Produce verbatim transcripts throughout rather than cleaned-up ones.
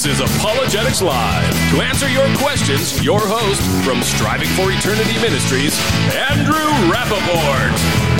This is Apologetics Live. To answer your questions, your host from Striving for Eternity Ministries, Andrew Rappaport.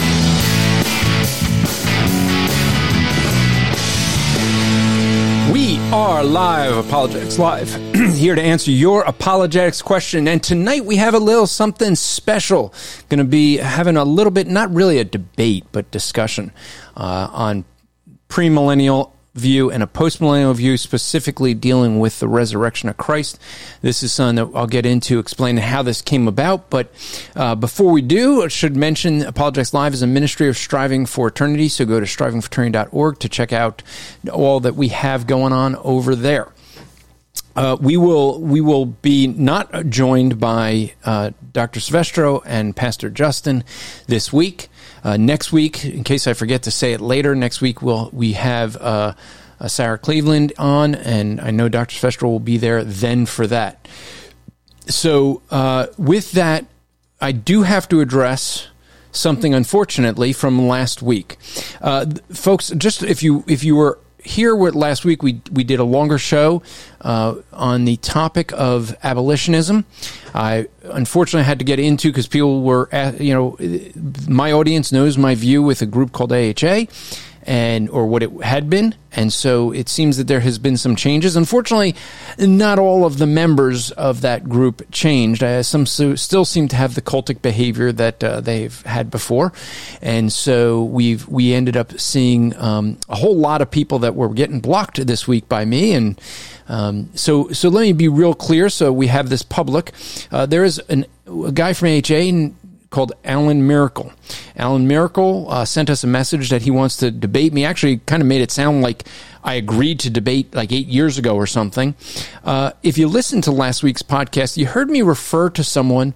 We are live, Apologetics Live, here to answer your apologetics question. And tonight we have a little something special. Going to be having a little bit, not really a debate, but discussion uh, on premillennial view and a postmillennial view, specifically dealing with the resurrection of Christ. This is something that I'll get into, explaining how this came about. But uh, before we do, I should mention Apologetics Live is a ministry of Striving for Eternity, so go to striving for eternity dot org to check out all that we have going on over there. Uh, we will we will be not joined by uh, Doctor Silvestro and Pastor Justin this week. Uh, next week, in case I forget to say it later, next week we'll we have uh, uh, Sarah Cleveland on, and I know Doctor Silvestro will be there then for that. So uh, with that, I do have to address something, unfortunately, from last week, uh, folks. Just if you if you were here with last week, we we did a longer show uh, on the topic of abolitionism. I unfortunately had to get into because people were, at, you know, my audience knows my view with a group called A H A, and or what it had been, and so it seems that there has been some changes. Unfortunately, not all of the members of that group changed. Uh, some so, still seem to have the cultic behavior that uh, they've had before, and so we've we ended up seeing um, a whole lot of people that were getting blocked this week by me. And um, so so let me be real clear. So we have this public. Uh, there is an, a guy from A H A called Alan Miracle. Alan Miracle uh, sent us a message that he wants to debate me. Actually, kind of made it sound like I agreed to debate like eight years ago or something. Uh, if you listened to last week's podcast, you heard me refer to someone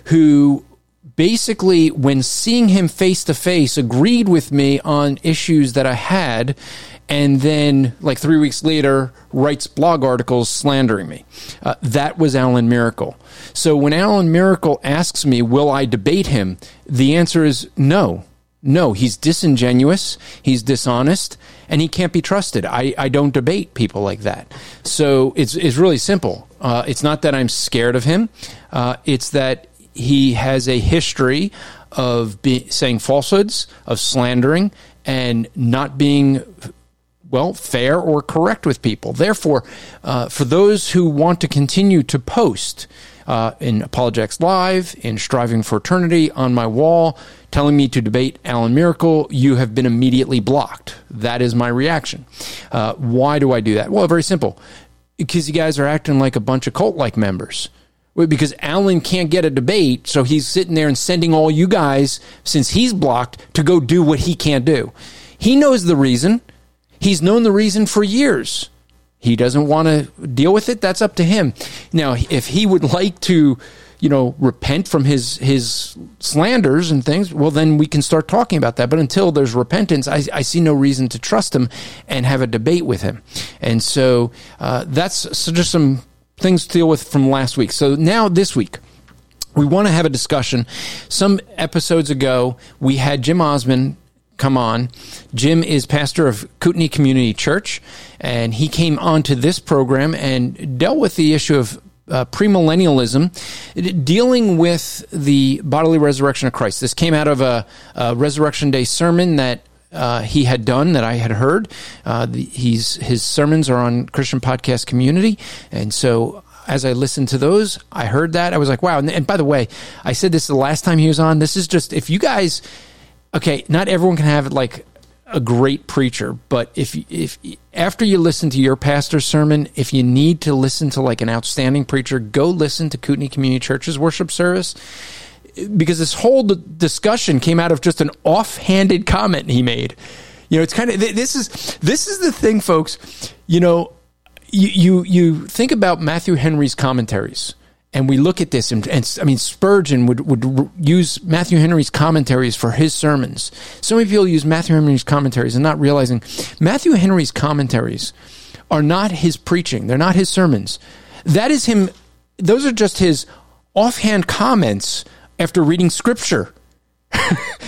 who basically, when seeing him face to face, agreed with me on issues that I had, and then, like three weeks later, writes blog articles slandering me. Uh, that was Alan Miracle. So when Alan Miracle asks me, will I debate him? The answer is no. No, he's disingenuous, he's dishonest, and he can't be trusted. I, I don't debate people like that. So it's, it's really simple. Uh, it's not that I'm scared of him. Uh, it's that he has a history of be, saying falsehoods, of slandering, and not being, well, fair or correct with people. Therefore, uh, for those who want to continue to post uh, in Apologetics Live, in Striving for Eternity, on my wall, telling me to debate Alan Miracle, you have been immediately blocked. That is my reaction. Uh, why do I do that? Well, very simple. Because you guys are acting like a bunch of cult-like members. Because Alan can't get a debate, so he's sitting there and sending all you guys, since he's blocked, to go do what he can't do. He knows the reason. He's known the reason for years. He doesn't want to deal with it. That's up to him. Now, if he would like to, you know, repent from his his slanders and things, well, then we can start talking about that. But until there's repentance, I, I see no reason to trust him and have a debate with him. And so uh, that's so just some things to deal with from last week. So now this week, we want to have a discussion. Some episodes ago, we had Jim Osman come on. Jim is pastor of Kootenai Community Church, and he came onto this program and dealt with the issue of uh, premillennialism, dealing with the bodily resurrection of Christ. This came out of a, a Resurrection Day sermon that uh, he had done that I had heard. Uh, the, he's his sermons are on Christian Podcast Community, and so as I listened to those, I heard that. I was like, wow. And, and by the way, I said this the last time he was on. This is just, if you guys... Okay, not everyone can have like a great preacher, but if if after you listen to your pastor's sermon, if you need to listen to like an outstanding preacher, go listen to Kootenai Community Church's worship service, because this whole discussion came out of just an offhanded comment he made. You know, it's kind of this is this is the thing, folks. You know, you you, you think about Matthew Henry's commentaries. And we look at this, and, and I mean, Spurgeon would, would use Matthew Henry's commentaries for his sermons. So many people use Matthew Henry's commentaries and not realizing Matthew Henry's commentaries are not his preaching. They're not his sermons. That is him. Those are just his offhand comments after reading Scripture.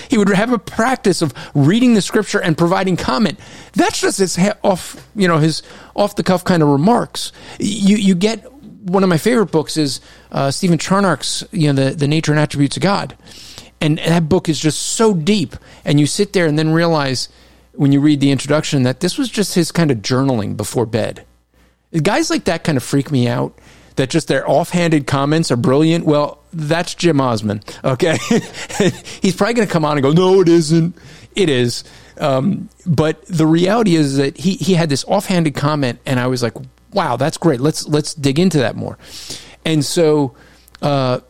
He would have a practice of reading the scripture and providing comment. That's just his off, you know, his off the cuff kind of remarks. You you get one of my favorite books is uh, Stephen Charnock's, you know, the the Nature and Attributes of God, and that book is just so deep. And you sit there and then realize when you read the introduction that this was just his kind of journaling before bed. Guys like that kind of freak me out. That just their offhanded comments are brilliant. Well, that's Jim Osman, okay? He's probably going to come on and go, no, it isn't. It is. Um, but the reality is that he, he had this offhanded comment, and I was like, wow, that's great. Let's let's dig into that more. And so uh,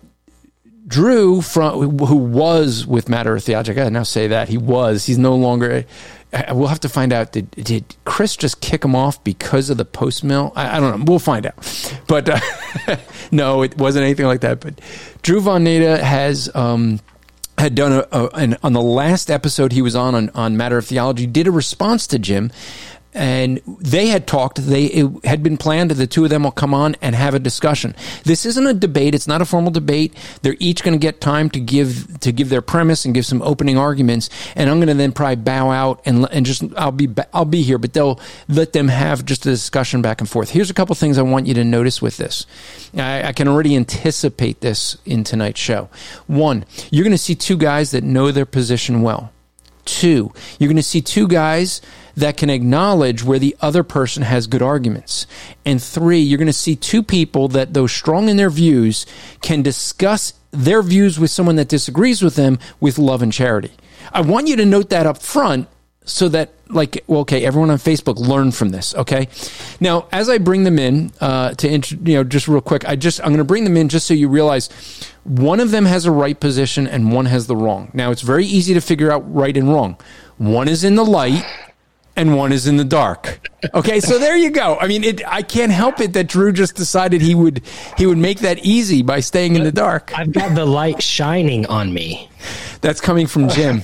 Drew, from, who was with Matter of Theology, I got to now say that. He was. He's no longer... We'll have to find out. Did, did Chris just kick him off because of the post mill? I, I don't know. We'll find out. But uh, no, it wasn't anything like that. But Drew Von Natta has um, had done a, a an, on the last episode he was on, on on Matter of Theology, did a response to Jim. And they had talked, they it had been planned that the two of them will come on and have a discussion. This isn't a debate. It's not a formal debate. They're each going to get time to give to give their premise and give some opening arguments. And I'm going to then probably bow out and and just I'll be I'll be here, but they'll let them have just a discussion back and forth. Here's a couple things I want you to notice with this. I, I can already anticipate this in tonight's show. One, you're going to see two guys that know their position well. Two, you're going to see two guys that can acknowledge where the other person has good arguments. And three, you're going to see two people that, though strong in their views, can discuss their views with someone that disagrees with them with love and charity. I want you to note that up front so that, like, well, okay, everyone on Facebook learn from this, okay? Now, as I bring them in, uh, to, int- you know, just real quick, I just, I'm going to bring them in just so you realize one of them has a right position and one has the wrong. Now, it's very easy to figure out right and wrong. One is in the light and one is in the dark. Okay, so there you go. I mean, it, I can't help it that Drew just decided he would he would make that easy by staying in the dark. I've got the light shining on me. That's coming from Jim.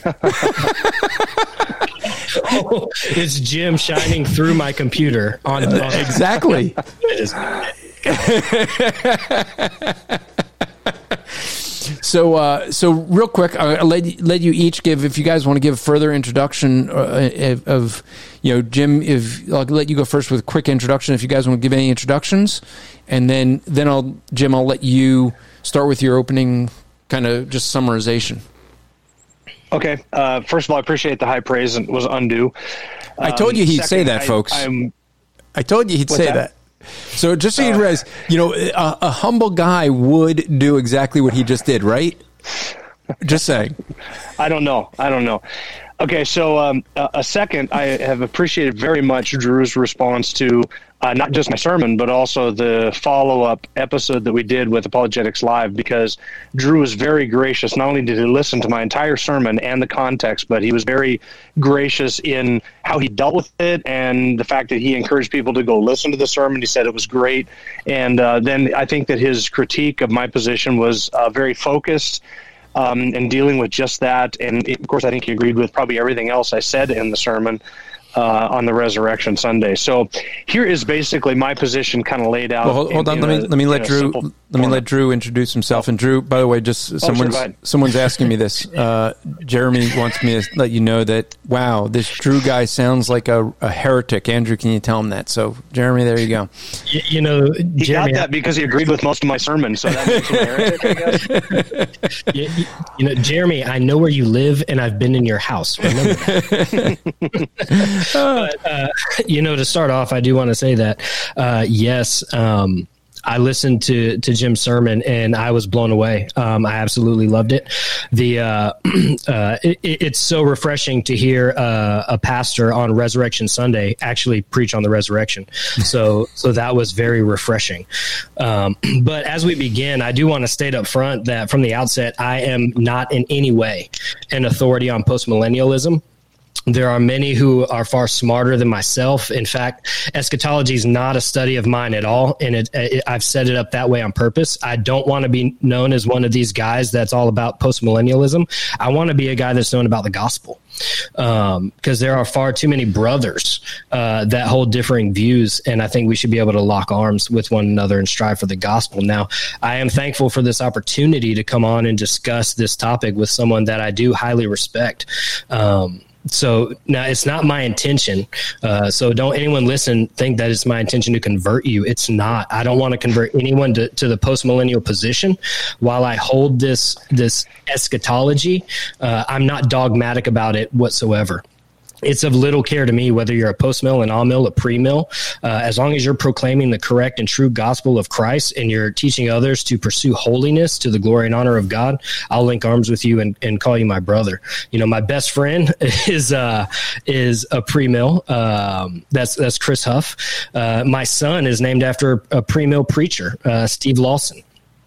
Oh, it's Jim shining through my computer. On, on exactly. So, uh, so real quick, I'll let you, let you each give, if you guys want to give a further introduction uh, of, you know, Jim, if I'll let you go first with a quick introduction, if you guys want to give any introductions, and then, then I'll, Jim, I'll let you start with your opening kind of just summarization. Okay. Uh, first of all, I appreciate the high praise and was undue. Um, I told you he'd second, say that, I, folks. I'm, I told you he'd say that? that. So just so you realize, you know, a, a humble guy would do exactly what he just did, right? Just saying. I don't know. I don't know. Okay, so um, a, a second, I have appreciated very much Drew's response to uh, not just my sermon, but also the follow-up episode that we did with Apologetics Live, because Drew was very gracious. Not only did he listen to my entire sermon and the context, but he was very gracious in how he dealt with it and the fact that he encouraged people to go listen to the sermon. He said it was great. And uh, then I think that his critique of my position was uh, very focused um, in dealing with just that. And of course, I think he agreed with probably everything else I said in the sermon Uh, on the Resurrection Sunday. So here is basically my position kind of laid out. Well, hold, hold on. Let me, let me let Drew, let me let Drew introduce himself. And Drew, by the way, just oh, someone's, sure, someone's asking me this. Uh, Jeremy wants me to let you know that, wow, this Drew guy sounds like a, a heretic. Andrew, can you tell him that? So Jeremy, there you go. You, you know, he Jeremy, got that because he agreed with most of my sermon. So that makes him a heretic, I guess. you, you know, Jeremy, I know where you live and I've been in your house. Remember that. But, uh, you know, to start off, I do want to say that, uh, yes, um, I listened to, to Jim's sermon and I was blown away. Um, I absolutely loved it. The uh, uh, it, it's so refreshing to hear uh, a pastor on Resurrection Sunday actually preach on the resurrection. So so that was very refreshing. Um, but as we begin, I do want to state up front that from the outset, I am not in any way an authority on postmillennialism. There are many who are far smarter than myself. In fact, eschatology is not a study of mine at all, and it, it, I've set it up that way on purpose. I don't want to be known as one of these guys that's all about postmillennialism. I want to be a guy that's known about the gospel. um, because there are far too many brothers uh, that hold differing views, and I think we should be able to lock arms with one another and strive for the gospel. Now, I am thankful for this opportunity to come on and discuss this topic with someone that I do highly respect. Um, So now it's not my intention. Uh, so don't anyone listen think that it's my intention to convert you. It's not. I don't want to convert anyone to, to the postmillennial position. While I hold this this eschatology, uh, I'm not dogmatic about it whatsoever. It's of little care to me whether you're a post-mill, an all-mill, a pre-mill. Uh, as long as you're proclaiming the correct and true gospel of Christ and you're teaching others to pursue holiness to the glory and honor of God, I'll link arms with you and, and call you my brother. You know, my best friend is uh, is a pre-mill. Um, that's that's Chris Huff. Uh, my son is named after a pre-mill preacher, uh, Steve Lawson.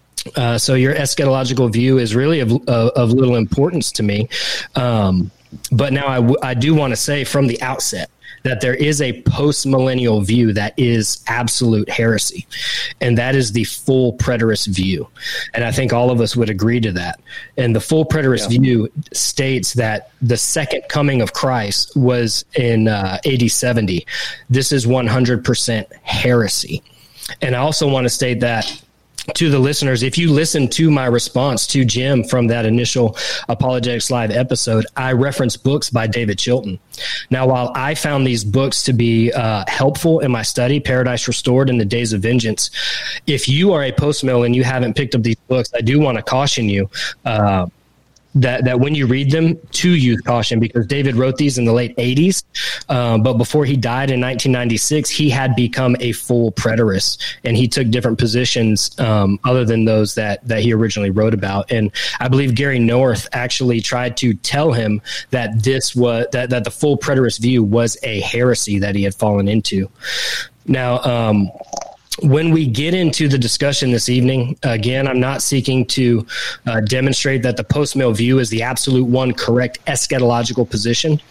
Uh, so your eschatological view is really of, of, of little importance to me. Um, but now I, w- I do want to say from the outset that there is a post-millennial view that is absolute heresy, and that is the full preterist view. And I think all of us would agree to that. And the full preterist yeah. view states that the second coming of Christ was in uh, A D seventy. This is one hundred percent heresy. And I also want to state that to the listeners, if you listen to my response to Jim from that initial Apologetics Live episode, I referenced books by David Chilton. Now, while I found these books to be uh, helpful in my study, Paradise Restored and The Days of Vengeance, if you are a post-mill and you haven't picked up these books, I do want to caution you uh, that that when you read them, to use caution, because David wrote these in the late eighties, um, but before he died in nineteen ninety-six, he had become a full preterist, and he took different positions um, other than those that that he originally wrote about. And I believe Gary North actually tried to tell him that this was that that the full preterist view was a heresy that he had fallen into. Now, um, when we get into the discussion this evening, again, I'm not seeking to uh, demonstrate that the post-mill view is the absolute one correct eschatological position.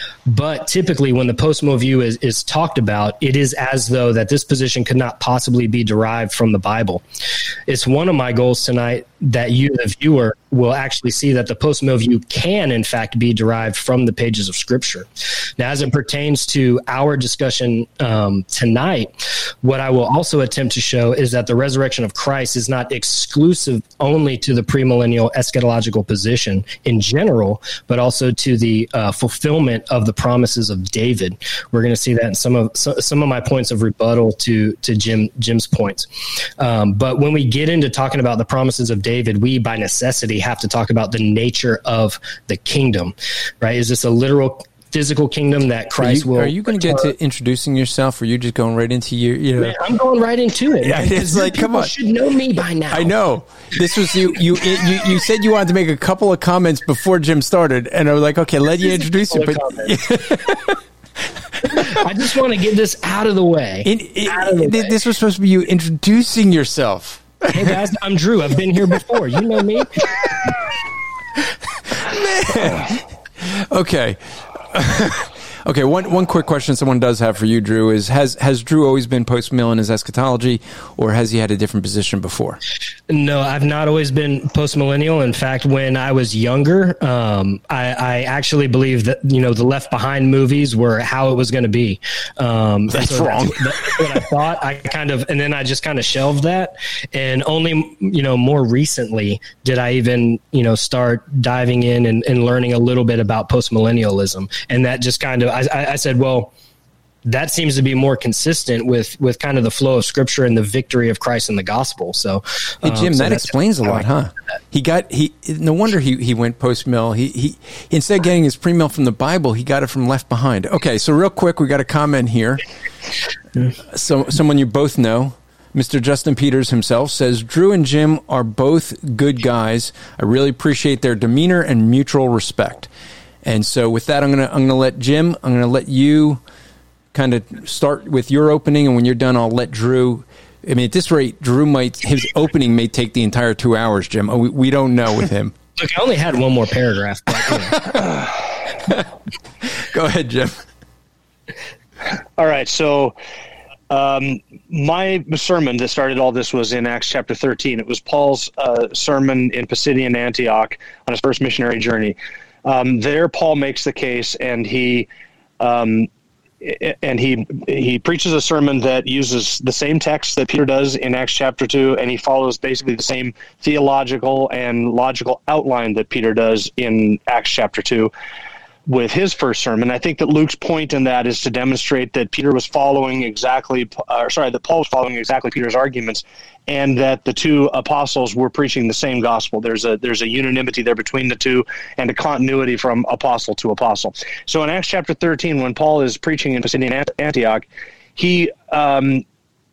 But typically when the post-mill view is, is talked about, it is as though that this position could not possibly be derived from the Bible. It's one of my goals tonight that you, the viewer, will actually see that the post-mill view can, in fact, be derived from the pages of Scripture. Now, as it pertains to our discussion um, tonight, what I will also attempt to show is that the resurrection of Christ is not exclusive only to the premillennial eschatological position in general, but also to the uh, fulfillment of the promises of David. We're going to see that in some of so, some of my points of rebuttal to to Jim Jim's points. Um, but when we get into talking about the promises of David, we by necessity have to talk about the nature of the kingdom, right? Is this a literal physical kingdom that Christ are you, will? Are you going to get to introducing yourself, or are you just going right into your? You know? Man, I'm going right into it. Yeah, it's like, come on, should know me by now. I know. This was you. You you you said you wanted to make a couple of comments before Jim started, and I was like, okay, let you introduce you. But I just want to get this out of the way. In, in, out of the this way. was supposed to be you introducing yourself. Hey guys, I'm Drew. I've been here before. You know me. Man. Okay. Okay, one one quick question someone does have for you, Drew, is has has Drew always been post-mill in his eschatology, or has he had a different position before? No, I've not always been post-millennial. In fact, when I was younger, um, I, I actually believed that, you know, the Left Behind movies were how it was going to be. Um, that's so wrong. That's, that's what I thought. I kind of, and then I just kind of shelved that. And only, you know, more recently did I even, you know, start diving in and, and learning a little bit about post-millennialism. And that just kind of, I, I said, well, that seems to be more consistent with, with kind of the flow of Scripture and the victory of Christ in the gospel. So, hey, Jim, um, so that explains a lot, huh? He got he. No wonder he, he went post mill. He he instead of getting his pre mill from the Bible, he got it from Left Behind. Okay, so real quick, we got a comment here. So someone you both know, Mister Justin Peters himself, says Drew and Jim are both good guys. I really appreciate their demeanor and mutual respect. And so with that, I'm gonna I'm gonna let Jim. I'm gonna let you kind of start with your opening, and when you're done, I'll let Drew. I mean, at this rate, Drew might his opening may take the entire two hours. Jim, we, we don't know with him. Look, I only had one more paragraph. But, you know. Go ahead, Jim. All right, so um, my sermon that started all this was in Acts chapter thirteen. It was Paul's uh, sermon in Pisidian Antioch on his first missionary journey. Um, there, Paul makes the case, and he um, and he he preaches a sermon that uses the same text that Peter does in Acts chapter two, and he follows basically the same theological and logical outline that Peter does in Acts chapter two with his first sermon. I think that Luke's point in that is to demonstrate that Peter was following exactly, uh, sorry, that Paul was following exactly Peter's arguments, and that the two apostles were preaching the same gospel. There's a there's a unanimity there between the two, and a continuity from apostle to apostle. So in Acts chapter thirteen, when Paul is preaching in Pisidian Antioch, he um,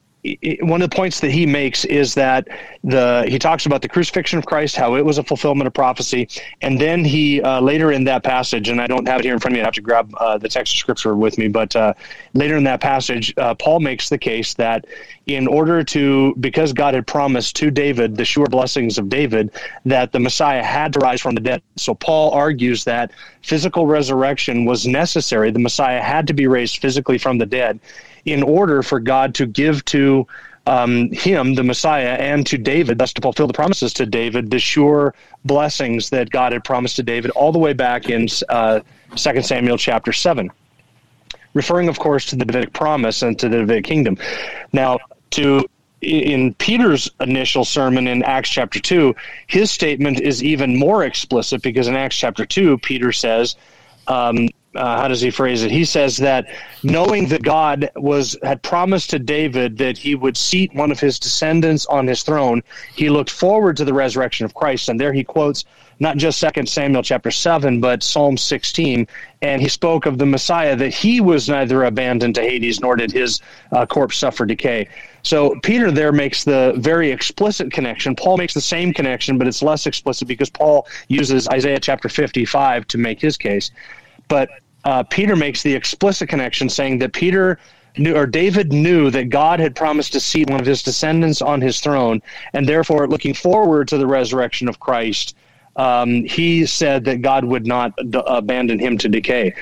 one of the points that he makes is that the he talks about the crucifixion of Christ, how it was a fulfillment of prophecy, and then he uh, later in that passage, and I don't have it here in front of me, I have to grab uh, the text of scripture with me, but uh, later in that passage, uh, Paul makes the case that in order to, because God had promised to David the sure blessings of David, that the Messiah had to rise from the dead. So Paul argues that physical resurrection was necessary. The Messiah had to be raised physically from the dead in order for God to give to um, him, the Messiah, and to David, thus to fulfill the promises to David, the sure blessings that God had promised to David all the way back in uh, Second Samuel chapter seven, referring, of course, to the Davidic promise and to the Davidic kingdom. Now, to in Peter's initial sermon in Acts chapter two, his statement is even more explicit, because in Acts chapter two, Peter says, um, Uh, how does he phrase it? He says that knowing that God was had promised to David that he would seat one of his descendants on his throne, he looked forward to the resurrection of Christ. And there he quotes not just Second Samuel chapter seven, but Psalm sixteen. And he spoke of the Messiah, that he was neither abandoned to Hades, nor did his uh, corpse suffer decay. So Peter there makes the very explicit connection. Paul makes the same connection, but it's less explicit because Paul uses Isaiah chapter fifty-five to make his case. But uh, Peter makes the explicit connection, saying that Peter knew, or David knew, that God had promised to seat one of his descendants on his throne, and therefore, looking forward to the resurrection of Christ, um, he said that God would not d- abandon him to decay.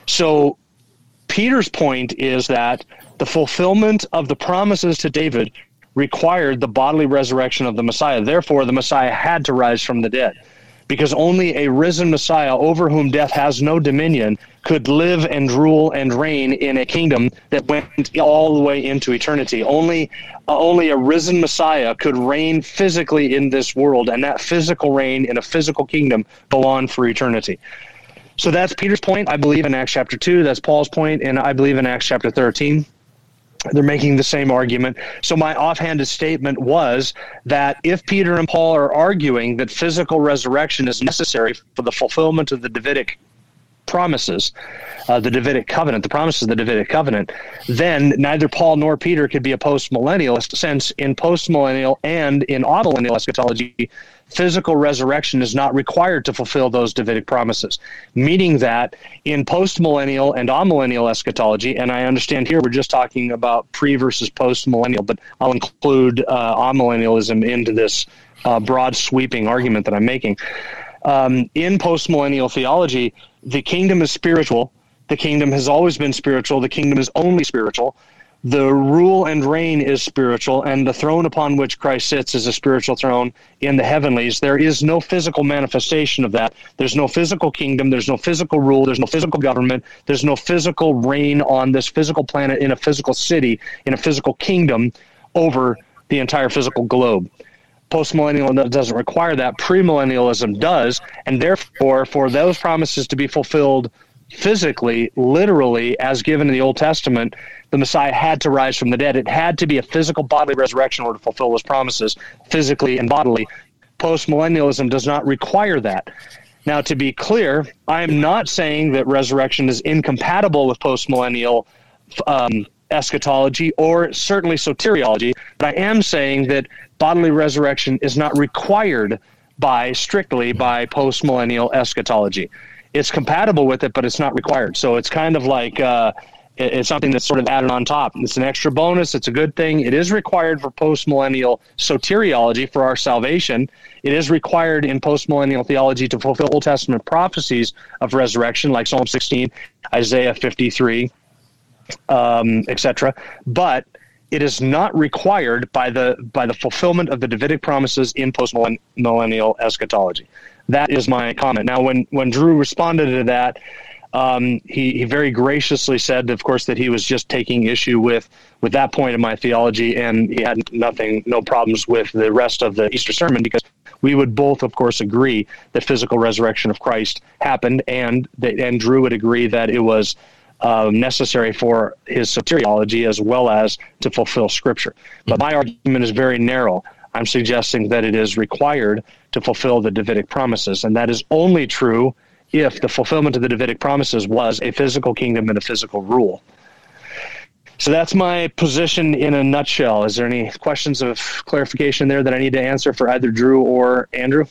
So Peter's point is that the fulfillment of the promises to David required the bodily resurrection of the Messiah. Therefore, the Messiah had to rise from the dead, because only a risen Messiah, over whom death has no dominion, could live and rule and reign in a kingdom that went all the way into eternity. Only, uh, only a risen Messiah could reign physically in this world, and that physical reign in a physical kingdom go on for eternity. So that's Peter's point, I believe, in Acts chapter two. That's Paul's point, and I believe in Acts chapter thirteen. They're making the same argument. So my offhanded statement was that if Peter and Paul are arguing that physical resurrection is necessary for the fulfillment of the Davidic promises, uh, the Davidic covenant, the promises of the Davidic covenant, then neither Paul nor Peter could be a postmillennialist, since in postmillennial and in amillennial eschatology, physical resurrection is not required to fulfill those Davidic promises, meaning that in postmillennial and amillennial eschatology, and I understand here we're just talking about pre versus postmillennial, but I'll include uh, amillennialism into this uh, broad sweeping argument that I'm making. Um, in postmillennial theology, the kingdom is spiritual. The kingdom has always been spiritual. The kingdom is only spiritual. The rule and reign is spiritual, and the throne upon which Christ sits is a spiritual throne in the heavenlies. There is no physical manifestation of that. There's no physical kingdom. There's no physical rule. There's no physical government. There's no physical reign on this physical planet, in a physical city, in a physical kingdom over the entire physical globe. Postmillennial doesn't require that. Premillennialism does, and therefore, for those promises to be fulfilled physically, literally, as given in the Old Testament, the Messiah had to rise from the dead. It had to be a physical bodily resurrection in order to fulfill those promises, physically and bodily. Postmillennialism does not require that. Now, to be clear, I am not saying that resurrection is incompatible with postmillennial um, eschatology, or certainly soteriology, but I am saying that bodily resurrection is not required by, strictly by postmillennial eschatology. It's compatible with it, but it's not required. So it's kind of like uh, it's something that's sort of added on top. It's an extra bonus. It's a good thing. It is required for postmillennial soteriology for our salvation. It is required in postmillennial theology to fulfill Old Testament prophecies of resurrection, like Psalm sixteen, Isaiah fifty-three, um, et cetera. But it is not required by the by the fulfillment of the Davidic promises in post-millennial eschatology. That is my comment. Now, when, when Drew responded to that, um, he, he very graciously said, of course, that he was just taking issue with, with that point of my theology, and he had nothing, no problems with the rest of the Easter sermon, because we would both, of course, agree that physical resurrection of Christ happened, and that, and Drew would agree that it was uh, necessary for his soteriology as well as to fulfill Scripture. But my argument is very narrow. I'm suggesting that it is required to fulfill the Davidic promises, and that is only true if the fulfillment of the Davidic promises was a physical kingdom and a physical rule. So that's my position in a nutshell. Is there any questions of clarification there that I need to answer for either Drew or Andrew?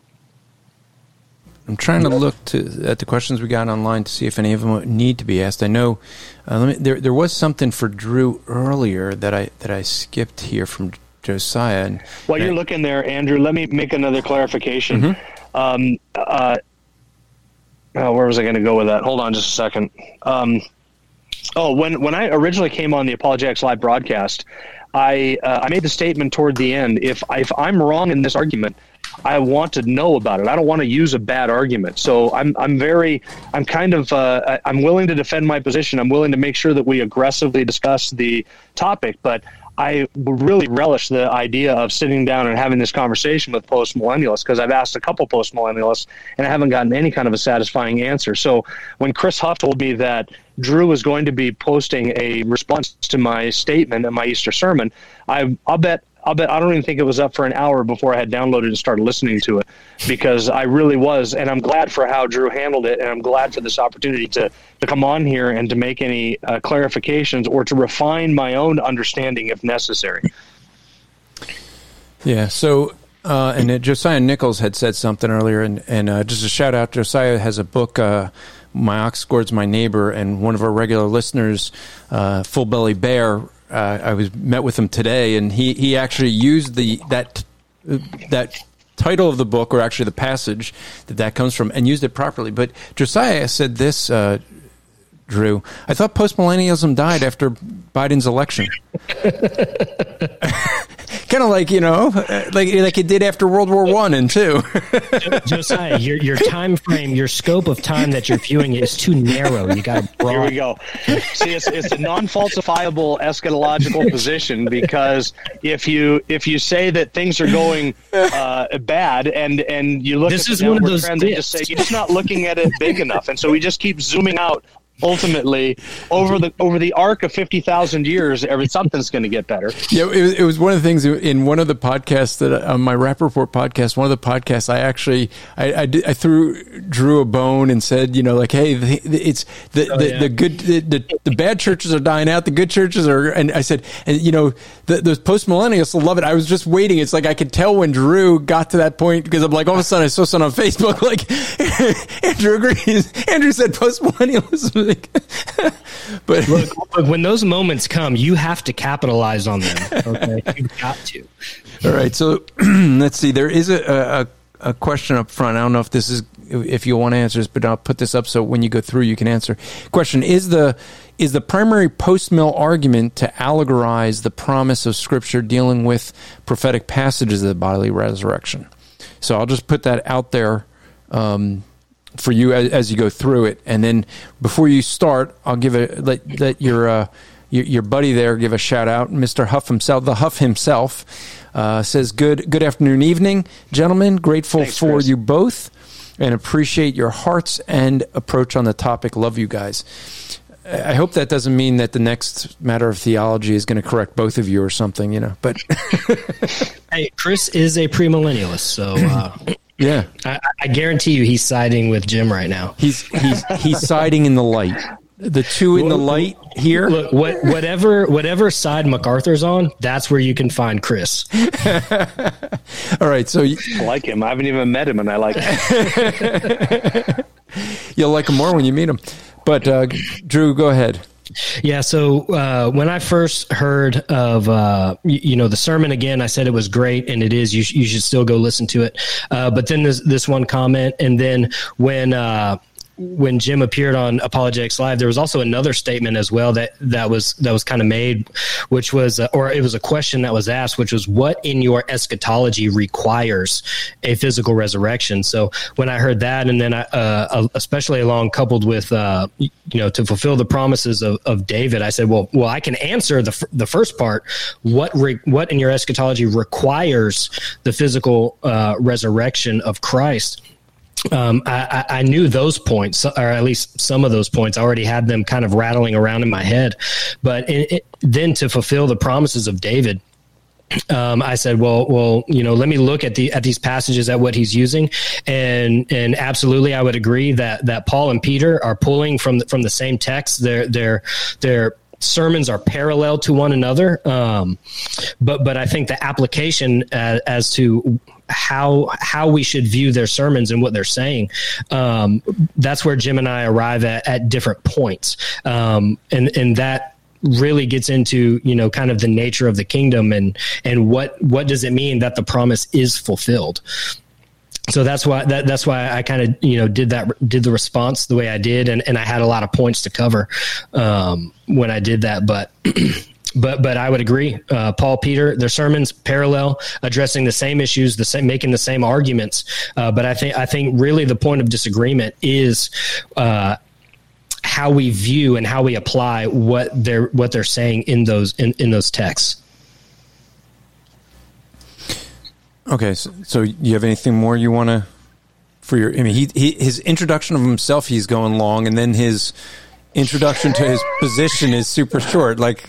I'm trying to look to at the questions we got online to see if any of them need to be asked. I know uh, let me, there there was something for Drew earlier that I that I skipped here from Josiah. And While you're looking there, Andrew, let me make another clarification. Mm-hmm. Um, uh, oh, where was I going to go with that? Hold on just a second. Um, oh, when, when I originally came on the Apologetics Live broadcast, I uh, I made the statement toward the end, if, if I'm wrong in this argument, I want to know about it. I don't want to use a bad argument. So I'm I'm very I'm kind of uh, I'm willing to defend my position. I'm willing to make sure that we aggressively discuss the topic, but I really relish the idea of sitting down and having this conversation with post-millennialists, because I've asked a couple post-millennialists and I haven't gotten any kind of a satisfying answer. So when Chris Huff told me that Drew was going to be posting a response to my statement in my Easter sermon, I, I'll bet I'll bet I don't even think it was up for an hour before I had downloaded and started listening to it, because I really was, and I'm glad for how Drew handled it, and I'm glad for this opportunity to, to come on here and to make any uh, clarifications or to refine my own understanding if necessary. Yeah, so, uh, and uh, Josiah Nichols had said something earlier, and, and uh, just a shout out, Josiah has a book, uh, My Ox Gourds My Neighbor, and one of our regular listeners, uh, Full Belly Bear, Uh, I was met with him today, and he, he actually used the that that title of the book, or actually the passage that that comes from, and used it properly. But Josiah said this, uh, Drew, I thought postmillennialism died after Biden's election. Kind of like, you know, like like it did after World War One and two. Josiah, your your time frame, your scope of time that you're viewing is too narrow. You got to Here we go. See, it's, it's a non-falsifiable eschatological position, because if you if you say that things are going uh, bad and and you look this at the downward trend, they just say you're just not looking at it big enough, and so we just keep zooming out. Ultimately, over the over the arc of fifty thousand years, every something's going to get better. Yeah, it was, it was one of the things in one of the podcasts that on my Rap Report podcast. One of the podcasts, I actually I, I, did, I threw Drew a bone and said, you know, like, hey, the, the, it's the oh, the, yeah. the good the, the the bad churches are dying out, the good churches are, and I said, and you know, the, those post millennials will love it. I was just waiting. It's like I could tell when Drew got to that point, because I'm like, all of a sudden I saw something on Facebook like Andrew agrees. Andrew said post millennialism. But look, look, when those moments come, you have to capitalize on them. Okay, you've got to. All right, so let's see. There is a, a a question up front. I don't know if this is if you want to answer this, but I'll put this up so when you go through, you can answer. Question: Is the is the primary post-mill argument to allegorize the promise of Scripture dealing with prophetic passages of the bodily resurrection? So I'll just put that out there. Um, for you as, as you go through it, and then before you start, I'll give a let, let your, uh, your your buddy there give a shout out. Mister Huff himself, the Huff himself, uh, says good good afternoon, evening, gentlemen. Grateful Thanks, for Chris. you both, and appreciate your hearts and approach on the topic. Love you guys. I hope that doesn't mean that the next matter of theology is going to correct both of you or something, you know. But Hey, Chris is a premillennialist, so. Uh, yeah, I, I guarantee you he's siding with Jim right now. he's he's he's siding in the light. The two in the light here. Look, what, whatever whatever side MacArthur's on, that's where you can find Chris. All right, so you, I like him. I haven't even met him, and I like him. you'll like him more when you meet him. But uh, Drew, go ahead. Yeah, so uh, when I first heard of uh, you, you know the sermon again, I said it was great, and it is. You, sh- you should still go listen to it. Uh, but then this this one comment, and then when uh, when Jim appeared on Apologetics Live, there was also another statement as well that, that was that was kind of made, which was, uh, or it was a question that was asked, which was, what in your eschatology requires a physical resurrection? So when I heard that, and then I, uh, especially along coupled with, uh, you know, to fulfill the promises of, of David, I said, well, well, I can answer the f- the first part. What re- what in your eschatology requires the physical uh, resurrection of Christ? Um, I, I knew those points, or at least some of those points. I already had them kind of rattling around in my head. But it, it, then to fulfill the promises of David, um, I said, well, well, you know, let me look at the at these passages, at what he's using, and and absolutely, I would agree that that Paul and Peter are pulling from the, from the same text. They're they're they're sermons are parallel to one another, um, but but I think the application as, as to how how we should view their sermons and what they're saying, um, that's where Jim and I arrive at, at different points, um, and and that really gets into, you know, kind of the nature of the kingdom and and what what does it mean that the promise is fulfilled. So that's why that, that's why I kind of, you know, did that, did the response the way I did. And, and I had a lot of points to cover um, when I did that. But but but I would agree. Uh, Paul, Peter, their sermons parallel, addressing the same issues, the same, making the same arguments. Uh, but I think I think really the point of disagreement is uh, how we view and how we apply what they're what they're saying in those in, in those texts. Okay, so, so you have anything more you want to for your? I mean, he, he his introduction of himself, he's going long, and then his introduction to his position is super short. Like,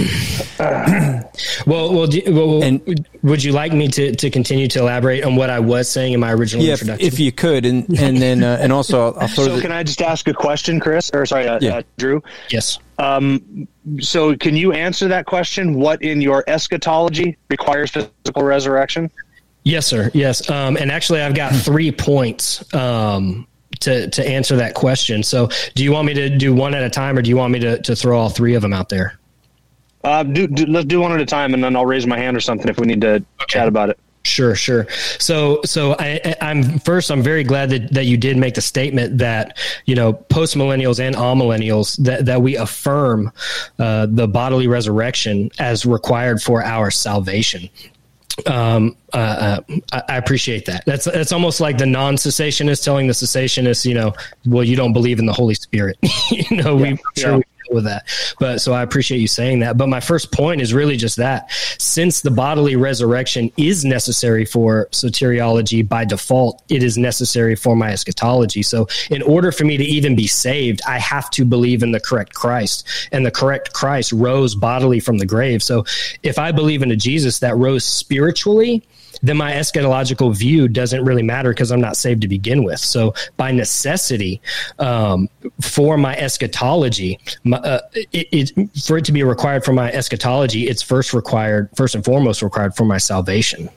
uh, well, well, do, well, and, would you like me to, to continue to elaborate on what I was saying in my original yeah, introduction? If, if you could, and and then uh, and also, I'll, I'll throw. So, the, can I just ask a question, Chris? Or sorry, uh, yeah. uh, Drew? Yes. Um, so, can you answer that question? What in your eschatology requires physical resurrection? Yes, sir. Yes. Um, and actually, I've got three points um, to, to answer that question. So do you want me to do one at a time, or do you want me to, to throw all three of them out there? Uh, do, do, let's do one at a time, and then I'll raise my hand or something if we need to okay. chat about it. Sure, sure. So, so I, I'm first. I'm very glad that, that you did make the statement that, you know, post millennials and amillennials that that we affirm uh, the bodily resurrection as required for our salvation. Um, uh, uh, I, I appreciate that. That's, that's almost like the non-cessationist telling the cessationist, you know, well, you don't believe in the Holy Spirit. you know, yeah, we, sure yeah. we deal with that, but so I appreciate you saying that. But my first point is really just that, since the bodily resurrection is necessary for soteriology by default, it is necessary for my eschatology. So in order for me to even be saved, I have to believe in the correct Christ, and the correct Christ rose bodily from the grave. So if I believe in a Jesus that rose spiritually, then my eschatological view doesn't really matter, because I'm not saved to begin with. So by necessity, um, for my eschatology, my, uh, it, it, for it to be required for my eschatology, it's first required, first and foremost required for my salvation.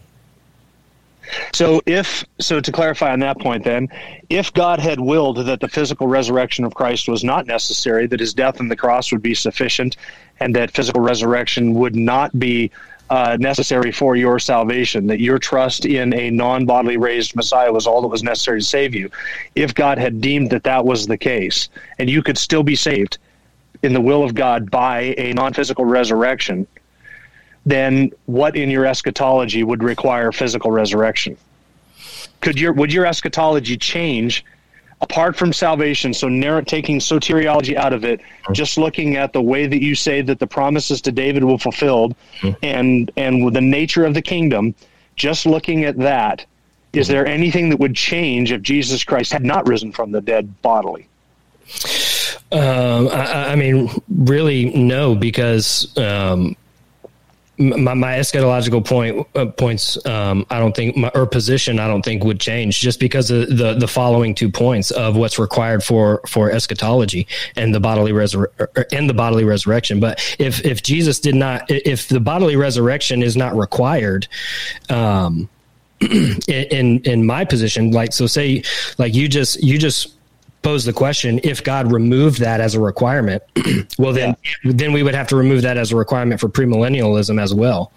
So if, so to clarify on that point then, if God had willed that the physical resurrection of Christ was not necessary, that his death on the cross would be sufficient, and that physical resurrection would not be Uh, necessary for your salvation, that your trust in a non-bodily raised Messiah was all that was necessary to save you. If God had deemed that that was the case, and you could still be saved in the will of God by a non-physical resurrection, then what in your eschatology would require physical resurrection? Could your would your eschatology change apart from salvation? So narrow, taking soteriology out of it, just looking at the way that you say that the promises to David were fulfilled, mm-hmm. and and with the nature of the kingdom, just looking at that, is there anything that would change if Jesus Christ had not risen from the dead bodily? Um, I, I mean, really, no, because um, my, my eschatological point uh, points, um, I don't think, my, or position, I don't think would change, just because of the, the following two points of what's required for, for eschatology and the bodily resur- and the bodily resurrection. But if, if Jesus did not, if the bodily resurrection is not required, um, in, in my position, like, so say, like you just, you just, pose the question, if God removed that as a requirement, well, then, yeah. then we would have to remove that as a requirement for premillennialism as well.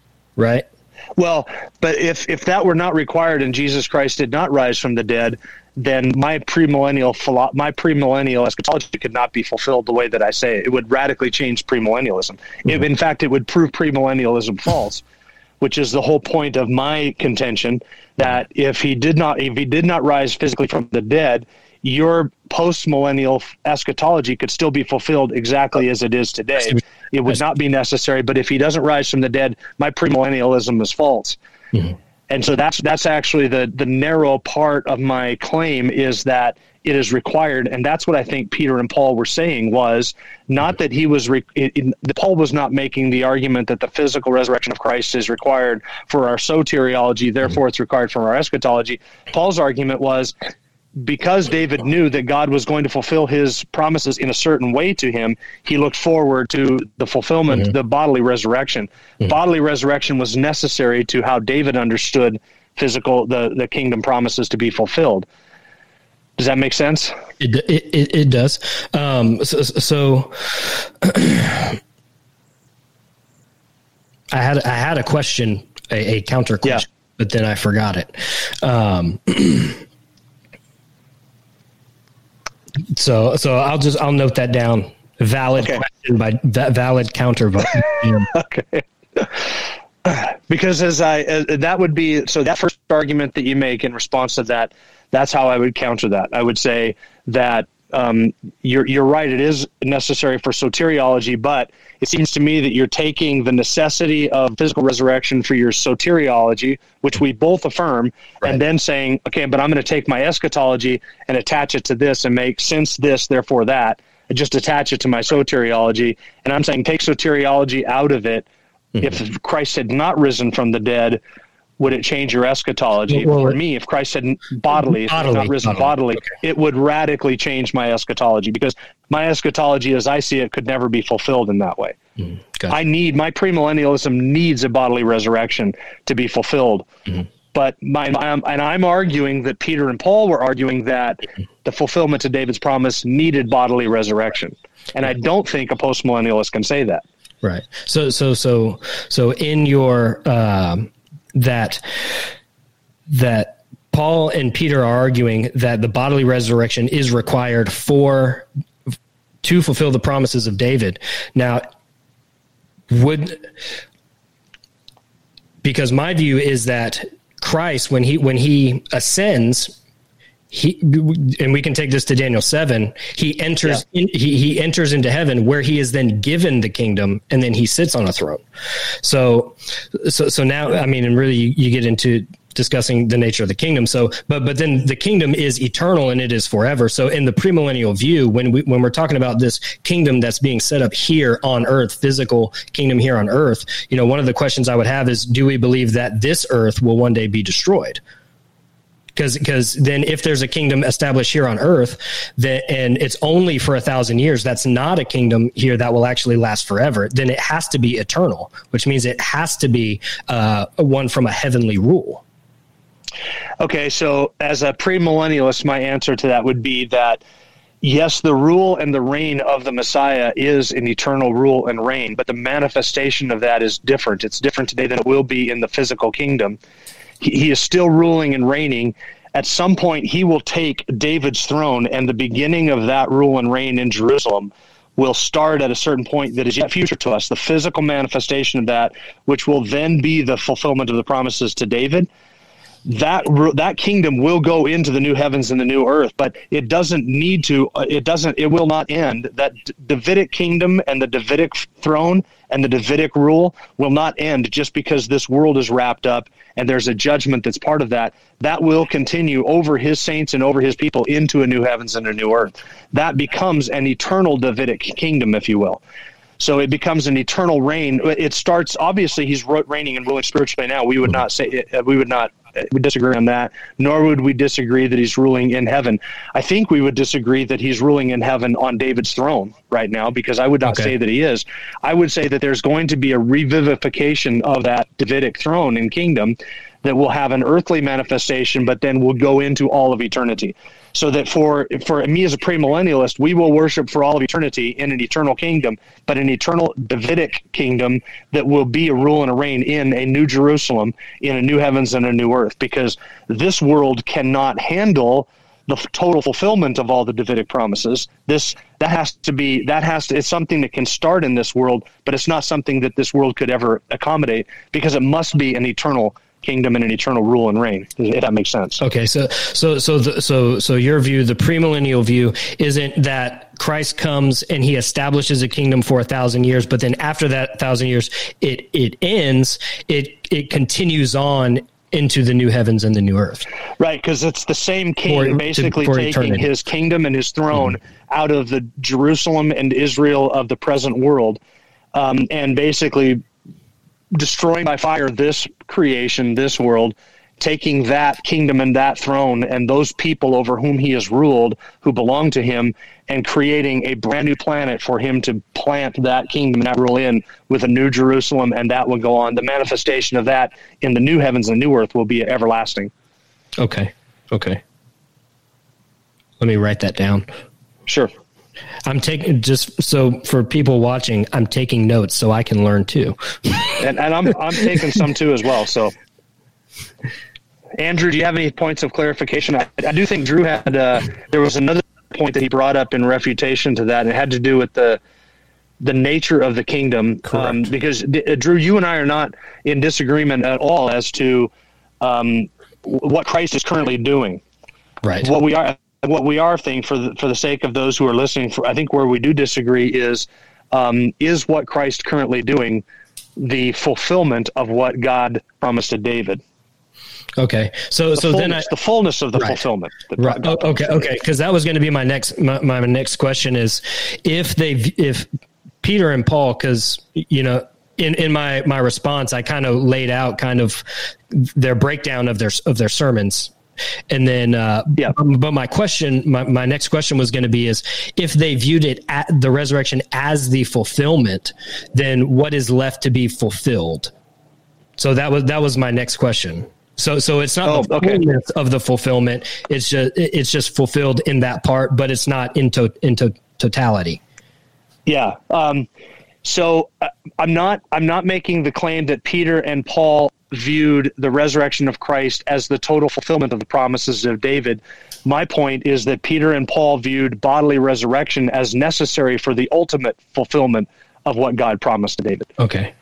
Right. Well, but if, if that were not required and Jesus Christ did not rise from the dead, then my premillennial philo- my premillennial eschatology could not be fulfilled the way that I say it. It would radically change premillennialism. Mm-hmm. It, in fact, it would prove premillennialism false, which is the whole point of my contention, that if he did not if he did not rise physically from the dead, your post-millennial eschatology could still be fulfilled exactly as it is today. It would not be necessary, but if he doesn't rise from the dead, my premillennialism is false. Mm-hmm. And so that's that's actually the the narrow part of my claim, is that it is required, and that's what I think Peter and Paul were saying, was not that he was re- it, it, Paul was not making the argument that the physical resurrection of Christ is required for our soteriology, therefore it's required for our eschatology. Paul's argument was, because David knew that God was going to fulfill his promises in a certain way to him, he looked forward to the fulfillment, mm-hmm. the bodily resurrection. Mm-hmm. Bodily resurrection was necessary to how David understood physical, the, the kingdom promises to be fulfilled. Does that make sense? It it, it does. Um, so, so I had I had a question, a, a counter question, yeah. but then I forgot it. Um, So, so I'll just, I'll note that down. Valid okay. question by that valid counter. By, okay. Because as I, as, that would be, so that first argument that you make in response to that, that's how I would counter that. I would say that um, you're, you're right. It is necessary for soteriology, but it seems to me that you're taking the necessity of physical resurrection for your soteriology, which we both affirm, right. and then saying, okay, but I'm going to take my eschatology and attach it to this and make since this, therefore that, and just attach it to my soteriology. And I'm saying take soteriology out of it. Mm-hmm. If Christ had not risen from the dead, would it change your eschatology? Well, For me, if Christ had bodily, bodily not risen bodily, bodily okay. it would radically change my eschatology, because my eschatology, as I see it, could never be fulfilled in that way. Mm, gotcha. I need, my premillennialism needs a bodily resurrection to be fulfilled. Mm-hmm. But my, I'm, and I'm arguing that Peter and Paul were arguing that mm-hmm. the fulfillment of David's promise needed bodily resurrection. And I don't think a postmillennialist can say that. Right. So, so, so, so in your, um, that that Paul and Peter are arguing that the bodily resurrection is required for to fulfill the promises of David. Now, would because my view is that Christ, when he when he ascends, he and we can take this to Daniel seven. He enters yeah. in, he he enters into heaven, where he is then given the kingdom, and then he sits on a throne. So so so now, I mean, and really, you, you get into discussing the nature of the kingdom. So, but but then the kingdom is eternal and it is forever. So, in the premillennial view, when we when we're talking about this kingdom that's being set up here on earth, physical kingdom here on earth, you know, one of the questions I would have is, do we believe that this earth will one day be destroyed? Because because then if there's a kingdom established here on earth that and it's only for a thousand years, that's not a kingdom here that will actually last forever. Then it has to be eternal, which means it has to be uh, one from a heavenly rule. Okay, so as a premillennialist, my answer to that would be that yes, the rule and the reign of the Messiah is an eternal rule and reign, but the manifestation of that is different. It's different today than it will be in the physical kingdom. He is still ruling and reigning. At some point, he will take David's throne, and the beginning of that rule and reign in Jerusalem will start at a certain point that is yet future to us, the physical manifestation of that, which will then be the fulfillment of the promises to David. That that kingdom will go into the new heavens and the new earth, but it doesn't need to. It doesn't. It will not end. That Davidic kingdom and the Davidic throne and the Davidic rule will not end just because this world is wrapped up and there's a judgment that's part of that. That will continue over his saints and over his people into a new heavens and a new earth. That becomes an eternal Davidic kingdom, if you will. So it becomes an eternal reign. It starts, obviously, he's reigning and ruling spiritually now. We would not say, we would not we disagree on that, nor would we disagree that he's ruling in heaven. I think we would disagree that he's ruling in heaven on David's throne right now, because I would not okay. say that he is. I would say that there's going to be a revivification of that Davidic throne and kingdom that will have an earthly manifestation, but then will go into all of eternity. So that for for me as a premillennialist, we will worship for all of eternity in an eternal kingdom, but an eternal Davidic kingdom that will be a rule and a reign in a new Jerusalem, in a new heavens and a new earth, because this world cannot handle the total fulfillment of all the Davidic promises. This that has to be that has to it's something that can start in this world, but it's not something that this world could ever accommodate, because it must be an eternal kingdom and an eternal rule and reign, if that makes sense. Okay, so so so the, so so your view, the premillennial view, isn't that Christ comes and he establishes a kingdom for a thousand years, but then after that thousand years, it it ends. It it continues on into the new heavens and the new earth. Right, because it's the same king for, basically to, taking eternity. his kingdom and his throne mm-hmm. out of the Jerusalem and Israel of the present world, um, and basically destroying by fire this creation, this world, taking that kingdom and that throne and those people over whom he has ruled who belong to him, and creating a brand new planet for him to plant that kingdom and that rule in with a new Jerusalem, and that will go on. The manifestation of that in the new heavens and new earth will be everlasting. Okay. Okay. Let me write that down. Sure. I'm taking, just so for people watching, I'm taking notes so I can learn too. and, and I'm I'm taking some too as well. So, Andrew, do you have any points of clarification? I, I do think Drew had. Uh, there was another point that he brought up in refutation to that, and it had to do with the the nature of the kingdom. Correct. Um, because uh, Drew, you and I are not in disagreement at all as to um, what Christ is currently doing. Right. What we are. What we are thinking, for the, for the sake of those who are listening, for, I think where we do disagree is, um, is what Christ currently doing the fulfillment of what God promised to David? Okay, so the so fullness, then I, the fullness of the right. fulfillment. Right. Oh, okay. Okay. Because that was going to be my next my, my next question is if they if Peter and Paul, because you know. In, in my, my response, I kind of laid out kind of their breakdown of their of their sermons. And then, uh, yeah. but my question, my, my next question was going to be is if they viewed it at the resurrection as the fulfillment, then what is left to be fulfilled? So that was, that was my next question. So, so it's not oh, the okay. fullness of the fulfillment. It's just, it's just fulfilled in that part, but it's not in to, in to, totality. Yeah. Um, so uh, I'm not, I'm not making the claim that Peter and Paul viewed the resurrection of Christ as the total fulfillment of the promises of David. My point is that Peter and Paul viewed bodily resurrection as necessary for the ultimate fulfillment of what God promised to David. Okay.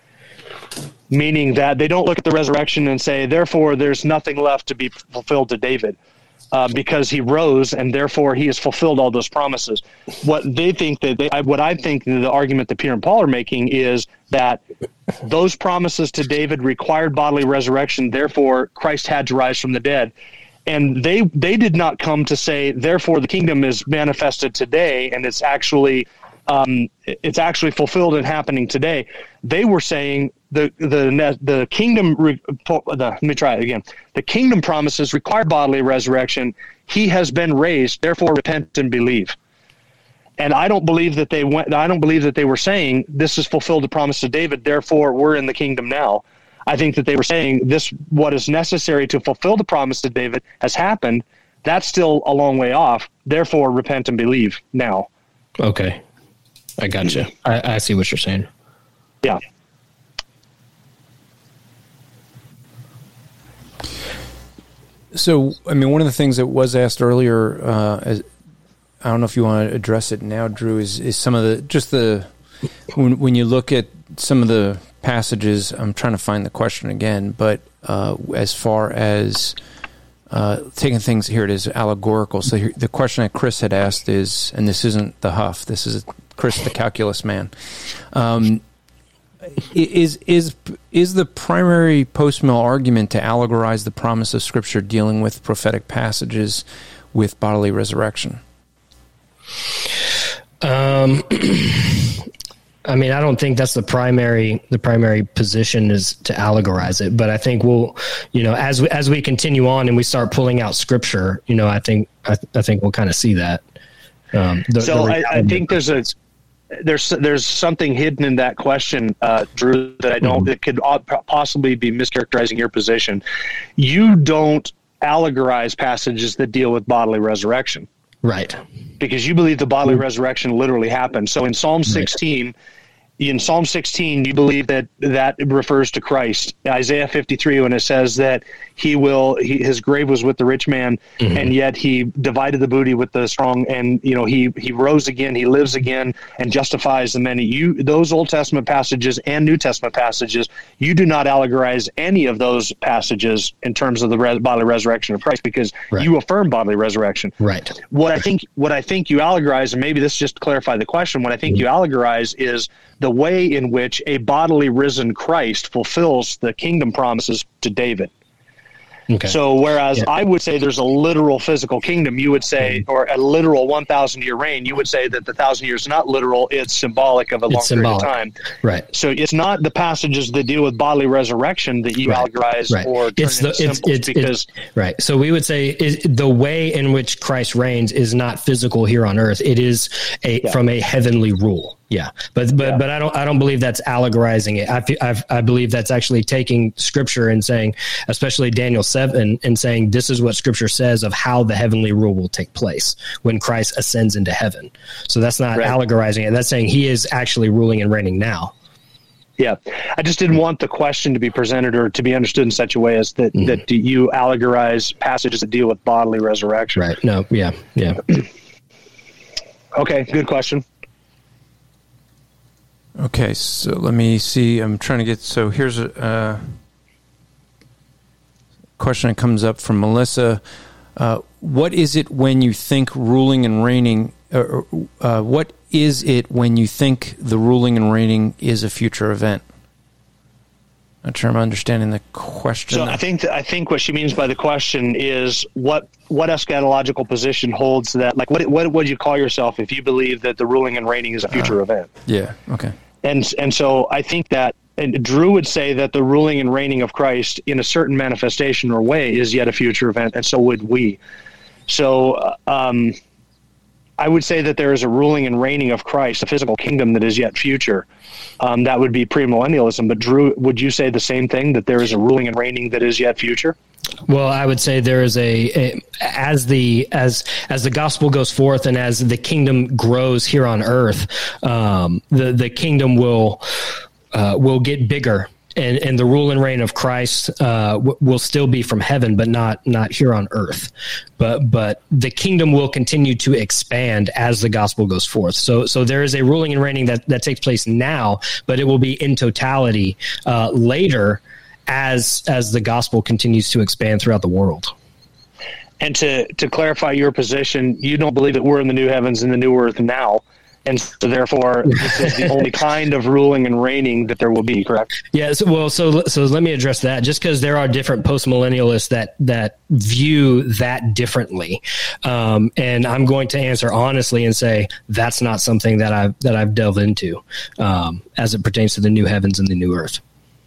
Meaning that they don't look at the resurrection and say, therefore, there's nothing left to be fulfilled to David uh, because he rose and therefore he has fulfilled all those promises. What they think that they, what I think the argument that Peter and Paul are making is that those promises to David required bodily resurrection. Therefore, Christ had to rise from the dead. And they they did not come to say, therefore, the kingdom is manifested today and it's actually um, it's actually fulfilled and happening today. They were saying the the the kingdom. The, let me try it again. The kingdom promises require bodily resurrection. He has been raised. Therefore, repent and believe. And I don't believe that they went. I don't believe that they were saying this has fulfilled the promise to David. Therefore, we're in the kingdom now. I think that they were saying this: what is necessary to fulfill the promise to David has happened. That's still a long way off. Therefore, repent and believe now. Okay, I gotcha. I, I see what you're saying. Yeah. So, I mean, one of the things that was asked earlier, uh, as, I don't know if you want to address it now, Drew, is, is some of the, just the, when, when you look at some of the passages, I'm trying to find the question again, but uh, as far as uh, taking things, here it is, allegorical. So here, the question that Chris had asked is, and this isn't the Huff, this is Chris the calculus man, um, Is is is the primary post-mill argument to allegorize the promise of Scripture dealing with prophetic passages with bodily resurrection? Um, I mean, I don't think that's the primary the primary position is to allegorize it, but I think we'll, you know, as we, as we continue on and we start pulling out Scripture, you know, I think I, I think we'll kind of see that. Um, the, so the I, I think there's a. There's there's something hidden in that question, uh, Drew, that I don't that could possibly be mischaracterizing your position. You don't allegorize passages that deal with bodily resurrection, right? Because you believe the bodily resurrection literally happened. So in Psalm sixteen, in Psalm sixteen, you believe that that refers to Christ. Isaiah fifty-three, when it says that he will, he, his grave was with the rich man, mm-hmm. and yet he divided the booty with the strong, and you know he he rose again, he lives again, and justifies the many. You those Old Testament passages and New Testament passages, you do not allegorize any of those passages in terms of the res- bodily resurrection of Christ, because right. you affirm bodily resurrection. Right. What I think, what I think you allegorize, and maybe this just to clarify the question, what I think mm-hmm. you allegorize is the way in which a bodily risen Christ fulfills the kingdom promises to David. Okay. So whereas yeah. I would say there's a literal physical kingdom, you would say, or a literal one thousand year reign, you would say that the thousand years is not literal, it's symbolic of a long period of time. Right. So it's not the passages that deal with bodily resurrection that you right. allegorize right. or turn it's the, into it's, it's, because it's, right. So we would say is, the way in which Christ reigns is not physical here on earth. It is a yeah. from a heavenly rule. Yeah, but but yeah. but I don't I don't believe that's allegorizing it. I I've, I believe that's actually taking Scripture and saying, especially Daniel seven, and saying this is what Scripture says of how the heavenly rule will take place when Christ ascends into heaven. So that's not right. allegorizing it. That's saying he is actually ruling and reigning now. Yeah, I just didn't want the question to be presented or to be understood in such a way as that mm-hmm. that you allegorize passages that deal with bodily resurrection. Right. No. Yeah. Yeah. Okay. Good question. Okay, so let me see. I'm trying to get, so here's a uh, question that comes up from Melissa. Uh, what is it when you think ruling and reigning, uh, uh, what is it when you think the ruling and reigning is a future event? Not sure I'm understanding the question. So I think that, I think what she means by the question is what what eschatological position holds that, like what what would you call yourself if you believe that the ruling and reigning is a future uh, event? Yeah. Okay. And and so I think that and Drew would say that the ruling and reigning of Christ in a certain manifestation or way is yet a future event, and so would we. So um, I would say that there is a ruling and reigning of Christ, a physical kingdom that is yet future. Um, that would be premillennialism. But Drew, would you say the same thing, that there is a ruling and reigning that is yet future? Well, I would say there is a, a as the as as the gospel goes forth and as the kingdom grows here on earth, um, the the kingdom will uh, will get bigger. And, and the rule and reign of Christ uh, w- will still be from heaven, but not not here on earth. But but the kingdom will continue to expand as the gospel goes forth. So so there is a ruling and reigning that, that takes place now, but it will be in totality uh, later as as the gospel continues to expand throughout the world. And to to clarify your position, you don't believe that we're in the new heavens and the new earth now. And so therefore, this is the only kind of ruling and reigning that there will be, correct? Yeah. So, well, so so let me address that. Just because there are different post-millennialists that that view that differently, um, and I'm going to answer honestly and say that's not something that I've that I've delved into um, as it pertains to the new heavens and the new earth.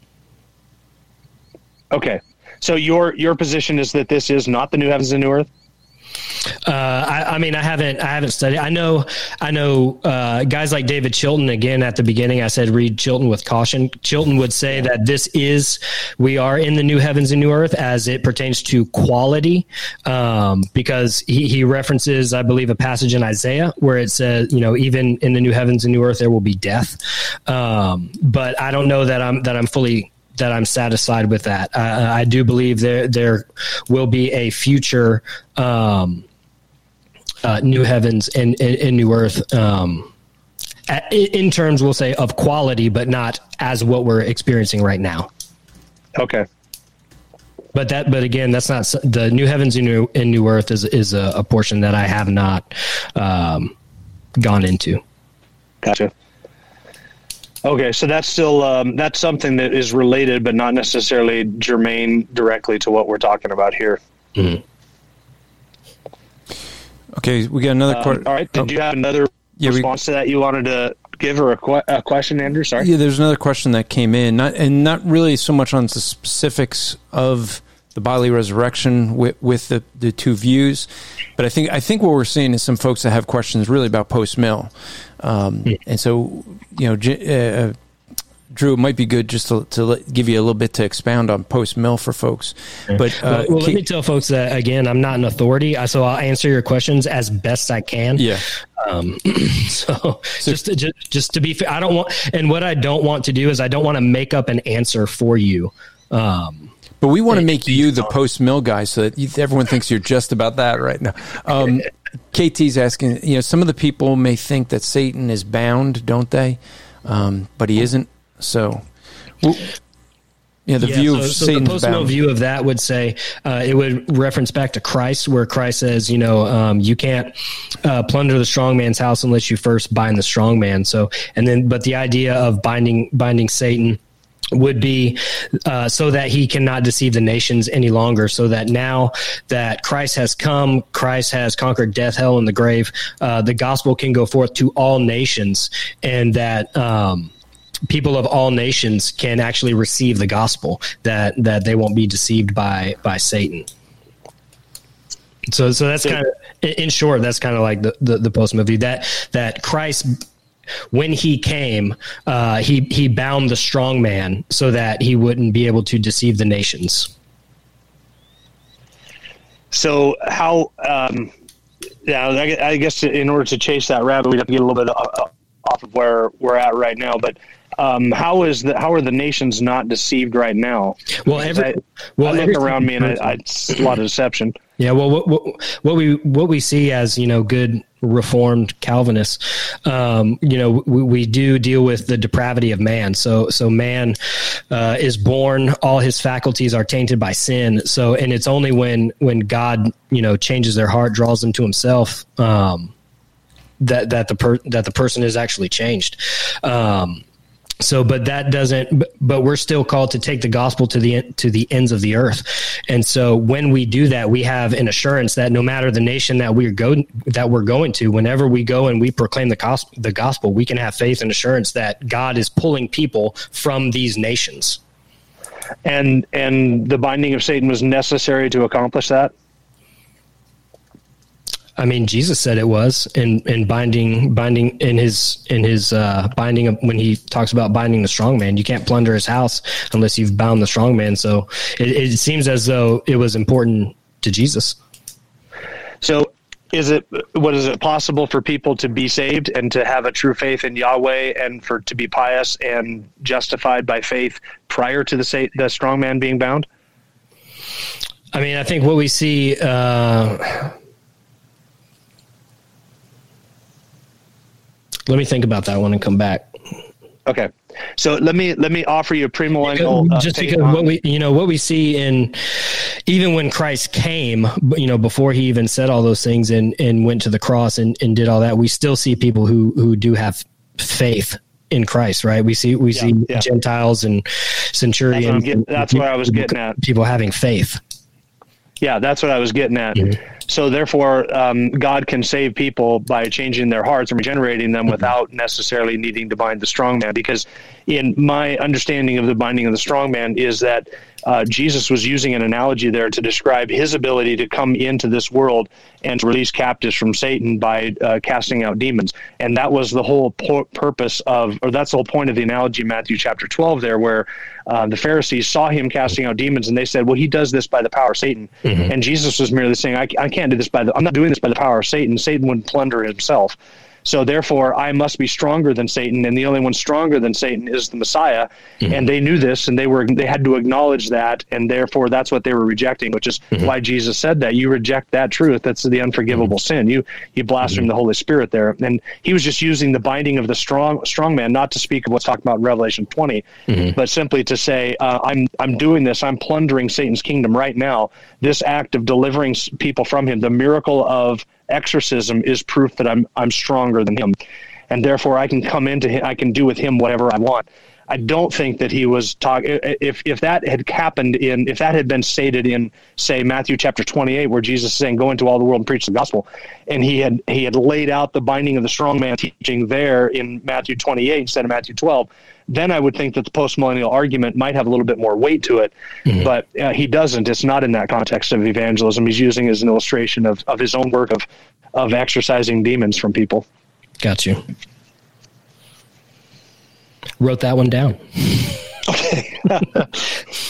Okay. So your your position is that this is not the new heavens and new earth? Uh, I, I mean, I haven't, I haven't studied. I know, I know, uh, guys like David Chilton. Again, at the beginning, I said read Chilton with caution. Chilton would say that this is, we are in the new heavens and new earth as it pertains to quality, um, because he, he references, I believe, a passage in Isaiah where it says, you know, even in the new heavens and new earth there will be death. Um, but I don't know that I'm that I'm fully. that I'm satisfied with that. Uh, I do believe there there will be a future um, uh, new heavens and, and, and new earth um, at, in terms, we'll say, of quality, but not as what we're experiencing right now. Okay. But that, but again, that's not the new heavens and new, and new earth is is a, a portion that I have not um, gone into. Gotcha. Okay, so that's still um, that's something that is related, but not necessarily germane directly to what we're talking about here. Mm-hmm. Okay, we got another um, question. All right, did oh. you have another yeah, response we, to that you wanted to give, or a, que- a question, Andrew? Sorry. Yeah, there's another question that came in, not and not really so much on the specifics of the bodily resurrection with, with the, the two views, but I think I think what we're seeing is some folks that have questions really about post-mill. Um, yeah. And so, you know, uh, Drew, it might be good just to, to let, give you a little bit to expound on post-mill for folks. But uh, well, well let me tell folks that, again, I'm not an authority, so I'll answer your questions as best I can. Yeah. Um, so, so just, to, just, just to be fair, I don't want, and what I don't want to do is I don't want to make up an answer for you. Um, but we want to make you the post-mill guy so that you, everyone thinks you're just about that right now. Um, K T's asking, you know, some of the people may think that Satan is bound, don't they? Um, but he isn't. So, well, yeah, the yeah, view so, of so Satan's the post-mill bound. view of that would say uh, it would reference back to Christ, where Christ says, you know, um, you can't uh, plunder the strong man's house unless you first bind the strong man. So, and then, but the idea of binding binding Satan would be uh, so that he cannot deceive the nations any longer, so that now that Christ has come, Christ has conquered death, hell, and the grave, uh, the gospel can go forth to all nations, and that um, people of all nations can actually receive the gospel, that that they won't be deceived by by Satan. So, so that's kind of, in short, that's kind of like the, the, the post-mill view, that that Christ, when he came, uh, he he bound the strong man so that he wouldn't be able to deceive the nations. So how? Um, yeah, I, I guess in order to chase that rabbit, we'd have to get a little bit off of where we're at right now. But um, how is the how are the nations not deceived right now? Well, every, I, well, I look around me and I, I, it's a lot of deception. Yeah, well, what, what what we what we see as, you know, good Reformed Calvinists, um, you know, we, we do deal with the depravity of man. So so man uh, is born, all his faculties are tainted by sin. So, and it's only when when God, you know, changes their heart, draws them to Himself, um, that that the per, that the person is actually changed. Um, So, but that doesn't, but we're still called to take the gospel to the, to the ends of the earth. And so when we do that, we have an assurance that no matter the nation that we're going, that we're going to, whenever we go and we proclaim the gospel, the gospel, we can have faith and assurance that God is pulling people from these nations. And, and the binding of Satan was necessary to accomplish that? I mean, Jesus said it was in, in binding, binding in his, in his, uh, binding of, when he talks about binding the strong man, you can't plunder his house unless you've bound the strong man. So it, it seems as though it was important to Jesus. So is it, what is it possible for people to be saved and to have a true faith in Yahweh and for, to be pious and justified by faith prior to the, the strong man being bound? I mean, I think what we see, uh, let me think about that one and come back. Okay. So let me, let me offer you a premillennial. Uh, just because on. what we, you know, what we see in, even when Christ came, you know, before he even said all those things and, and went to the cross and, and did all that, we still see people who, who do have faith in Christ, right? We see, we yeah, see yeah. Gentiles and centurions. That's what, getting, that's people, what I was getting at. People having faith. Yeah, that's what I was getting at. Mm-hmm. So therefore, um, God can save people by changing their hearts and regenerating them mm-hmm. without necessarily needing to bind the strong man. Because in my understanding of the binding of the strong man is that uh, Jesus was using an analogy there to describe his ability to come into this world and to release captives from Satan by uh, casting out demons. And that was the whole po- purpose of, or that's the whole point of the analogy in Matthew chapter twelve there, where uh, the Pharisees saw him casting out demons and they said, well, he does this by the power of Satan. Mm-hmm. And Jesus was merely saying, I, I can't do this by the, I'm not doing this by the power of Satan. Satan would plunder himself. So therefore, I must be stronger than Satan, and the only one stronger than Satan is the Messiah. Mm-hmm. And they knew this, and they were they had to acknowledge that, and therefore that's what they were rejecting, which is mm-hmm. why Jesus said that. You reject that truth. That's the unforgivable mm-hmm. sin. You you blaspheme mm-hmm. the Holy Spirit there. And he was just using the binding of the strong strong man, not to speak of what's talked about in Revelation twenty, mm-hmm. but simply to say, uh, I'm I'm doing this. I'm plundering Satan's kingdom right now. This act of delivering people from him, the miracle of exorcism, is proof that I'm I'm stronger than him, and therefore I can come into him. I can do with him whatever I want. I don't think that he was talking. If if that had happened in, if that had been stated in, say, Matthew chapter twenty-eight, where Jesus is saying, "Go into all the world and preach the gospel," and he had he had laid out the binding of the strong man teaching there in Matthew twenty-eight instead of Matthew twelve, then I would think that the postmillennial argument might have a little bit more weight to it. Mm-hmm. But uh, he doesn't. It's not in that context of evangelism. He's using it as an illustration of, of his own work of of exorcising demons from people. Got you. Wrote that one down. Okay.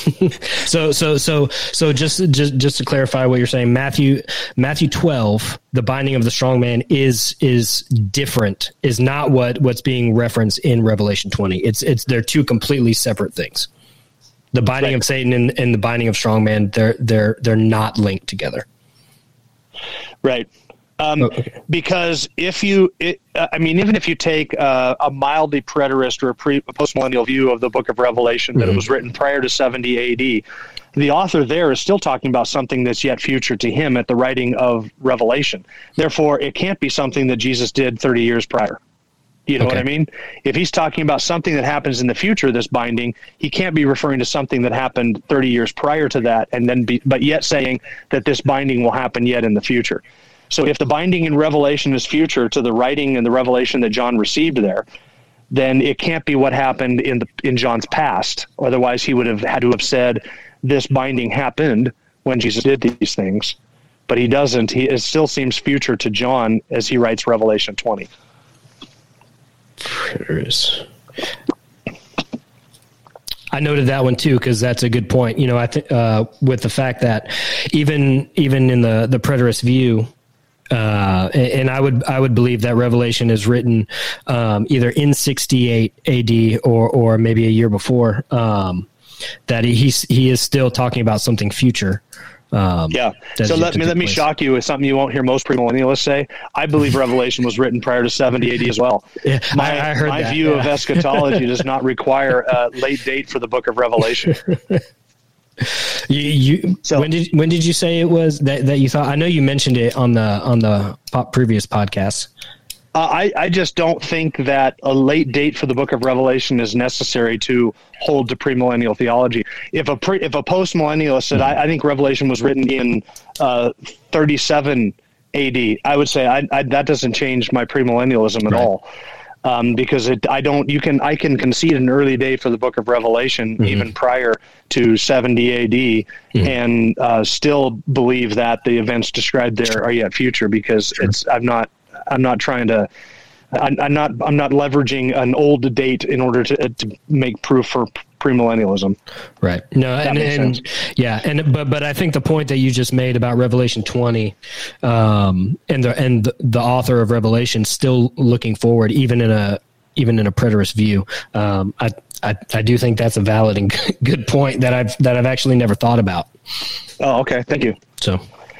so so so so just just just to clarify what you're saying, Matthew Matthew twelve, the binding of the strong man is is different, is not what what's being referenced in Revelation twenty. It's it's they're two completely separate things. The binding right. of Satan and, and the binding of strong man, they're they're they're not linked together. Right. Um, okay. Because if you, it, uh, I mean, even if you take uh, a mildly preterist or a, pre, a postmillennial view of the book of Revelation, that mm-hmm. it was written prior to seventy A D, the author there is still talking about something that's yet future to him at the writing of Revelation. Therefore, it can't be something that Jesus did thirty years prior. You know okay. what I mean? If he's talking about something that happens in the future, this binding, he can't be referring to something that happened thirty years prior to that, and then be, but yet saying that this binding will happen yet in the future. So if the binding in Revelation is future to the writing and the revelation that John received there, then it can't be what happened in the in John's past. Otherwise, he would have had to have said this binding happened when Jesus did these things. But he doesn't. He, it still seems future to John as he writes Revelation twenty. I noted that one too, because that's a good point. You know, I think uh, with the fact that even even in the the preterist view, uh, and I would I would believe that Revelation is written um, either in sixty-eight A D or or maybe a year before. Um, that he he's, he is still talking about something future. Um, yeah. So let me let me place. shock you with something you won't hear most premillennialists say. I believe Revelation was written prior to seventy A D as well. Yeah, my I, I heard my that, view yeah. of eschatology does not require a late date for the book of Revelation. you, you so, when did when did you say it was that, that you thought? I know you mentioned it on the on the previous podcast. Uh, I, I just don't think that a late date for the book of Revelation is necessary to hold to premillennial theology. If a pre, if a postmillennialist said, I, I think Revelation was written in uh, thirty-seven A D, I would say I, I, that doesn't change my premillennialism at right. all. Um, because it, I don't, you can, I can concede an early date for the book of Revelation, mm-hmm. even prior to seventy A D, mm-hmm. and uh, still believe that the events described there are yet future, because sure. it's, I'm not, I'm not trying to, I'm, I'm not, I'm not leveraging an old date in order to, to make proof for premillennialism. Right. No, and, and yeah. And, but, but I think the point that you just made about Revelation twenty, um, and the, and the author of Revelation still looking forward, even in a, even in a preterist view. Um, I, I, I do think that's a valid and good point that I've, that I've actually never thought about. Oh, okay. Thank you. So,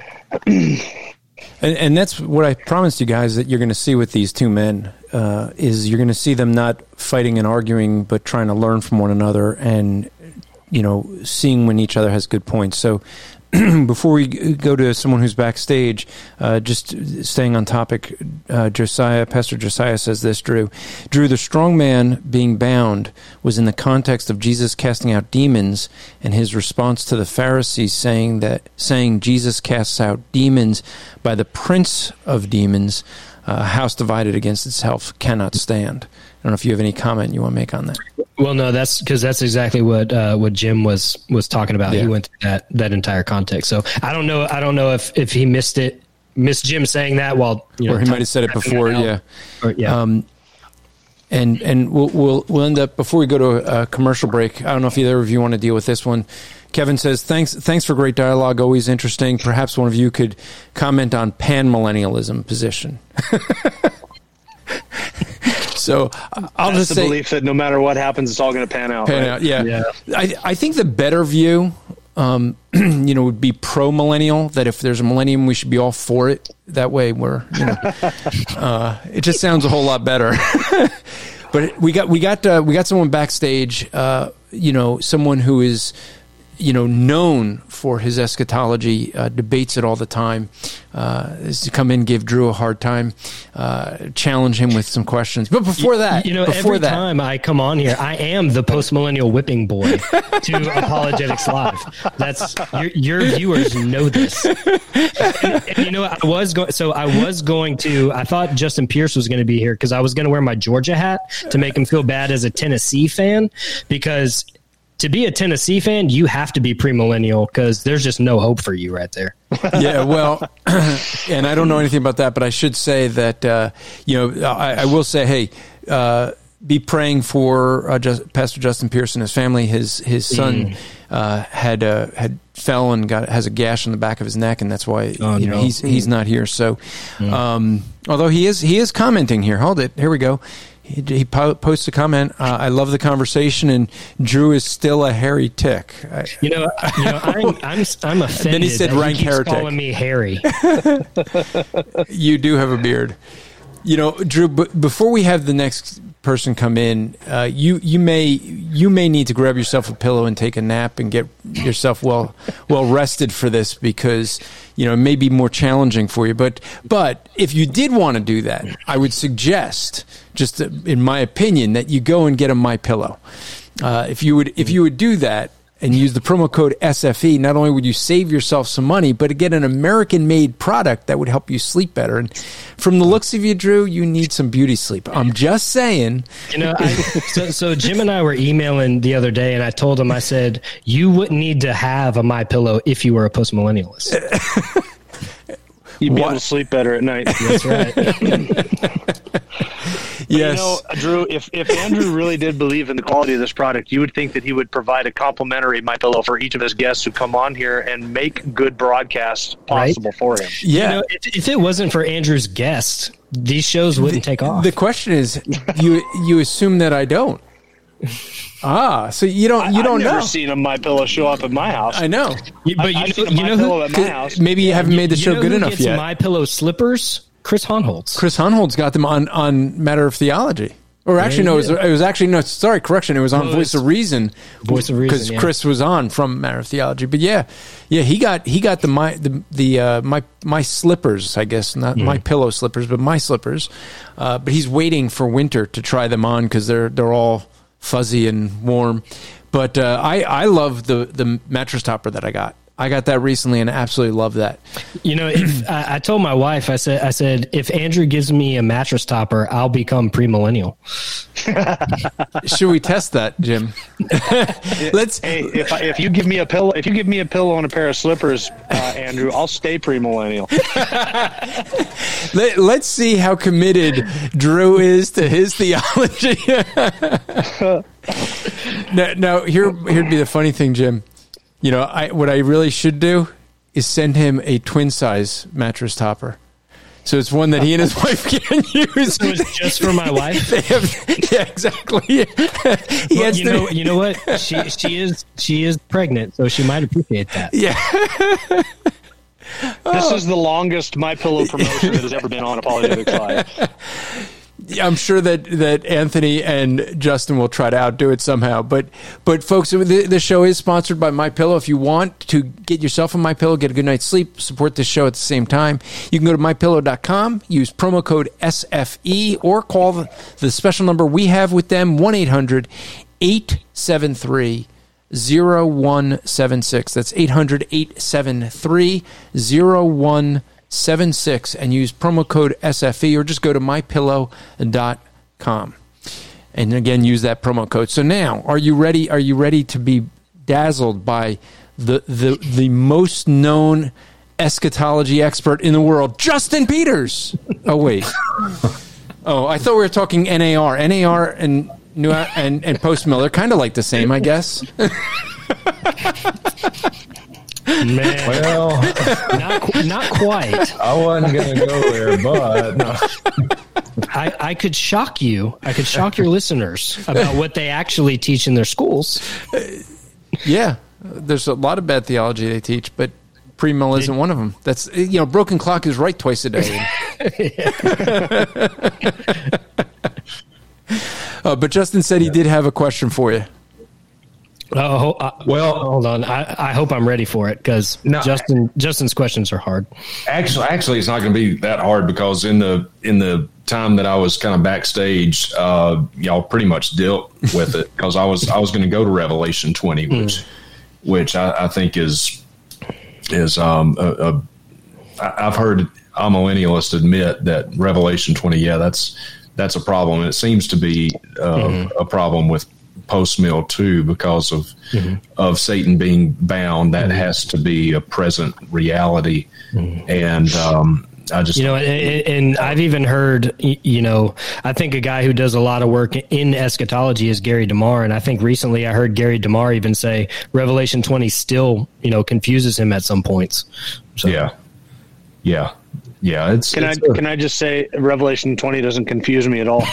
And, and that's what I promised you guys that you're going to see with these two men, uh, is you're going to see them not fighting and arguing, but trying to learn from one another and, you know, seeing when each other has good points. So before we go to someone who's backstage, uh, just staying on topic, uh, Josiah, Pastor Josiah says this, Drew. Drew, the strong man being bound was in the context of Jesus casting out demons and his response to the Pharisees saying that saying Jesus casts out demons by the prince of demons, uh, a house divided against itself cannot stand. I don't know if you have any comment you want to make on that. Well, no, that's because that's exactly what uh, what Jim was was talking about. Yeah. He went through that that entire context. So I don't know. I don't know if, if he missed it, missed Jim saying that while you know, or he might have said it before. Yeah, or, yeah. Um, and and we'll we'll we'll end up before we go to a commercial break. I don't know if either of you want to deal with this one. Kevin says, thanks thanks for great dialogue, always interesting. Perhaps one of you could comment on panmillennialism position. So I'll That's just the say, belief that no matter what happens, it's all going to pan out. Pan right? out, yeah. yeah. I I think the better view, um, you know, would be pro-millennial. That if there's a millennium, we should be all for it. That way, we're, you know, uh, it just sounds a whole lot better. But we got we got uh, we got someone backstage. Uh, you know, someone who is, you know, known for his eschatology, uh, debates it all the time, uh, is to come in, give Drew a hard time, uh, challenge him with some questions. But before that, you know, before every that, time I come on here, I am the post-millennial whipping boy to Apologetics Live. That's your, your viewers know this. And, and you know, I was going, so I was going to, I thought Justin Pierce was going to be here because I was going to wear my Georgia hat to make him feel bad as a Tennessee fan, because to be a Tennessee fan, you have to be premillennial because there's just no hope for you right there. Yeah, well, and I don't know anything about that, but I should say that, uh, you know, I, I will say, hey, uh, be praying for uh, just, Pastor Justin Pierce and his family. His his son mm. uh, had uh, had fell and got has a gash on the back of his neck, and that's why oh, you know no. he's he's not here. So, mm. um, although he is he is commenting here. Hold it. Here we go. He, he po- posts a comment. Uh, I love the conversation, and Drew is still a hairy tick. I, you know, you know, I'm I'm, I'm offended. Then he said, "Rank he heretic." Calling me hairy. You do have a beard. You know, Drew. B- before we have the next person come in, uh, you you may you may need to grab yourself a pillow and take a nap and get yourself well well rested for this, because you know it may be more challenging for you. But but if you did want to do that, I would suggest, just in my opinion, that you go and get a MyPillow. Uh, if you would if you would do that and use the promo code S F E, not only would you save yourself some money, but get an American-made product that would help you sleep better. And from the looks of you, Drew, you need some beauty sleep. I'm just saying. You know, I, so, so Jim and I were emailing the other day, and I told him, I said, you wouldn't need to have a MyPillow if you were a post-millennialist. You'd be what? able to sleep better at night. That's right. Yes. You know, Drew, if, if Andrew really did believe in the quality of this product, you would think that he would provide a complimentary MyPillow for each of his guests who come on here and make good broadcasts possible right? for him. Yeah. You know, if, if it wasn't for Andrew's guests, these shows wouldn't the, take off. The question is, you you assume that I don't. Ah, so you don't you I've don't never know. I've never seen a MyPillow show up at my house. I know, you, but you, I've know, seen a you know MyPillow who, at my house. Maybe you yeah, haven't made the you show know good who enough gets yet. MyPillow slippers. Chris Honholtz. Chris Honholtz got them on, on Matter of Theology. Or actually, no, it was, it was actually, no, sorry, correction. It was on no, Voice of Reason. Voice of Reason, because yeah. Chris was on from Matter of Theology. But yeah, yeah, he got he got the my the the uh, my my slippers, I guess, not mm. my pillow slippers, but my slippers. Uh, but he's waiting for winter to try them on because they're they're all fuzzy and warm. But uh, I I love the the mattress topper that I got. I got that recently and absolutely love that. You know, if, I, I told my wife, I said, I said, if Andrew gives me a mattress topper, I'll become premillennial. Should we test that, Jim? Let's. Hey, if I, if you give me a pillow, if you give me a pillow and a pair of slippers, uh, Andrew, I'll stay premillennial. Let, let's see how committed Drew is to his theology. now, now, here, here'd be the funny thing, Jim. You know, I, what I really should do is send him a twin size mattress topper. So it's one that he and his wife can use. So it's just for my wife? They have, yeah, exactly. he well, you, know, you know what? She she is she is pregnant, so she might appreciate that. Yeah. This is the longest MyPillow promotion that has ever been on Apologetics Live. I'm sure that, that Anthony and Justin will try to outdo it somehow. But, but folks, the, the show is sponsored by MyPillow. If you want to get yourself a MyPillow, get a good night's sleep, support this show at the same time, you can go to my pillow dot com, use promo code S F E, or call the, the special number we have with them, one eight hundred eight seven three zero one seven six. That's eight hundred eight seven three zero one seven six, and use promo code S F E, or just go to my pillow dot com and again use that promo code. So now, are you ready? Are you ready to be dazzled by the the the most known eschatology expert in the world, Justin Peters? Oh wait, oh I thought we were talking N A R, N A R and New and and Post Mill. They're kind of like the same, I guess. Man, well, not not quite. I wasn't going to go there, but no. I, I could shock you. I could shock your listeners about what they actually teach in their schools. Uh, yeah, there's a lot of bad theology they teach, but premill isn't one of them. That's, you know, broken clock is right twice a day. uh, but Justin said he did have a question for you. Oh, uh, well, hold on. I, I hope I'm ready for it because no, Justin Justin's questions are hard. Actually, actually, it's not going to be that hard because in the in the time that I was kind of backstage, uh, y'all pretty much dealt with it because I was I was going to go to Revelation twenty, which mm. which I, I think is is um a, a I've heard amillennialists admit that Revelation twenty, yeah, that's that's a problem, and it seems to be uh, mm-hmm. a problem with post-mill too because of mm-hmm. of Satan being bound. That mm-hmm. has to be a present reality, mm-hmm. and um, I just, you know, and, and I've even heard, you know, I think a guy who does a lot of work in eschatology is Gary DeMar. And I think recently I heard Gary DeMar even say Revelation twenty still, you know, confuses him at some points. So. Yeah. Yeah. Yeah. It's, can it's I, a, can I just say Revelation twenty doesn't confuse me at all.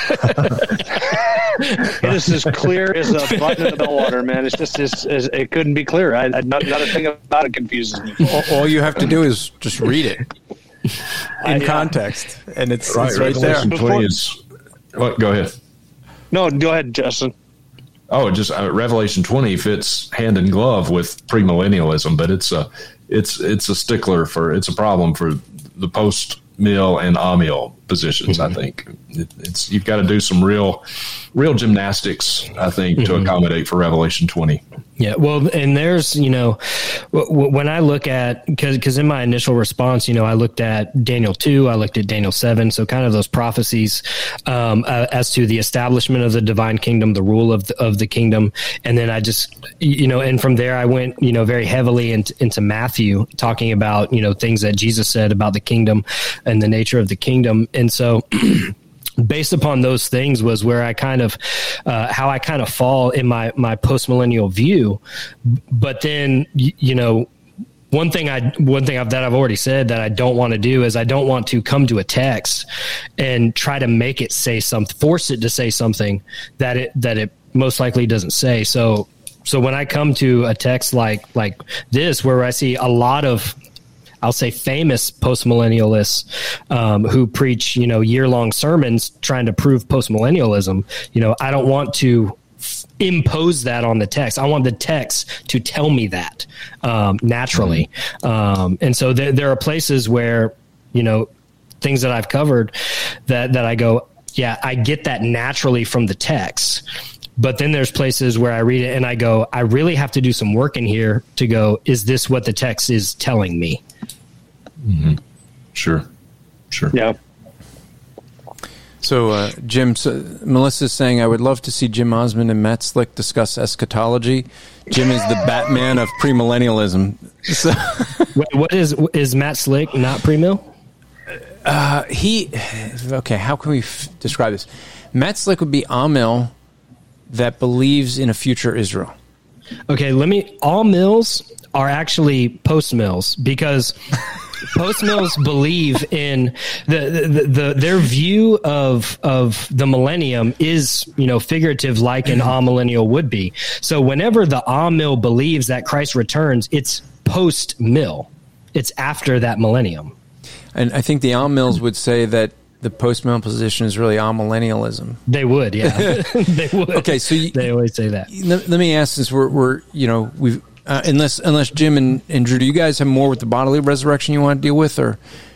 It is as clear as a button in the bellwater, man. It's just, it's, it's, it couldn't be clearer. I, I, not, not a thing about it confuses me. All, all you have to do is just read it in I, yeah. context, and it's right. it's right Revelation there. twenty is, what, go ahead. No, go ahead, Justin. Oh, just uh, Revelation twenty fits hand in glove with premillennialism, but it's a, it's, it's a stickler for, it's a problem for the post mill and amill positions. Mm-hmm. I think it, it's, you've got to do some real, real gymnastics, I think, mm-hmm. to accommodate for Revelation twenty. Yeah. Well, and there's, you know, w- w- when I look at, cause, cause in my initial response, you know, I looked at Daniel two, I looked at Daniel seven. So kind of those prophecies, um, uh, as to the establishment of the divine kingdom, the rule of the, of the kingdom. And then I just, you know, and from there I went, you know, very heavily into, into Matthew, talking about, you know, things that Jesus said about the kingdom and the nature of the kingdom. And so based upon those things was where I kind of, uh, how I kind of fall in my, my post-millennial view. But then, you, you know, one thing I, one thing I've, that I've already said that I don't want to do is I don't want to come to a text and try to make it say something, force it to say something that it, that it most likely doesn't say. So, so when I come to a text like, like this, where I see a lot of, I'll say famous post-millennialists um, who preach, you know, year-long sermons trying to prove post-millennialism. You know, I don't want to f- impose that on the text. I want the text to tell me that um, naturally. Um, and so th- there are places where, you know, things that I've covered that, that I go, yeah, I get that naturally from the text. But then there's places where I read it and I go, I really have to do some work in here to go, is this what the text is telling me? Mm-hmm. Sure. Sure. Yeah. So, uh, Jim, so Melissa's saying, I would love to see Jim Osmond and Matt Slick discuss eschatology. Jim is the Batman of premillennialism. So, Wait, what is, is Matt Slick not premill? uh, he, okay, how can we f- describe this? Matt Slick would be Amil that believes in a future Israel. Okay, let me, all mills are actually post mills because post mills believe in the, the, the, their view of, of the millennium is, you know, figurative like an amillennial would be. So whenever the amill believes that Christ returns, it's post mill. It's after that millennium. And I think the Amils would say that the post-mill position is really amillennialism. They would, yeah. They would. Okay, so you, they always say that. Let, let me ask, since we're, we're you know, we've uh, unless unless Jim and, and Drew, do you guys have more with the bodily resurrection you want to deal with, or?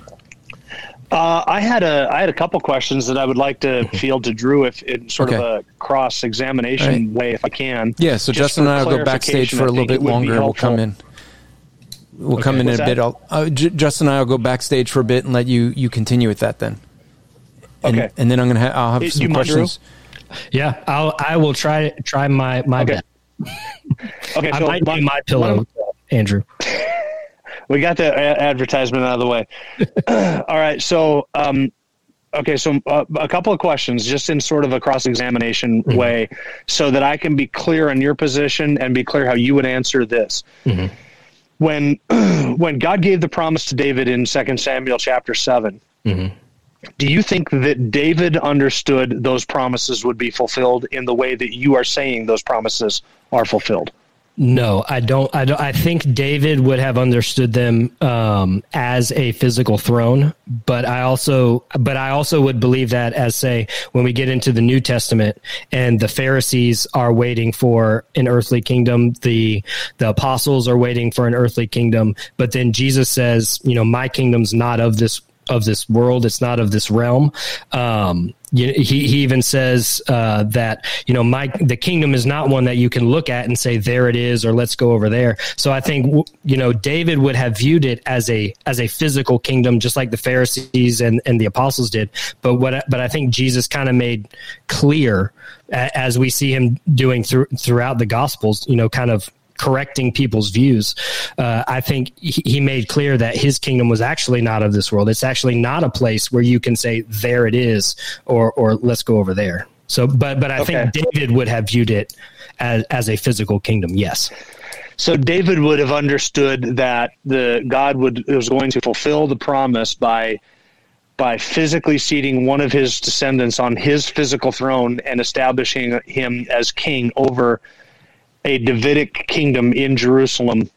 Uh, I had a I had a couple questions that I would like to field to Drew, if in sort Okay. of a cross examination Right. way, if I can. Yeah, so Just Justin for and I will go backstage clarification, for a I little think bit it would be longer, and we'll come in. We'll come in in What's a bit. that? I'll, uh, J- Justin and I will go backstage for a bit and let you you continue with that then. And, Okay. and then I'm gonna ha- I'll have You some mind, Drew? questions. Yeah, I'll I will try try my my Okay. best. Okay, I so might one- do my pillow, one- Andrew. we got the a- advertisement out of the way. All right, so um, okay, so uh, a couple of questions, just in sort of a cross examination Mm-hmm. way, so that I can be clear on your position and be clear how you would answer this. Mm-hmm. When when God gave the promise to David in Second Samuel chapter seven. Mm-hmm. Do you think that David understood those promises would be fulfilled in the way that you are saying those promises are fulfilled? No, I don't. I don't. I think David would have understood them um, as a physical throne, but I also, but I also would believe that as, say, when we get into the New Testament and the Pharisees are waiting for an earthly kingdom, the the apostles are waiting for an earthly kingdom, but then Jesus says, you know, my kingdom's not of this of this world. It's not of this realm. Um, you, he, he even says uh, that, you know, my the kingdom is not one that you can look at and say, there it is, or let's go over there. So I think, you know, David would have viewed it as a as a physical kingdom, just like the Pharisees and, and the apostles did. But what but I think Jesus kind of made clear, as we see him doing through, throughout the Gospels, you know, kind of correcting people's views. Uh, I think he, he made clear that his kingdom was actually not of this world. It's actually not a place where you can say, there it is, or or let's go over there. So, but but I Okay. think David would have viewed it as, as a physical kingdom. Yes. So David would have understood that the God would was going to fulfill the promise by by physically seating one of his descendants on his physical throne and establishing him as king over a Davidic kingdom in Jerusalem.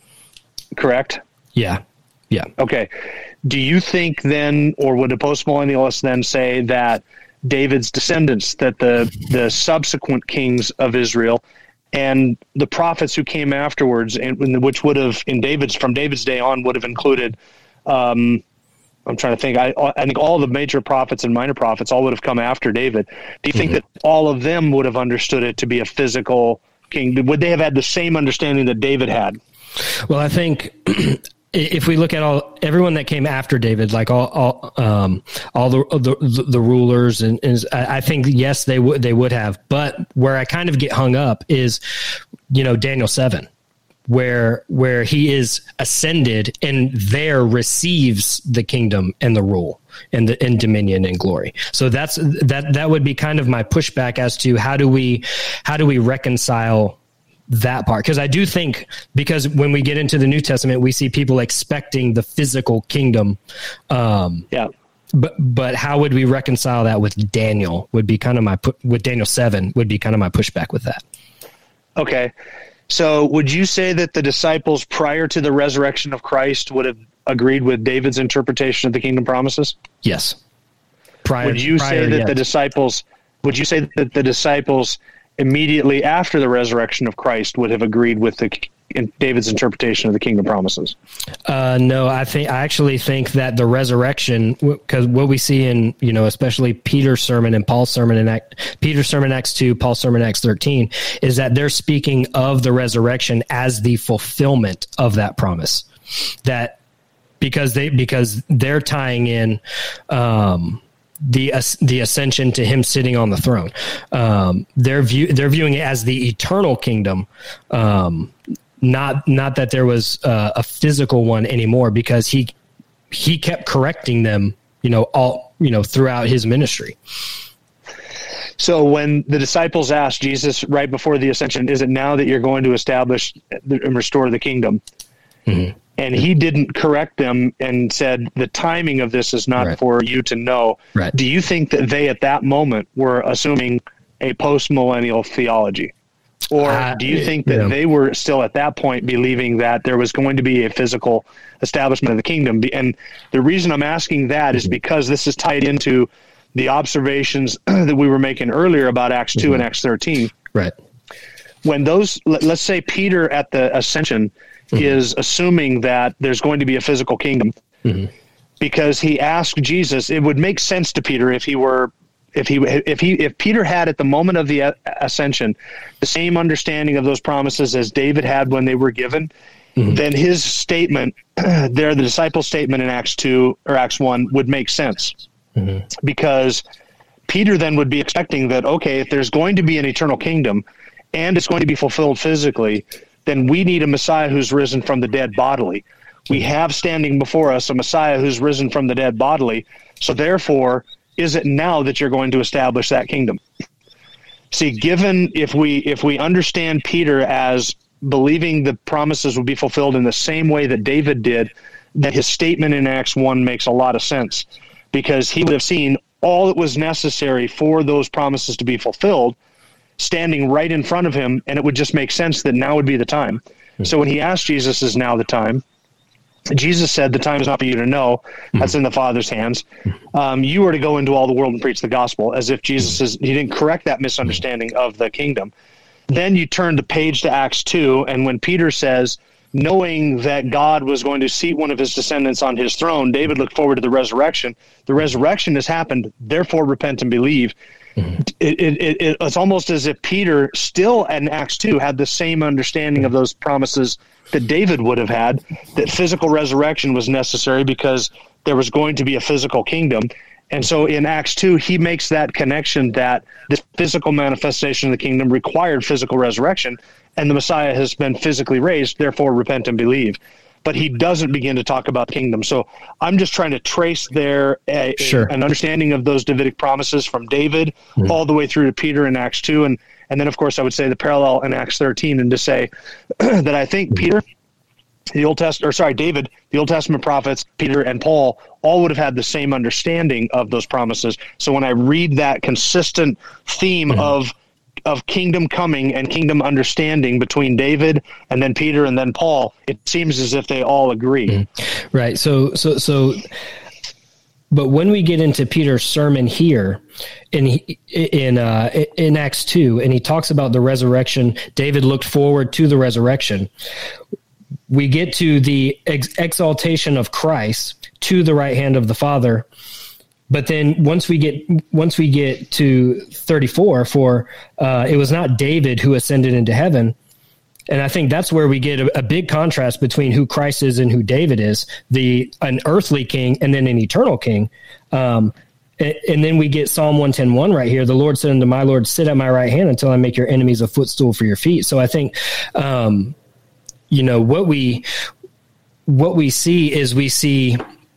Correct? Yeah. Yeah. Okay. Do you think then, or would a postmillennialist then say that David's descendants, that the the subsequent kings of Israel and the prophets who came afterwards, and which would have in David's from David's day on would have included, um, I'm trying to think. I I think all the major prophets and minor prophets all would have come after David. Do you think mm-hmm. that all of them would have understood it to be a physical king? Would they have had the same understanding that David had? Well, I think if we look at all everyone that came after David, like all all um, all the, the the rulers, and, and I think yes, they would they would have. But where I kind of get hung up is, you know, Daniel seven, where where he is ascended and there receives the kingdom and the rule and the and dominion and glory. So that's that that would be kind of my pushback as to how do we how do we reconcile that part? Because I do think, because when we get into the New Testament, we see people expecting the physical kingdom. Um, yeah. But but how would we reconcile that with Daniel? Would be kind of my pu- with Daniel seven would be kind of my pushback with that. Okay. So would you say that the disciples prior to the resurrection of Christ would have agreed with David's interpretation of the kingdom promises? Yes. Prior, would you prior, say that yes. the disciples, would you say that the disciples immediately after the resurrection of Christ would have agreed with the in David's interpretation of the kingdom promises? Uh, no, I think I actually think that the resurrection, because what we see in, you know, especially Peter's sermon and Paul's sermon in Act, Peter's sermon Acts two, Paul's sermon Acts thirteen, is that they're speaking of the resurrection as the fulfillment of that promise. That because they because they're tying in um, the the ascension to him sitting on the throne. Um, they're view they're viewing it as the eternal kingdom. Um, Not not that there was uh, a physical one anymore, because he he kept correcting them, you know, all you know throughout his ministry. So when the disciples asked Jesus right before the ascension, "Is it now that you're going to establish and restore the kingdom?" Mm-hmm. And he didn't correct them and said, "The timing of this is not right. for you to know." Right. Do you think that they at that moment were assuming a post-millennial theology? Or uh, do you think that yeah. they were still at that point believing that there was going to be a physical establishment of the kingdom? And the reason I'm asking that is because this is tied into the observations that we were making earlier about Acts two mm-hmm. and Acts thirteen. Right. When those, let's say Peter at the ascension mm-hmm. is assuming that there's going to be a physical kingdom mm-hmm. because he asked Jesus, it would make sense to Peter if he were If he if he if Peter had at the moment of the ascension the same understanding of those promises as David had when they were given, mm-hmm. then his statement there, the disciple statement in Acts two or Acts one, would make sense mm-hmm. because Peter then would be expecting that, okay, if there's going to be an eternal kingdom and it's going to be fulfilled physically, then we need a Messiah who's risen from the dead bodily. We have standing before us a Messiah who's risen from the dead bodily, so therefore, is it now that you're going to establish that kingdom? See, given if we if we understand Peter as believing the promises will be fulfilled in the same way that David did, then his statement in Acts one makes a lot of sense, because he would have seen all that was necessary for those promises to be fulfilled standing right in front of him, and it would just make sense that now would be the time. Mm-hmm. So when he asked Jesus, "Is now the time?" Jesus said, "The time is not for you to know. That's in the Father's hands. Um, you are to go into all the world and preach the gospel," as if Jesus is, he didn't correct that misunderstanding of the kingdom. Then you turn the page to Acts two, and when Peter says, knowing that God was going to seat one of his descendants on his throne, David looked forward to the resurrection. The resurrection has happened, therefore repent and believe. Mm-hmm. It, it, it, it's almost as if Peter still in Acts two had the same understanding of those promises that David would have had, that physical resurrection was necessary because there was going to be a physical kingdom. And so in Acts two, he makes that connection that this physical manifestation of the kingdom required physical resurrection. and the Messiah has been physically raised, therefore repent and believe. But he doesn't begin to talk about the kingdom. So I'm just trying to trace there a, sure. an understanding of those Davidic promises from David mm-hmm. all the way through to Peter in Acts two. And, and then, of course, I would say the parallel in Acts thirteen, and to say that I think Peter, the Old Testament, or sorry, David, the Old Testament prophets, Peter and Paul, all would have had the same understanding of those promises. So when I read that consistent theme mm-hmm. of of kingdom coming and kingdom understanding between David and then Peter and then Paul, it seems as if they all agree. Mm-hmm. Right. So, so, so, but when we get into Peter's sermon here in, in, uh, in Acts two, and he talks about the resurrection, David looked forward to the resurrection. We get to the ex- exaltation of Christ to the right hand of the Father. But then once we get once we get to thirty-four, for uh, it was not David who ascended into heaven, and I think that's where we get a, a big contrast between who Christ is and who David is, the an earthly king and then an eternal king. Um, and, and then we get Psalm one ten one right here. The Lord said unto my Lord, sit at my right hand until I make your enemies a footstool for your feet. So I think, um, you know, what we what we see is we see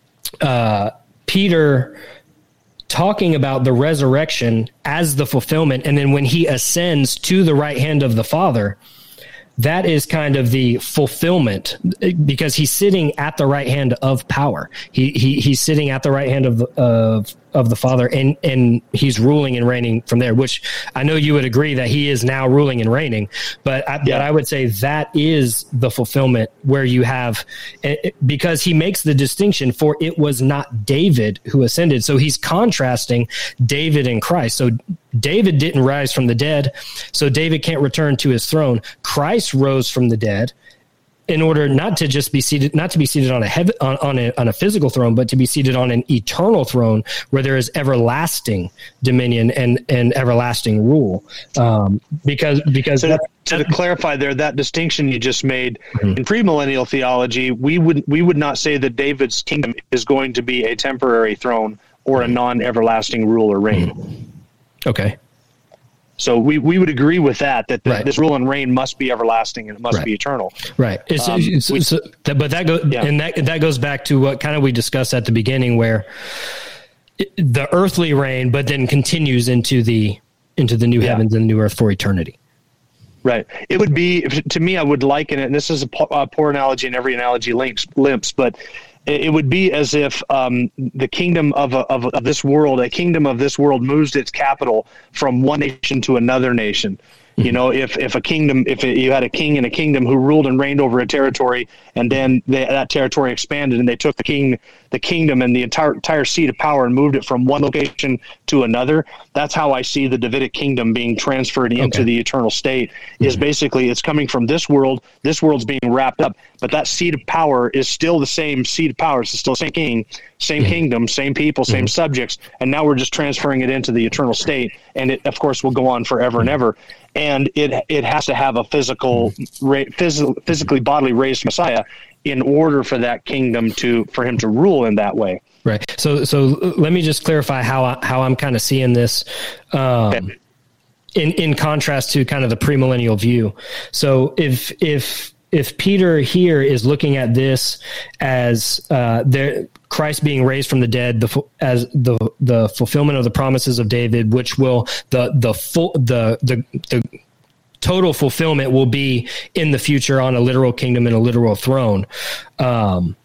uh, Peter talking about the resurrection as the fulfillment. And then when he ascends to the right hand of the Father, that is kind of the fulfillment, because he's sitting at the right hand of power. He, he he's sitting at the right hand of the, of of the Father, and and he's ruling and reigning from there. Which I know you would agree that he is now ruling and reigning, but I, yeah. but I would say that is the fulfillment where you have, because he makes the distinction, for it was not David who ascended. So he's contrasting David and Christ. So David didn't rise from the dead, so David can't return to his throne. Christ rose from the dead in order not to just be seated, not to be seated on a heaven, on, on a on a physical throne, but to be seated on an eternal throne where there is everlasting dominion and, and everlasting rule. Um, because because so that, to, to clarify there, that distinction you just made mm-hmm. in premillennial theology, we would we would not say that David's kingdom is going to be a temporary throne or a non-everlasting rule or reign. Mm-hmm. Okay. So we, we would agree with that, that the, right. this rule and reign must be everlasting and it must right. be eternal. Right. It's, um, it's, we, so that, but that goes, yeah. and that, that goes back to what kind of we discussed at the beginning, where it, the earthly reign, but then continues into the, into the new yeah. heavens and new earth for eternity. Right. It would be, to me, I would liken it, and this is a, a poor analogy and every analogy links, limps, but it would be as if um, the kingdom of, a, of of this world, a kingdom of this world, moves its capital from one nation to another nation. You know, if, if a kingdom, if it, you had a king in a kingdom who ruled and reigned over a territory, and then they, that territory expanded, and they took the king, the kingdom, and the entire entire seat of power and moved it from one location to another. That's how I see the Davidic kingdom being transferred into okay. the eternal state. Mm-hmm. Is basically it's coming from this world. This world's being wrapped up, but that seat of power is still the same seat of power. It's still the same king, same mm-hmm. kingdom, same people, same mm-hmm. subjects, and now we're just transferring it into the eternal state, and it, of course, will go on forever and ever. And it it has to have a physical, phys- physically bodily raised Messiah in order for that kingdom to for him to rule in that way. Right. So so let me just clarify how I, how I'm kind of seeing this, um, okay. in in contrast to kind of the premillennial view. So if if if Peter here is looking at this as uh, there. Christ being raised from the dead, the, as the the fulfillment of the promises of David, which will the the full the the the total fulfillment will be in the future on a literal kingdom and a literal throne. Um,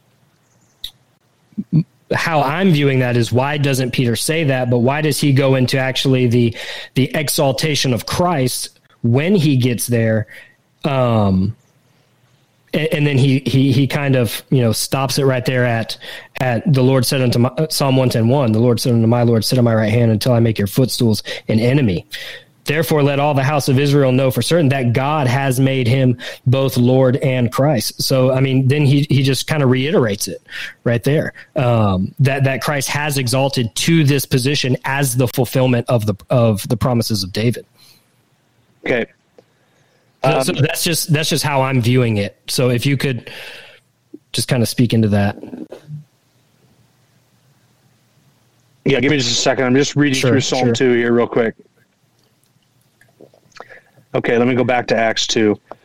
how I'm viewing that is, why doesn't Peter say that? But why does he go into actually the the exaltation of Christ when he gets there? Um, And then he, he, he kind of, you know, stops it right there at, at the Lord said unto my, Psalm one ten one, the Lord said unto my Lord, sit on my right hand until I make your footstools an enemy. Therefore, let all the house of Israel know for certain that God has made him both Lord and Christ. So, I mean, then he, he just kind of reiterates it right there, um, that, that Christ has exalted to this position as the fulfillment of the, of the promises of David. Okay. Um, so that's just that's just how I'm viewing it. So if you could just kind of speak into that. Yeah, give me just a second. I'm just reading sure, through Psalm sure. two here real quick. Okay, let me go back to Acts two.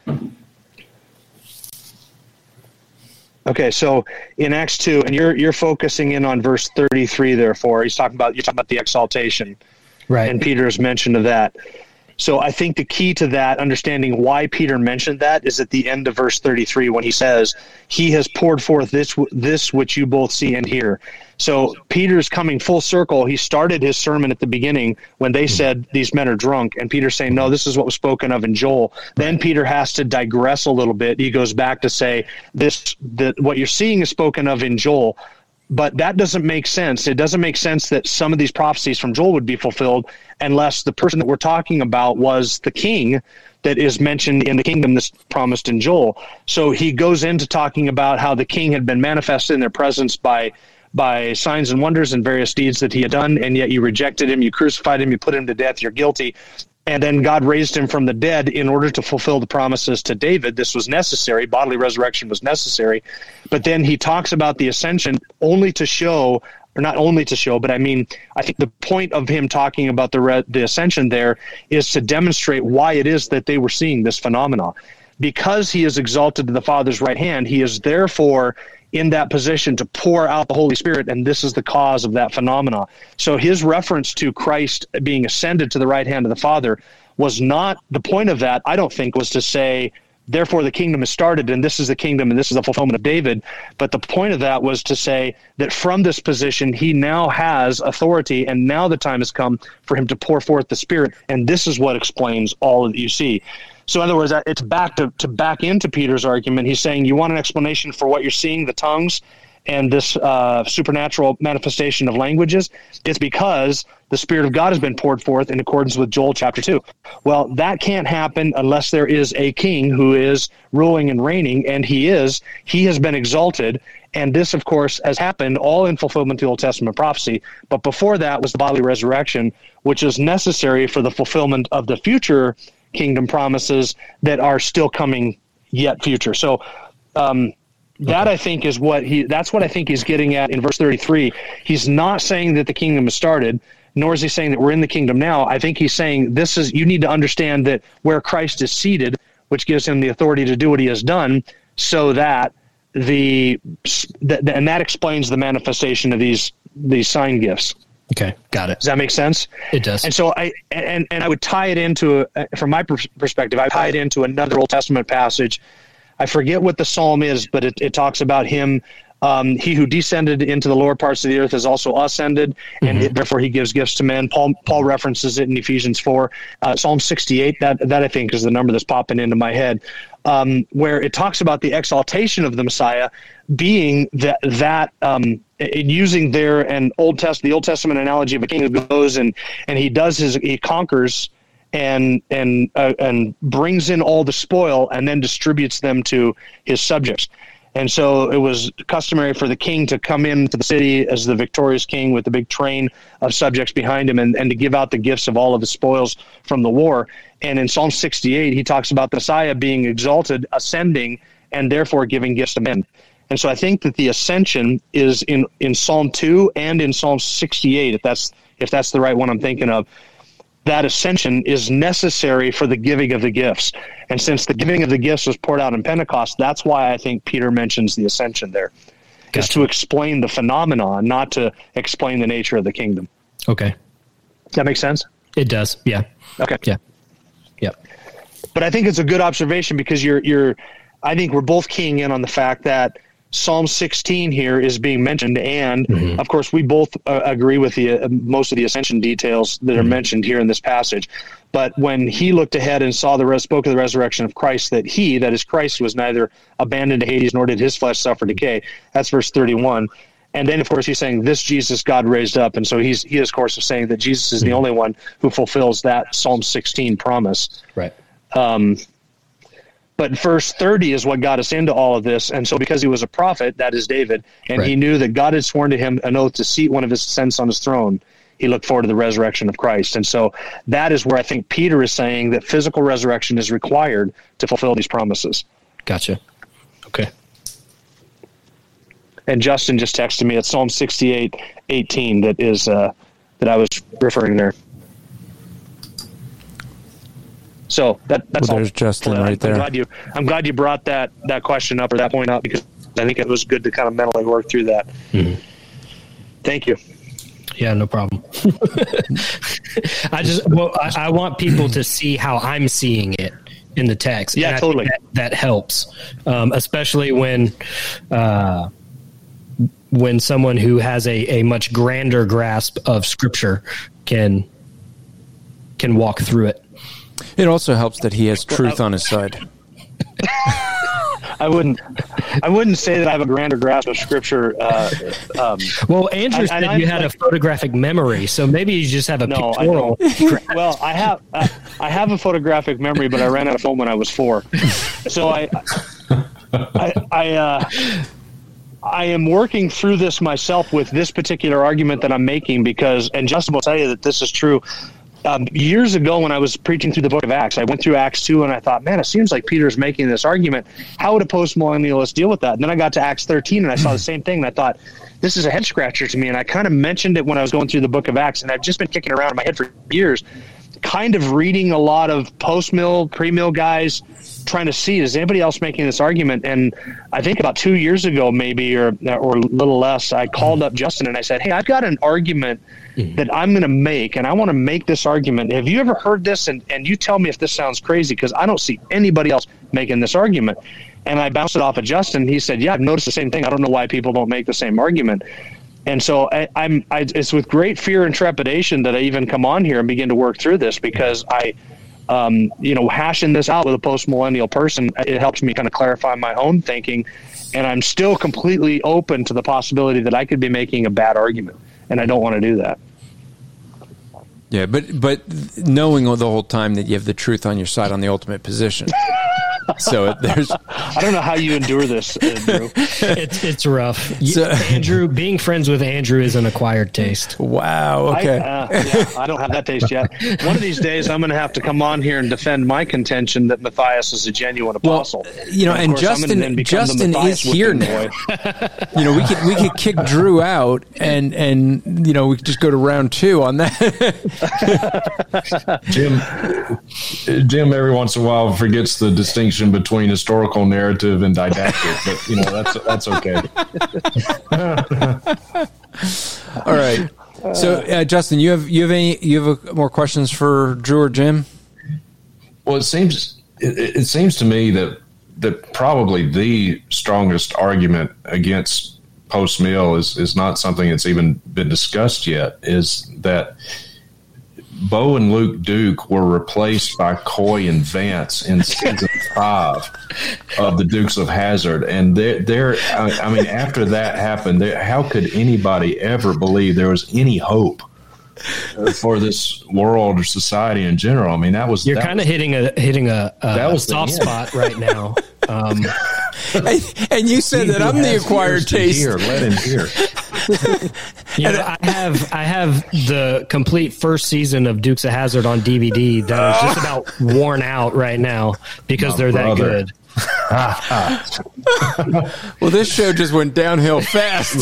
Okay, so in Acts two, and you're you're focusing in on verse thirty-three. Therefore, he's talking about you're talking about the exaltation, Right. and Peter's mention of that. So I think the key to that, understanding why Peter mentioned that, is at the end of verse thirty-three when he says, "He has poured forth this this which you both see and hear." So Peter's coming full circle. He started his sermon at the beginning when they said these men are drunk, and Peter's saying, no, this is what was spoken of in Joel. Then Peter has to digress a little bit. He goes back to say, this that what you're seeing is spoken of in Joel. But that doesn't make sense. It doesn't make sense that some of these prophecies from Joel would be fulfilled unless the person that we're talking about was the king that is mentioned in the kingdom that's promised in Joel. So he goes into talking about how the king had been manifested in their presence by by signs and wonders and various deeds that he had done, and yet you rejected him, you crucified him, you put him to death, you're guilty. And then God raised him from the dead in order to fulfill the promises to David. This was necessary. Bodily resurrection was necessary. But then he talks about the ascension only to show, or not only to show, but I mean, I think the point of him talking about the re- the ascension there is to demonstrate why it is that they were seeing this phenomenon. Because he is exalted to the Father's right hand, he is therefore in that position to pour out the Holy Spirit, and this is the cause of that phenomena. So his reference to Christ being ascended to the right hand of the Father was not, the point of that, I don't think, was to say, therefore the kingdom is started, and this is the kingdom, and this is the fulfillment of David. But the point of that was to say that from this position, he now has authority, and now the time has come for him to pour forth the Spirit, and this is what explains all that you see. So in other words, it's back to, to back into Peter's argument. He's saying, you want an explanation for what you're seeing, the tongues, and this uh, supernatural manifestation of languages? It's because the Spirit of God has been poured forth in accordance with Joel chapter two. Well, that can't happen unless there is a king who is ruling and reigning, and he is. He has been exalted, and this, of course, has happened all in fulfillment of the Old Testament prophecy. But before that was the bodily resurrection, which is necessary for the fulfillment of the future kingdom promises that are still coming yet future. So um, that I think is what he, that's what I think he's getting at in verse thirty-three. He's not saying that the kingdom has started, nor is he saying that we're in the kingdom now. I think he's saying this is, you need to understand that where Christ is seated, which gives him the authority to do what he has done, so that the, the and that explains the manifestation of these, these sign gifts. Okay, got it. Does that make sense? It does. And so I and and I would tie it into, a, from my perspective, I tie it into another Old Testament passage. I forget what the psalm is, but it, it talks about him. Um, he who descended into the lower parts of the earth has also ascended, and mm-hmm. it, therefore he gives gifts to men. Paul Paul references it in Ephesians four. Uh, Psalm sixty-eight, that that I think is the number that's popping into my head, um, where it talks about the exaltation of the Messiah being that that um, in using their an Old Test the Old Testament analogy of a king who goes and and he does his he conquers and and uh, and brings in all the spoil and then distributes them to his subjects. And so it was customary for the king to come into the city as the victorious king with a big train of subjects behind him and, and to give out the gifts of all of the spoils from the war. And in Psalm sixty-eight, he talks about the Messiah being exalted, ascending, and therefore giving gifts to men. And so I think that the ascension is in, in Psalm two and in Psalm sixty-eight, if that's if that's the right one I'm thinking of. That ascension is necessary for the giving of the gifts. And since the giving of the gifts was poured out in Pentecost, that's why I think Peter mentions the ascension there. Gotcha. Is to explain the phenomenon, not to explain the nature of the kingdom. Okay. Does that make sense? It does, yeah. Okay. Yeah. Yeah. But I think it's a good observation because you're, you're, I think we're both keying in on the fact that Psalm sixteen here is being mentioned, and mm-hmm. of course we both uh, agree with the uh, most of the ascension details that are mm-hmm. mentioned here in this passage. But when he looked ahead and saw the res- spoke of the resurrection of Christ, that he, that is Christ, was neither abandoned to Hades nor did his flesh suffer decay. That's verse thirty-one. And then, of course, he's saying this Jesus God raised up, and so he's he is, of course, saying that Jesus is mm-hmm. the only one who fulfills that Psalm sixteen promise. Right. Um, But verse thirty is what got us into all of this. And so because he was a prophet, that is David, and right. he knew that God had sworn to him an oath to seat one of his descendants on his throne, he looked forward to the resurrection of Christ. And so that is where I think Peter is saying that physical resurrection is required to fulfill these promises. Gotcha. Okay. And Justin just texted me at Psalm sixty-eight eighteen that is uh, that I was referring there. So that, that's well, all. There's Justin I'm, right there. I'm glad you, I'm glad you brought that, that question up or that point up, because I think it was good to kind of mentally work through that. Mm-hmm. Thank you. Yeah, no problem. I just, well, I, I want people to see how I'm seeing it in the text. Yeah, totally. That, that helps, um, especially when, uh, when someone who has a, a much grander grasp of Scripture can can walk through it. It also helps that he has truth on his side. I wouldn't. I wouldn't say that I have a grander grasp of Scripture. Uh, um, well, Andrew I, said I, you had like, a photographic memory, so maybe you just have a no, pictorial. I well, I have. I, I have a photographic memory, but I ran out of film when I was four. So I, I, I, uh, I am working through this myself with this particular argument that I'm making because, and Justin will tell you that this is true. Um, years ago when I was preaching through the book of Acts, I went through Acts two and I thought, man, it seems like Peter's making this argument. How would a postmillennialist deal with that? And then I got to Acts thirteen and I saw the same thing and I thought, this is a head scratcher to me. And I kind of mentioned it when I was going through the book of Acts, and I've just been kicking around in my head for years, kind of reading a lot of post-mill, pre-mill guys, trying to see, is anybody else making this argument? And I think about two years ago, maybe, or or a little less, I called up Justin and I said, hey, I've got an argument mm-hmm. that I'm going to make, and I want to make this argument. Have you ever heard this? And, and you tell me if this sounds crazy, because I don't see anybody else making this argument. And I bounced it off of Justin. He said, yeah, I've noticed the same thing. I don't know why people don't make the same argument. And so I, I'm, I, it's with great fear and trepidation that I even come on here and begin to work through this, because I, um, you know, hashing this out with a post-millennial person, it helps me kind of clarify my own thinking. And I'm still completely open to the possibility that I could be making a bad argument, and I don't want to do that. Yeah, but but knowing the whole time that you have the truth on your side on the ultimate position. So there's, I don't know how you endure this, Andrew. It's it's rough. So, Andrew, being friends with Andrew is an acquired taste. Wow. Okay. I, uh, yeah, I don't have that taste yet. One of these days, I'm going to have to come on here and defend my contention that Matthias is a genuine apostle. Well, you know, and, and Justin Justin is here now. You know, we could we could kick Drew out, and and you know we could just go to round two on that. Jim, Jim, every once in a while forgets the distinction between historical narrative and didactic, but you know that's that's okay. All right. So, uh, Justin, you have you have any you have a, more questions for Drew or Jim? Well, it seems it, it seems to me that that probably the strongest argument against post-mill is is not something that's even been discussed yet. Is that Bo and Luke Duke were replaced by Coy and Vance in season five of the Dukes of Hazzard, and they're, they're I, I mean, after that happened, how could anybody ever believe there was any hope for this world or society in general? I mean, that was you're kind of hitting a hitting a, a, that was a soft spot right now. Um, and, and you said that I'm the acquired taste. Here, let him hear. You know, I have I have the complete first season of Dukes of Hazzard on D V D that is just about worn out right now because My they're brother. that good. Well, this show just went downhill fast.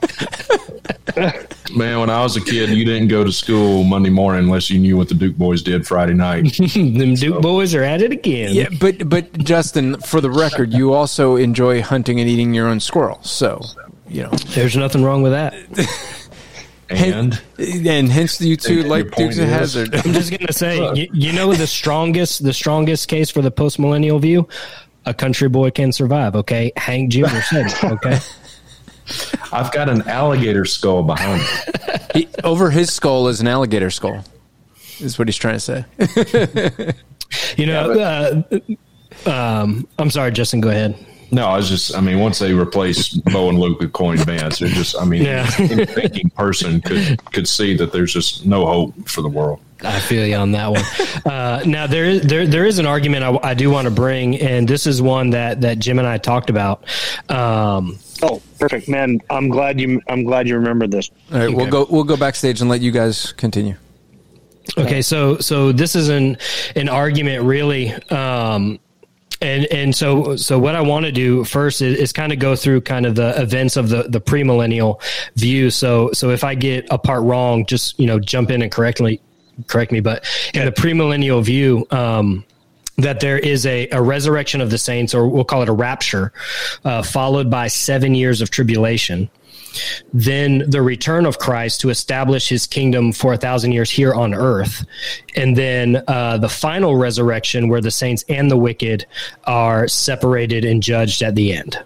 Man, when I was a kid, you didn't go to school Monday morning unless you knew what the Duke boys did Friday night. Them Duke so. boys are at it again. Yeah, but but Justin, for the record, you also enjoy hunting and eating your own squirrel. So, you know, there's nothing wrong with that. And and hence you two like Dukes of Hazzard. I'm just gonna say, you, you know, the strongest the strongest case for the post millennial view, a country boy can survive. Okay, Hank Junior said it. Okay. I've got an alligator skull behind me. He, over his skull is an alligator skull, is what he's trying to say. You know, uh, um, I'm sorry, Justin, go ahead. No, I was just, I mean, once they replace Bo and Luke with Coy and Vance, they're just, I mean, Yeah. any thinking person could, could see that there's just no hope for the world. I feel you on that one. Uh, now there is there there is an argument I, I do want to bring, and this is one that, that Jim and I talked about. Um, oh, perfect, man! I'm glad you I'm glad you remembered this. All right, okay. we'll go we'll go backstage and let you guys continue. Okay, so so this is an an argument really. Um, And and so so what I want to do first is, is kind of go through kind of the events of the, the premillennial view. So so if I get a part wrong, just you know jump in and correct me correct me. But in the premillennial view, um, that there is a, a resurrection of the saints, or we'll call it a rapture, uh, followed by seven years of tribulation. Then the return of Christ to establish his kingdom for a thousand years here on earth. And then uh, the final resurrection where the saints and the wicked are separated and judged at the end.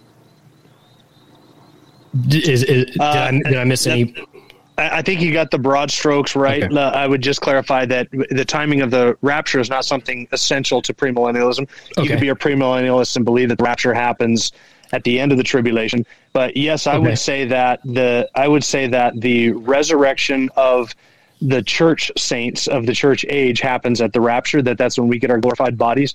Is, is, did, I, did I miss any? I think you got the broad strokes right. Okay. Uh, I would just clarify that the timing of the rapture is not something essential to premillennialism. You okay. could be a premillennialist and believe that the rapture happens at the end of the tribulation. But yes, I okay. would say that the I would say that the resurrection of the church saints of the church age happens at the rapture, that that's when we get our glorified bodies.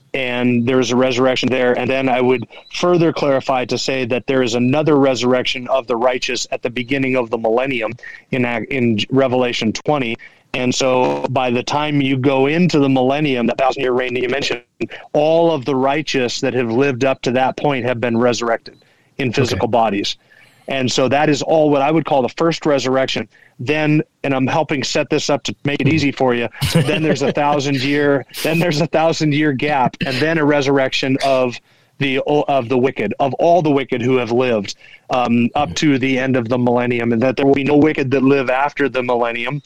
And there's a resurrection there. And then I would further clarify to say that there is another resurrection of the righteous at the beginning of the millennium in in Revelation twenty. And so by the time you go into the millennium, that thousand-year reign that you mentioned, all of the righteous that have lived up to that point have been resurrected in physical okay. bodies. And so that is all what I would call the first resurrection. Then, and I'm helping set this up to make it easy for you, then there's a thousand year, then there's a thousand year gap, and then a resurrection of the of the wicked, of all the wicked who have lived um, up to the end of the millennium, and that there will be no wicked that live after the millennium.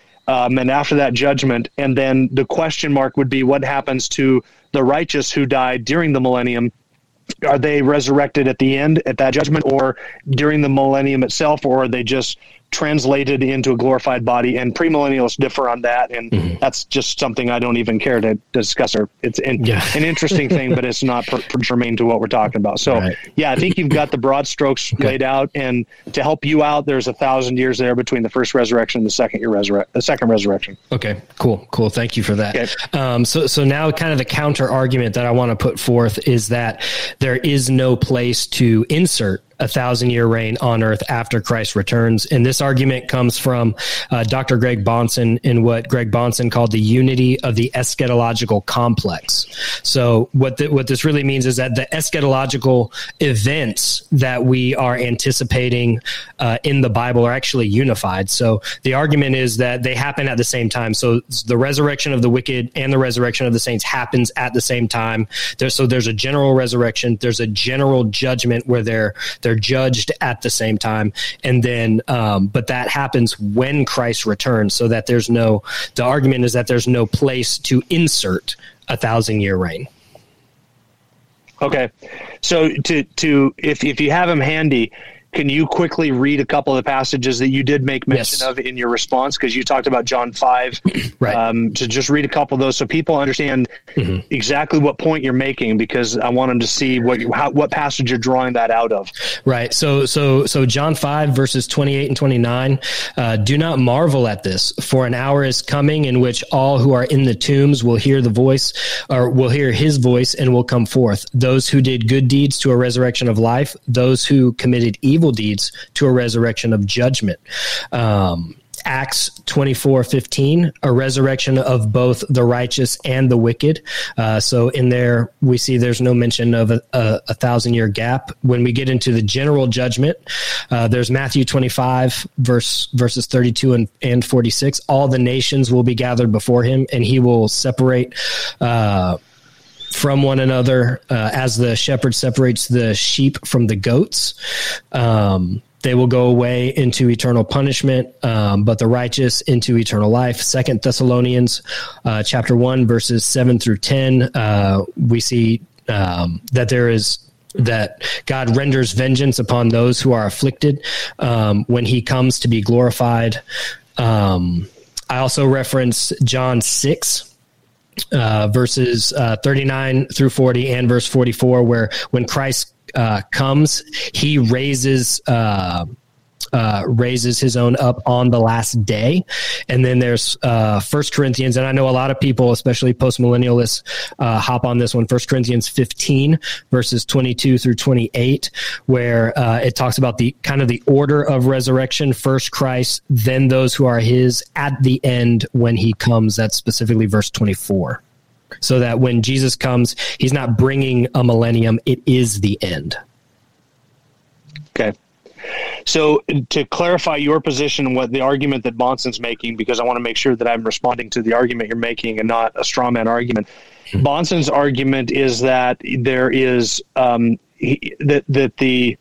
Um, and after that judgment, and then the question mark would be what happens to the righteous who died during the millennium? Are they resurrected at the end, at that judgment, or during the millennium itself, or are they just translated into a glorified body? And premillennialists differ on that, and mm-hmm. that's just something I don't even care to discuss. Or it's an, yeah. an interesting thing, but it's not per, per germane to what we're talking about. So, right. yeah, I think you've got the broad strokes okay. laid out, and to help you out, there's a thousand years there between the first resurrection and the second year resurrection, the second resurrection. Okay, cool, cool. Thank you for that. Okay. Um, so, so now, kind of the counter argument that I want to put forth is that there is no place to insert a thousand year reign on earth after Christ returns. And this argument comes from uh, Doctor Greg Bahnsen in what Greg Bahnsen called the unity of the eschatological complex. So what the, what this really means is that the eschatological events that we are anticipating uh, in the Bible are actually unified. So the argument is that they happen at the same time. So the resurrection of the wicked and the resurrection of the saints happens at the same time. There's, so there's a general resurrection. There's a general judgment where they're, they're They're judged at the same time. And then, um, but that happens when Christ returns, so that there's no, the argument is that there's no place to insert a thousand year reign. Okay. So to, to, if, if you have them handy, can you quickly read a couple of the passages that you did make mention yes. of in your response? Because you talked about John five. Right. Um, to just read a couple of those so people understand mm-hmm. exactly what point you're making, because I want them to see what you, how, what passage you're drawing that out of. Right. So so so John five verses twenty-eight and twenty-nine. Uh, Do not marvel at this, for an hour is coming in which all who are in the tombs will hear the voice, or will hear his voice, and will come forth. Those who did good deeds to a resurrection of life, those who committed evil evil deeds to a resurrection of judgment. Um, Acts twenty-four fifteen, a resurrection of both the righteous and the wicked. Uh, so in there, we see there's no mention of a, a, a thousand year gap. When we get into the general judgment, uh, there's Matthew twenty-five, verse verses thirty-two and, and forty-six. All the nations will be gathered before him, and he will separate uh from one another, uh, as the shepherd separates the sheep from the goats. Um, they will go away into eternal punishment, um, but the righteous into eternal life. Second Thessalonians uh, chapter one, verses seven through ten, uh, we see um, that there is that God renders vengeance upon those who are afflicted um, when he comes to be glorified. Um, I also reference John six, Uh, verses uh, thirty-nine through forty and verse forty-four, where when Christ uh, comes, he raises uh, uh, raises his own up on the last day. And then there's uh, First Corinthians, and I know a lot of people, especially post-millennialists, uh, hop on this one, First Corinthians fifteen, verses twenty-two through twenty-eight, where uh, it talks about the kind of the order of resurrection, first Christ, then those who are his at the end when he comes. That's specifically verse twenty-four. So that when Jesus comes, he's not bringing a millennium, it is the end. Okay. So to clarify your position, what the argument that Bahnsen's making, because I want to make sure that I'm responding to the argument you're making and not a straw man argument. Mm-hmm. Bahnsen's argument is that there is um, he, that that the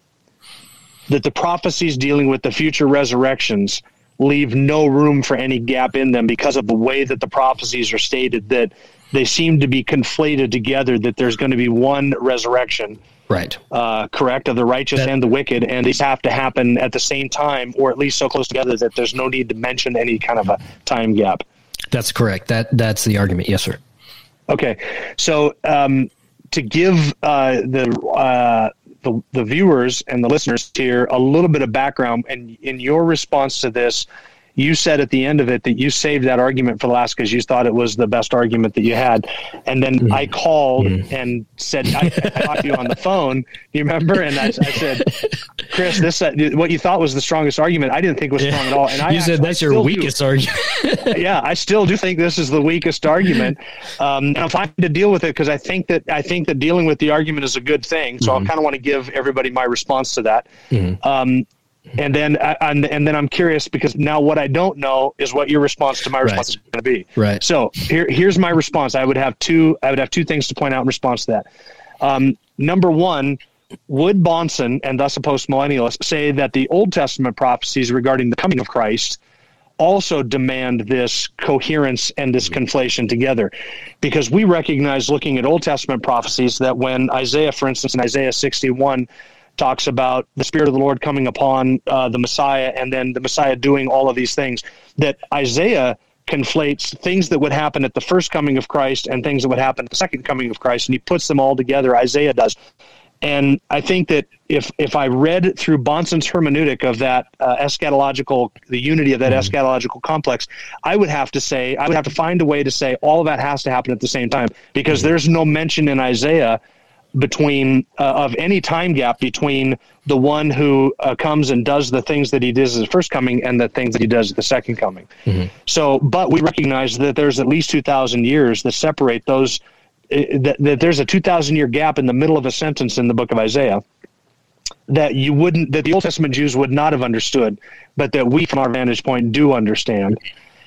that the prophecies dealing with the future resurrections leave no room for any gap in them because of the way that the prophecies are stated, that they seem to be conflated together, that there's going to be one resurrection, right? Uh, correct, of the righteous that, and the wicked, and these have to happen at the same time, or at least so close together that there's no need to mention any kind of a time gap. That's correct. That That's the argument. Yes, sir. Okay. So um, to give uh, the, uh, the the viewers and the listeners here a little bit of background, and in your response to this, you said at the end of it that you saved that argument for last because you thought it was the best argument that you had. And then mm. I called mm. and said, I, I talked to you on the phone, you remember? And I, I said, Chris, this uh, what you thought was the strongest argument, I didn't think was strong yeah. at all. And I You said that's your weakest do. argument. Yeah, I still do think this is the weakest argument. Um, and I'm fine to deal with it because I think that I think that dealing with the argument is a good thing. So mm-hmm. I kind of want to give everybody my response to that. Mm-hmm. Um And then, and, and then I'm curious because now what I don't know is what your response to my response right. is going to be. Right. So here, here's my response. I would have two. I would have two things to point out in response to that. Um, number one, would Bahnsen and thus a postmillennialist say that the Old Testament prophecies regarding the coming of Christ also demand this coherence and this conflation together? Because we recognize, looking at Old Testament prophecies, that when Isaiah, for instance, in Isaiah sixty-one. Talks about the Spirit of the Lord coming upon uh, the Messiah, and then the Messiah doing all of these things, that Isaiah conflates things that would happen at the first coming of Christ and things that would happen at the second coming of Christ, and he puts them all together, Isaiah does. And I think that if if I read through Bahnsen's hermeneutic of that uh, eschatological, the unity of that mm-hmm. eschatological complex, I would have to say, I would have to find a way to say all of that has to happen at the same time, because mm-hmm. there's no mention in Isaiah between uh, of any time gap between the one who uh, comes and does the things that he does at the first coming and the things that he does at the second coming. Mm-hmm. So, but we recognize that there's at least two thousand years that separate those, uh, that, that there's a two thousand year gap in the middle of a sentence in the book of Isaiah that you wouldn't, that the Old Testament Jews would not have understood, but that we from our vantage point do understand.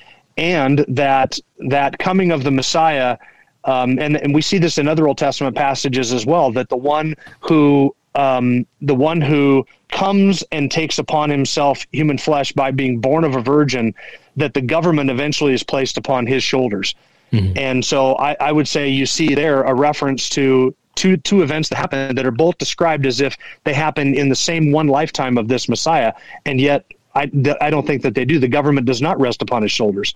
And that that coming of the Messiah, Um, and, and we see this in other Old Testament passages as well, that the one who um, the one who comes and takes upon himself human flesh by being born of a virgin, that the government eventually is placed upon his shoulders. Mm-hmm. And so I, I would say you see there a reference to two two events that happen that are both described as if they happen in the same one lifetime of this Messiah, and yet I, I don't think that they do. The government does not rest upon his shoulders.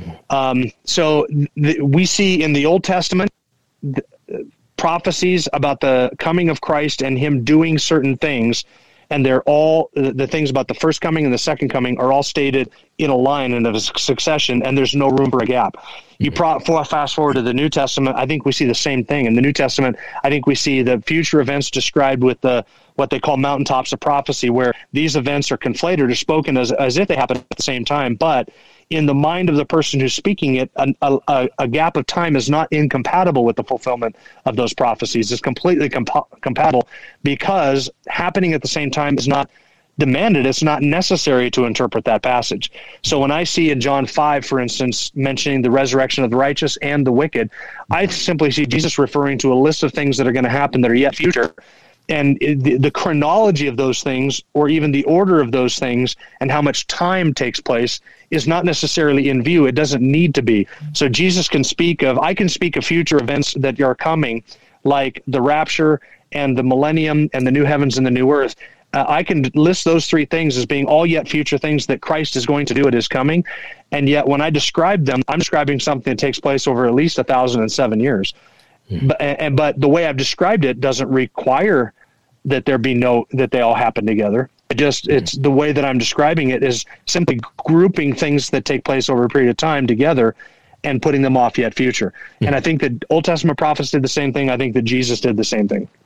Um, so th- we see in the Old Testament th- prophecies about the coming of Christ and him doing certain things, and they're all the, the things about the first coming and the second coming are all stated in a line and of a succession, and there's no room for a gap. You pro- fast forward to the New Testament, I think we see the same thing. In the New Testament, I think we see the future events described with the what they call mountaintops of prophecy, where these events are conflated or spoken as, as if they happen at the same time, but in the mind of the person who's speaking it, a, a, a gap of time is not incompatible with the fulfillment of those prophecies. It's completely comp- compatible because happening at the same time is not demanded. It's not necessary to interpret that passage. So when I see in John five, for instance, mentioning the resurrection of the righteous and the wicked, I simply see Jesus referring to a list of things that are going to happen that are yet future. And the, the chronology of those things, or even the order of those things and how much time takes place, is not necessarily in view. It doesn't need to be. So Jesus can speak of, I can speak of future events that are coming, like the rapture and the millennium and the new heavens and the new earth. Uh, I can list those three things as being all yet future things that Christ is going to do at his coming. And yet when I describe them, I'm describing something that takes place over at least one thousand seven years. Mm-hmm. But, and, but the way I've described it doesn't require that there be no, that they all happen together. It just, mm-hmm. it's the way that I'm describing it is simply grouping things that take place over a period of time together and putting them off yet future. Mm-hmm. And I think that Old Testament prophets did the same thing. I think that Jesus did the same thing.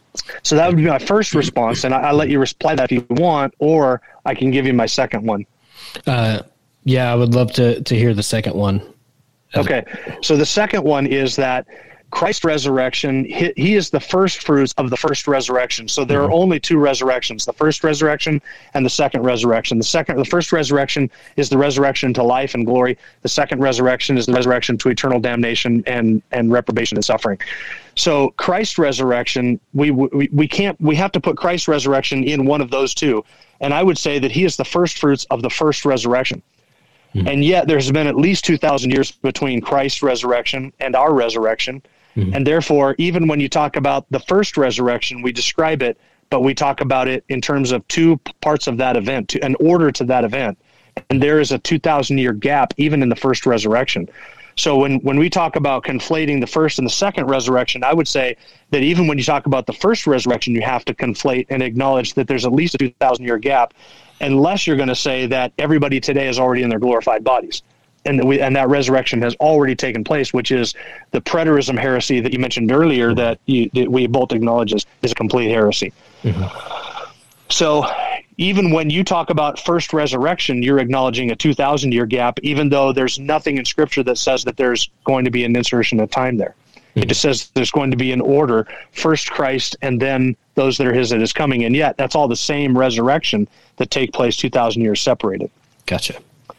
So that would be my first response, and I, I'll let you reply that if you want, or I can give you my second one. Uh, yeah, I would love to to hear the second one. Okay, so the second one is that Christ's resurrection, he, he is the first fruits of the first resurrection. So there mm-hmm. are only two resurrections, the first resurrection and the second resurrection. The second, the first resurrection is the resurrection to life and glory. The second resurrection is the resurrection to eternal damnation and, and reprobation and suffering. So Christ's resurrection, we, we we can't, we have to put Christ's resurrection in one of those two. And I would say that he is the first fruits of the first resurrection. Mm-hmm. And yet there's been at least two thousand years between Christ's resurrection and our resurrection. Mm-hmm. And therefore, even when you talk about the first resurrection, we describe it, but we talk about it in terms of two parts of that event, to, an order to that event. And there is a two thousand year gap even in the first resurrection. So when, when we talk about conflating the first and the second resurrection, I would say that even when you talk about the first resurrection, you have to conflate and acknowledge that there's at least a two thousand year gap, unless you're going to say that everybody today is already in their glorified bodies. And that, we, and that resurrection has already taken place, which is the preterism heresy that you mentioned earlier that, you, that we both acknowledge is, is a complete heresy. Mm-hmm. So even when you talk about first resurrection, you're acknowledging a two thousand year gap, even though there's nothing in Scripture that says that there's going to be an insertion of time there. Mm-hmm. It just says there's going to be an order, first Christ and then those that are his that is coming. And yet that's all the same resurrection that take place two thousand years separated. Gotcha.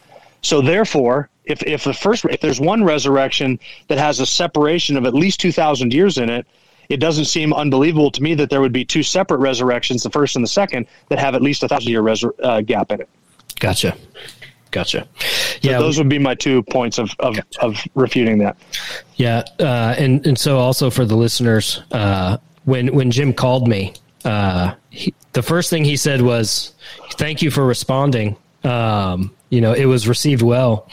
So therefore, if if the first if there's one resurrection that has a separation of at least two thousand years in it, it doesn't seem unbelievable to me that there would be two separate resurrections, the first and the second, that have at least a thousand year resur- uh, gap in it. Gotcha. Gotcha. So yeah, those would be my two points of of, gotcha. of refuting that. Yeah, uh, and and so also for the listeners, uh, when when Jim called me, uh, he, the first thing he said was, "Thank you for responding." Um, you know, it was received well.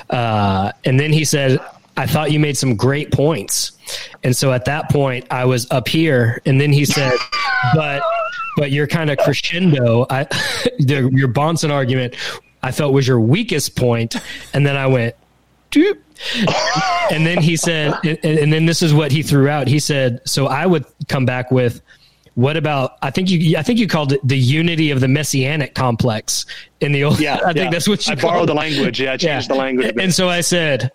Uh, and then he said, I thought you made some great points. And so at that point I was up here, and then he said, but, but you're kind of crescendo. I, the, your Bonson argument, I felt was your weakest point. And then I went, doop. And then he said, and, and then this is what he threw out. He said, so I would come back with, what about, I think you, I think you called it the unity of the messianic complex in the old, yeah, I yeah. think that's what you I borrowed the language. Yeah. I changed yeah. the language. And so I said,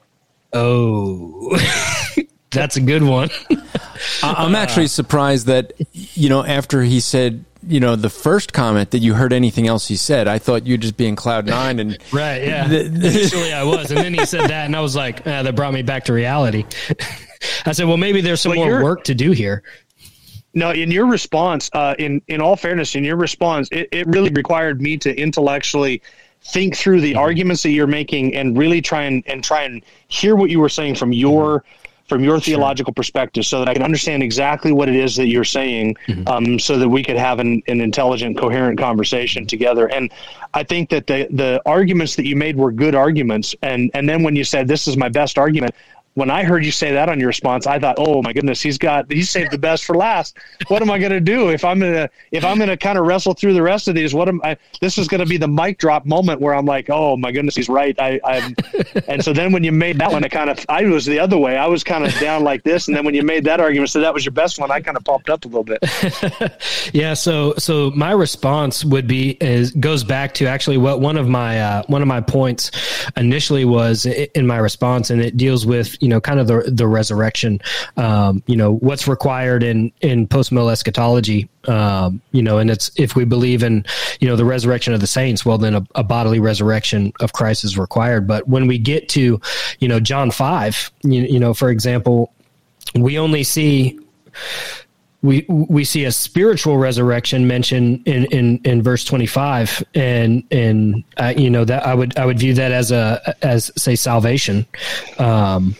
oh, that's a good one. I'm actually surprised that, you know, after he said, you know, the first comment that you heard anything else he said. I thought you'd just be in cloud nine. And right. Yeah. Initially I was. And then he said that, and I was like, ah, that brought me back to reality. I said, well, maybe there's some well, more work to do here. No, in your response, uh, in, in all fairness, in your response, it, it really required me to intellectually think through the mm-hmm. arguments that you're making and really try and, and try and hear what you were saying from your from your sure. theological perspective, so that I can understand exactly what it is that you're saying, mm-hmm. um, so that we could have an, an intelligent, coherent conversation together. And I think that the the arguments that you made were good arguments. And and then when you said, this is my best argument, when I heard you say that on your response, I thought, oh my goodness, he's got, he's saved the best for last. What am I going to do if I'm going to, if I'm going to kind of wrestle through the rest of these? What am I, this is going to be the mic drop moment where I'm like, oh my goodness, he's right. I, I'm, and so then when you made that one, I kind of, I was the other way. I was kind of down like this. And then when you made that argument, so that was your best one, I kind of popped up a little bit. Yeah. So, so my response would be, is goes back to actually what one of my, uh, one of my points initially was in my response, and it deals with, you know, kind of the the resurrection, um, you know, what's required in, in post-mill eschatology, um, you know, and it's, if we believe in, you know, the resurrection of the saints, well, then a, a bodily resurrection of Christ is required. But when we get to, you know, John five, you, you know, for example, we only see, we we see a spiritual resurrection mentioned in, in, in verse twenty-five, and and uh, you know, that I would I would view that as a as say salvation. Um,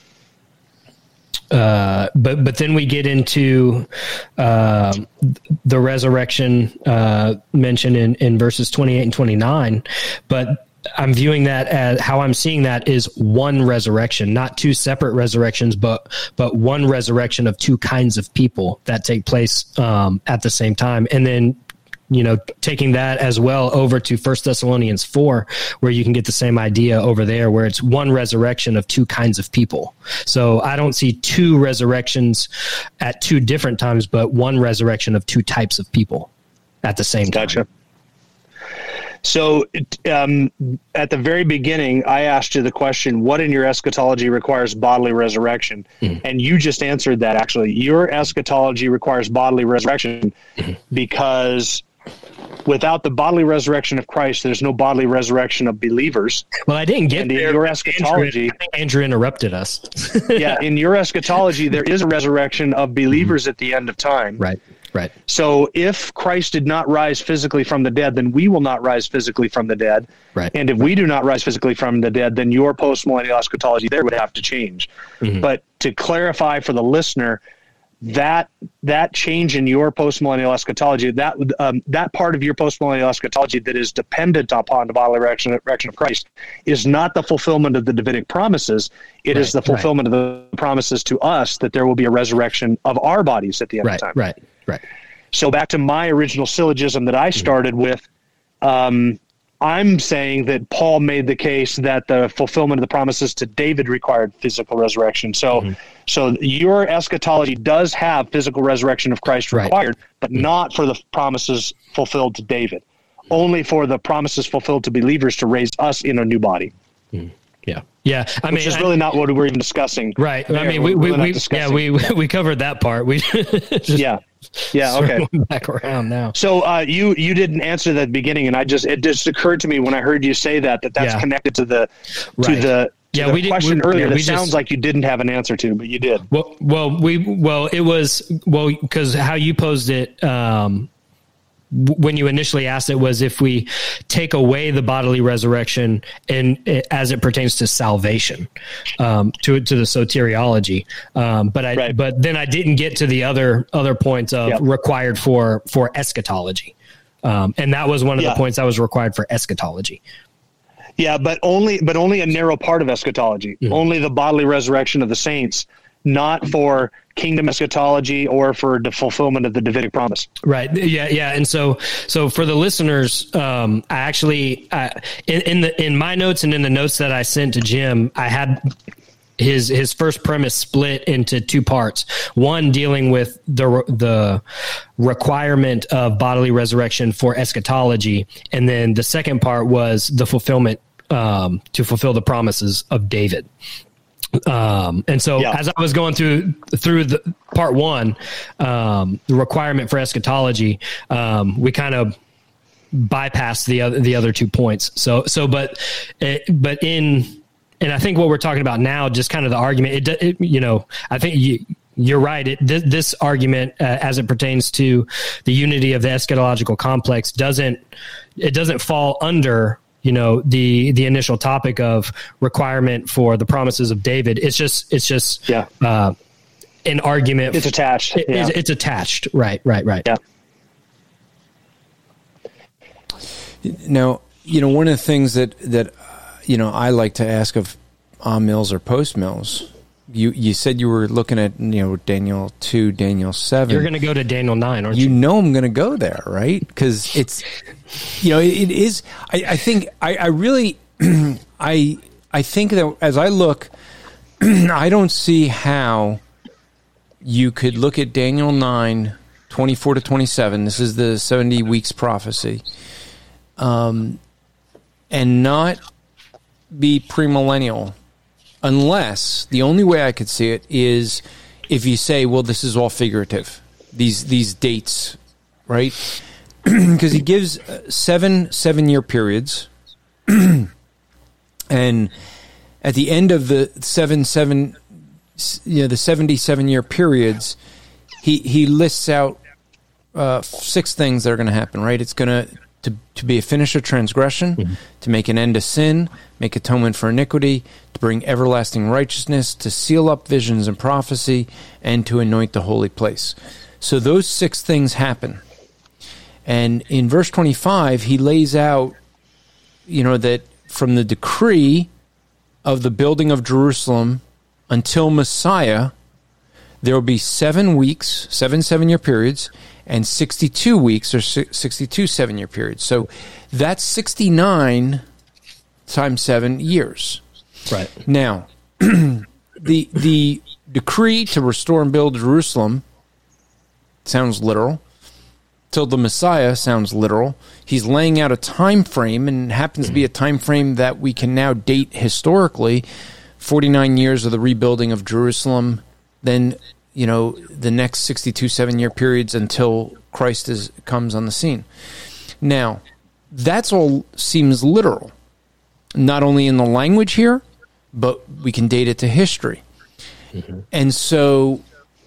Uh, but but then we get into uh, the resurrection uh, mentioned in, in verses twenty-eight and twenty-nine. But I'm viewing that as, how I'm seeing that is one resurrection, not two separate resurrections, but but one resurrection of two kinds of people that take place um, at the same time. And then, you know, taking that as well over to First Thessalonians four, where you can get the same idea over there, where it's one resurrection of two kinds of people. So I don't see two resurrections at two different times, but one resurrection of two types of people at the same time. Gotcha. So um, at the very beginning, I asked you the question, what in your eschatology requires bodily resurrection? Mm. And you just answered that, actually. Your eschatology requires bodily resurrection mm. because without the bodily resurrection of Christ, there's no bodily resurrection of believers. Well, I didn't get and there. In your eschatology, Andrew, I think Andrew interrupted us. yeah, in your eschatology, there is a resurrection of believers mm. at the end of time. Right. Right. So if Christ did not rise physically from the dead, then we will not rise physically from the dead. Right. And if we do not rise physically from the dead, then your post-millennial eschatology there would have to change. Mm-hmm. But to clarify for the listener, that that change in your post-millennial eschatology, that um, that part of your post-millennial eschatology that is dependent upon the bodily resurrection of Christ is not the fulfillment of the Davidic promises. It right, is the fulfillment right. of the promises to us that there will be a resurrection of our bodies at the end right, of time. Right, right. So back to my original syllogism that I started mm-hmm. with, um, I'm saying that Paul made the case that the fulfillment of the promises to David required physical resurrection. So, mm-hmm. so your eschatology does have physical resurrection of Christ required, right. but mm-hmm. not for the promises fulfilled to David, only for the promises fulfilled to believers to raise us in a new body. Mm-hmm. Yeah. Yeah. I Which mean, is really I, not what we're even discussing. Right. There. I mean, we, we, we, we yeah, we, we covered that part. We just yeah. Yeah. Okay. Back around now. So, uh, you, you didn't answer that at the beginning, and I just, it just occurred to me when I heard you say that, that that's yeah. connected to the, to right. the, to yeah, the we did, question we, earlier yeah, that we sounds just, like you didn't have an answer to, but you did. Well, well, we, well, it was, well, cause how you posed it, um, when you initially asked it was if we take away the bodily resurrection and as it pertains to salvation, um, to to the soteriology, um, but I right. but then I didn't get to the other other points of yep. required for for eschatology, um, and that was one of yeah. the points that was required for eschatology. Yeah, but only but only a narrow part of eschatology, mm-hmm. only the bodily resurrection of the saints, not for kingdom eschatology or for the fulfillment of the Davidic promise. Right. Yeah. Yeah. And so, so for the listeners, um, I actually, uh, in, in the, in my notes and in the notes that I sent to Jim, I had his, his first premise split into two parts. One dealing with the, the requirement of bodily resurrection for eschatology. And then the second part was the fulfillment, um, to fulfill the promises of David. Um, and so yeah. as I was going through, through the part one, um, the requirement for eschatology, um, we kind of bypassed the other, the other two points. So, so, but, it, but in, and I think what we're talking about now, just kind of the argument, it, it you know, I think you, you're right. It, th- this argument, uh, as it pertains to the unity of the eschatological complex, doesn't, it doesn't fall under, you know, the, the initial topic of requirement for the promises of David. It's just, it's just, yeah. uh, an argument. It's attached. It, yeah. it's, it's attached. Right, right, right. Yeah. Now, you know, one of the things that, that, you know, I like to ask of on Mills or post Mills, you, you said you were looking at, you know, Daniel two, Daniel seven. You're going to go to Daniel nine, aren't you? You know, I'm going to go there, right? Because it's, you know, it, it is, I, I think, I, I really, I, I think that as I look, I don't see how you could look at Daniel nine, twenty-four to twenty-seven. This is the seventy weeks prophecy. Um, and not be premillennial, unless the only way I could see it is if you say, well, this is all figurative, these these dates, right? Because he gives seven seven-year periods, and at the end of the seven seven, you know, the seventy-seven-year periods, he he lists out uh, six things that are going to happen, right? It's going to To, to be a finish of transgression, mm-hmm. to make an end to sin, make atonement for iniquity, to bring everlasting righteousness, to seal up visions and prophecy, and to anoint the holy place. So those six things happen. And in verse twenty-five, he lays out, you know, that from the decree of the building of Jerusalem until Messiah, there will be seven weeks, seven seven-year periods, and sixty-two weeks or sixty-two seven-year periods. So that's sixty-nine times seven years. Right. Now, the the decree to restore and build Jerusalem sounds literal. till the Messiah sounds literal. He's laying out a time frame, and it happens to be a time frame that we can now date historically. forty-nine years of the rebuilding of Jerusalem, then, you know, the next sixty-two seven-year periods until Christ is, comes on the scene. Now, that's all seems literal, not only in the language here, but we can date it to history. Mm-hmm. And so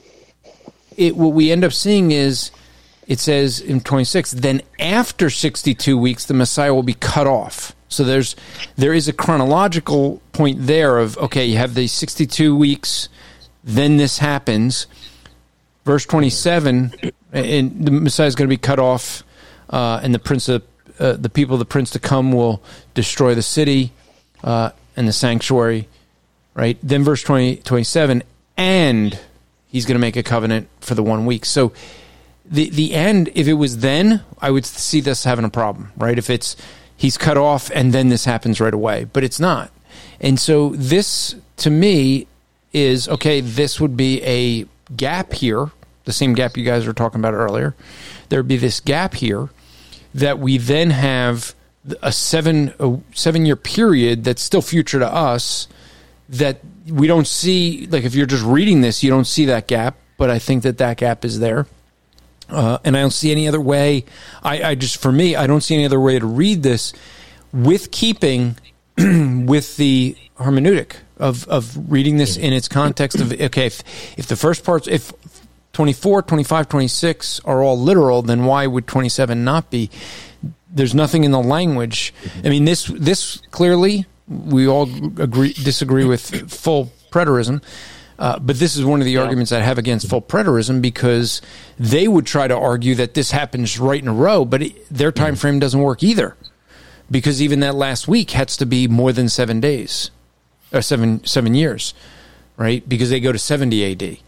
it what we end up seeing is, it says in twenty-six, then after sixty-two weeks, the Messiah will be cut off. So there's there is a chronological point there of, okay, you have the sixty-two weeks, then this happens. Verse twenty-seven, and the Messiah is going to be cut off, uh, and the prince of uh, the people of the prince to come will destroy the city uh, and the sanctuary, right? Then verse twenty, twenty-seven, and he's going to make a covenant for the one week. So the the end, if it was then, I would see this having a problem, right? If it's he's cut off and then this happens right away, but it's not. And so this, to me, is, okay, this would be a gap here, the same gap you guys were talking about earlier. There would be this gap here that we then have a seven a seven-year period that's still future to us that we don't see. Like, if you're just reading this, you don't see that gap, but I think that that gap is there. Uh, and I don't see any other way. I, I just, for me, I don't see any other way to read this with keeping with the hermeneutic of, of reading this in its context of, okay, if, if the first parts, if twenty-four, twenty-five, twenty-six are all literal, then why would twenty-seven not be? There's nothing in the language. I mean, this, this clearly, we all agree, disagree with full preterism. Uh, but this is one of the yeah. arguments I have against full preterism, because they would try to argue that this happens right in a row, but it, their time frame doesn't work either, because even that last week has to be more than seven days, or seven seven years, right? Because they go to seventy A D.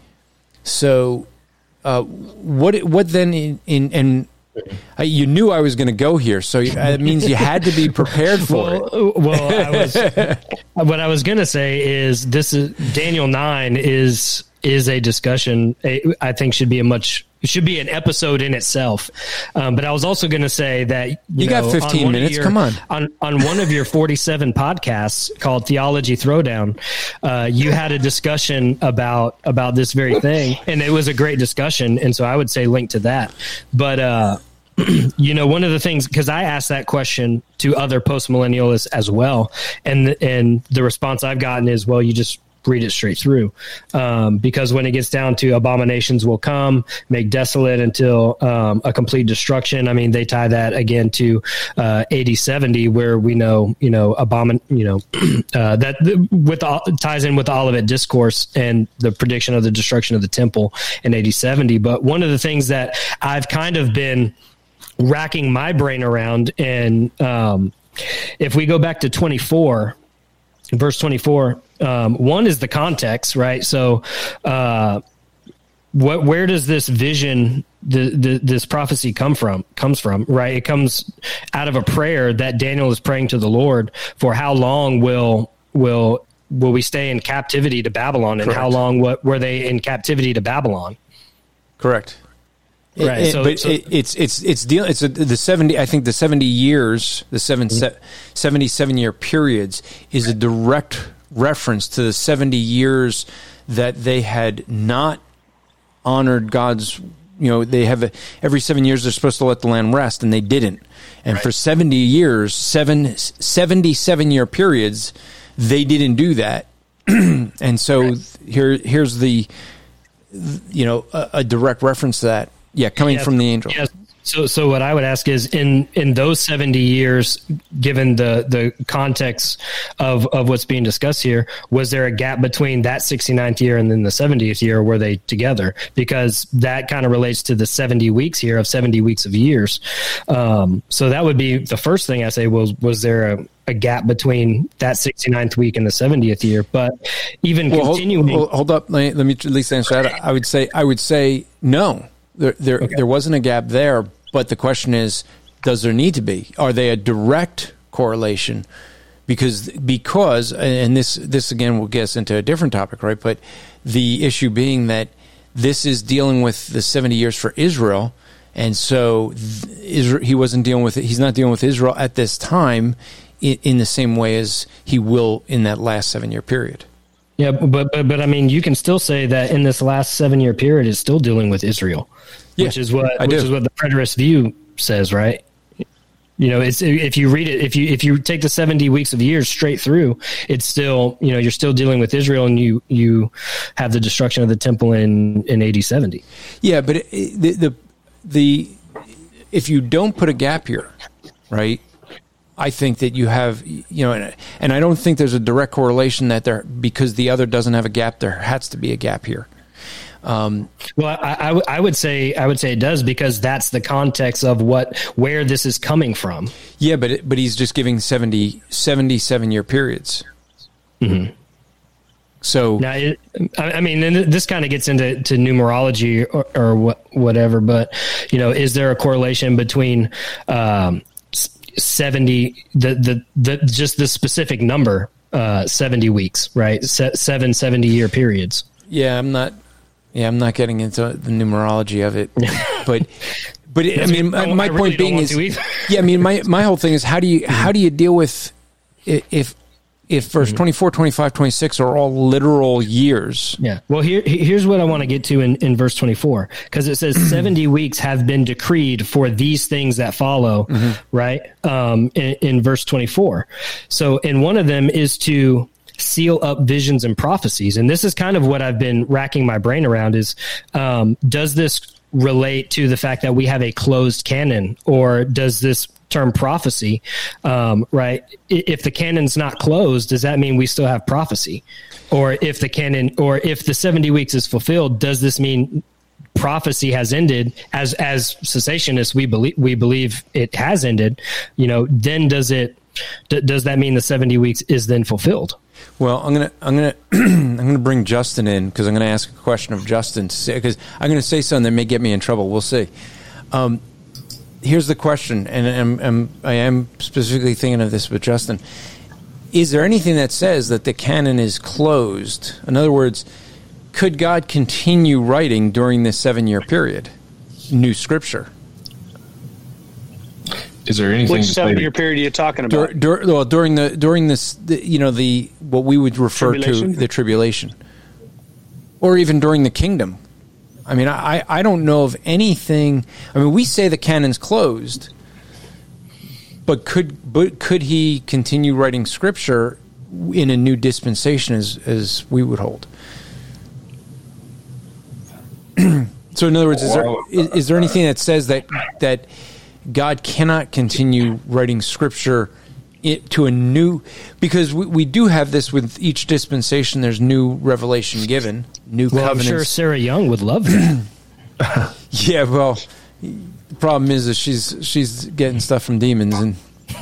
So, uh, what what then in, in and uh, you knew I was going to go here, so it means you had to be prepared for well, it. Well, I was, what I was going to say is this is Daniel nine is is a discussion. I think should be a much should be an episode in itself. Um, but I was also going to say that you, you know, got fifteen minutes. Your, Come on, on on one of your forty-seven podcasts called Theology Throwdown, uh, you had a discussion about about this very thing, and it was a great discussion. And so I would say link to that. But uh, you know, one of the things, because I asked that question to other post-millennialists as well, and and the response I've gotten is, well, you just read it straight through, um, because when it gets down to abominations will come, make desolate until um, a complete destruction. I mean, they tie that again to uh, A D seventy, where we know, you know, abomin, you know, uh, that with all, ties in with the Olivet Discourse and the prediction of the destruction of the temple in A D seventy. But one of the things that I've kind of been racking my brain around, and um, if we go back to twenty-four, verse twenty-four, um, one is the context, right? So, uh, what, where does this vision, the, the, this prophecy come from, comes from, right? It comes out of a prayer that Daniel is praying to the Lord for how long will, will, will we stay in captivity to Babylon, and Correct. how long what, were they in captivity to Babylon? Correct. Right, it, so, but so it, it's it's it's deal. It's a, the seventy. I think the seventy years, the seven mm-hmm. seventy-seven year periods, is a direct reference to the seventy years that they had not honored God's. You know, they have a, every seven years they're supposed to let the land rest, and they didn't. And right. for seventy years, seven seventy-seven year periods, they didn't do that. And so right. here here's the, you know, a, a direct reference to that. Yeah, coming yes, from the angel. Yes. So, so what I would ask is, in, in those seventy years, given the, the context of, of what's being discussed here, was there a gap between that sixty-ninth year and then the seventieth year? Were they together? Because that kind of relates to the seventy weeks here of seventy weeks of years. Um, so that would be the first thing I say was, was there a, a gap between that sixty-ninth week and the seventieth year? But even well, continuing. Hold, hold up. Let me, let me at least answer that. I would say, I would say no. There, there, okay. there wasn't a gap there, but the question is, does there need to be? Are they a direct correlation? Because, because, and this, this again will get us into a different topic, right? But the issue being that this is dealing with the seventy years for Israel, And so Israel, he wasn't dealing with it. He's not dealing with Israel at this time in, in the same way as he will in that last seven year period. Yeah, but, but but I mean, you can still say that in this last seven year period, it's still dealing with Israel, yeah, which is what I which do. is what the preterist view says, right? You know, it's if you read it, if you if you take the seventy weeks of years straight through, it's still, you know, you're still dealing with Israel, and you you have the destruction of the temple in in A D seventy. Yeah, but it, it, the the the if you don't put a gap here, right? I think that you have, you know, and, and I don't think there's a direct correlation that there, because the other doesn't have a gap, there has to be a gap here. Um, well, I, I, w- I would say I would say it does, because that's the context of what where this is coming from. Yeah, but it, but he's just giving seventy, seventy-seven year periods. Mm-hmm. So now, it, I, I mean, and this kind of gets into to numerology or, or what, whatever. But you know, is there a correlation between um, seventy the, the the just the specific number uh, seventy weeks, right? Se- seven seventy year periods. Yeah, I'm not. Yeah, I'm not getting into the numerology of it, but but it, I mean, my, my I really point being don't is, want to yeah, I mean, my my whole thing is how do you how do you deal with if if verse Mm-hmm. twenty-four, twenty-five, twenty-six are all literal years? Yeah. Well, here here's what I want to get to in, in verse twenty-four, because it says seventy weeks have been decreed for these things that follow, mm-hmm. right? Um, in, in verse twenty-four. So, and one of them is to seal up visions and prophecies. And this is kind of what I've been racking my brain around is, um, does this relate to the fact that we have a closed canon, or does this term prophecy, um, right? If the canon's not closed, does that mean we still have prophecy? Or if the canon, or if the seventy weeks is fulfilled, does this mean prophecy has ended? As, as cessationists, we believe, we believe it has ended, you know, then does it, d- does that mean the seventy weeks is then fulfilled? Well, I'm gonna I'm gonna I'm gonna bring Justin in, because I'm gonna ask a question of Justin, because I'm gonna say something that may get me in trouble. We'll see. Um, here's the question, and I'm, I'm, I am specifically thinking of this with Justin. Is there anything that says that the canon is closed? In other words, could God continue writing during this seven-year period, new scripture? Is there anything? Which seven-year period are you talking about? Dur, dur, well, during the during this, the, you know, the what we would refer Tribulation? to the tribulation, or even during the kingdom. I mean, I I don't know of anything. I mean, we say the canon's closed, but could but could he continue writing scripture in a new dispensation, as as we would hold? So, in other words, is there is, is there anything that says that that God cannot continue writing scripture it, to a new, because we, we do have this with each dispensation. There's new revelation given, new Well, covenants. I'm sure Sarah Young would love that. Yeah, well, the problem is that she's she's getting stuff from demons, and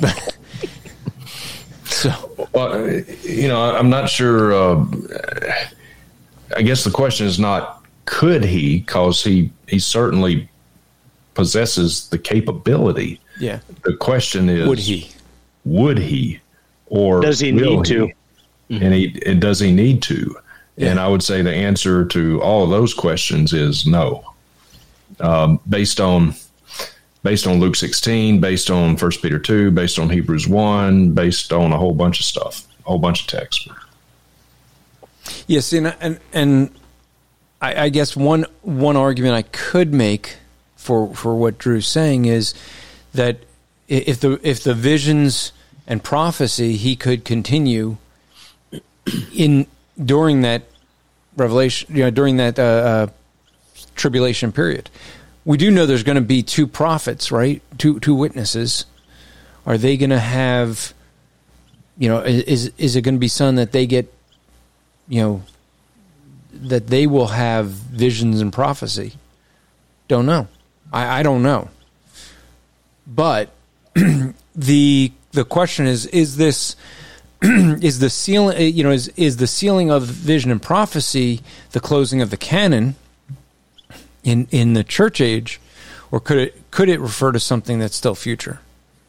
so Well, you know, I'm not sure. Uh, I guess the question is not could he, because he he certainly possesses the capability. yeah, The question is, would he? Would he, or Does he will need to? And he and does he need to? Yeah. And I would say the answer to all of those questions is no. Um, based on based on Luke sixteen, based on First Peter two, based on Hebrews one, based on a whole bunch of stuff, a whole bunch of text. Yes, and and, and I, I guess one one argument I could make for for what Drew's saying is that if the if the visions and prophecy he could continue in during that revelation, you know, during that uh, uh, tribulation period. We do know there's going to be two prophets, right? Two two witnesses. Are they going to have, you know, is is it going to be something that they get, you know, that they will have visions and prophecy? Don't know. I, I don't know. But the the question is: is this is the sealing? You know, is is the sealing of vision and prophecy the closing of the canon in in the church age, or could it could it refer to something that's still future?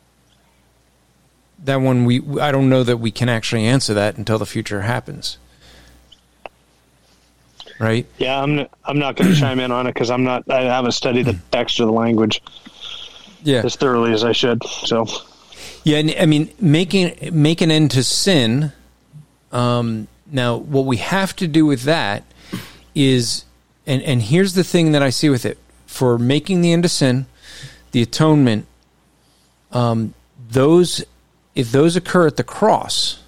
That one we I don't know that we can actually answer that until the future happens. right? Yeah, I'm I'm not going to chime in on it because I'm not I haven't studied the text or the language Yeah. as thoroughly as I should. So, Yeah, and I mean, making make an end to sin. Um, now, what we have to do with that is, and and here's the thing that I see with it: for making the end to sin, the atonement, um, those if those occur at the cross,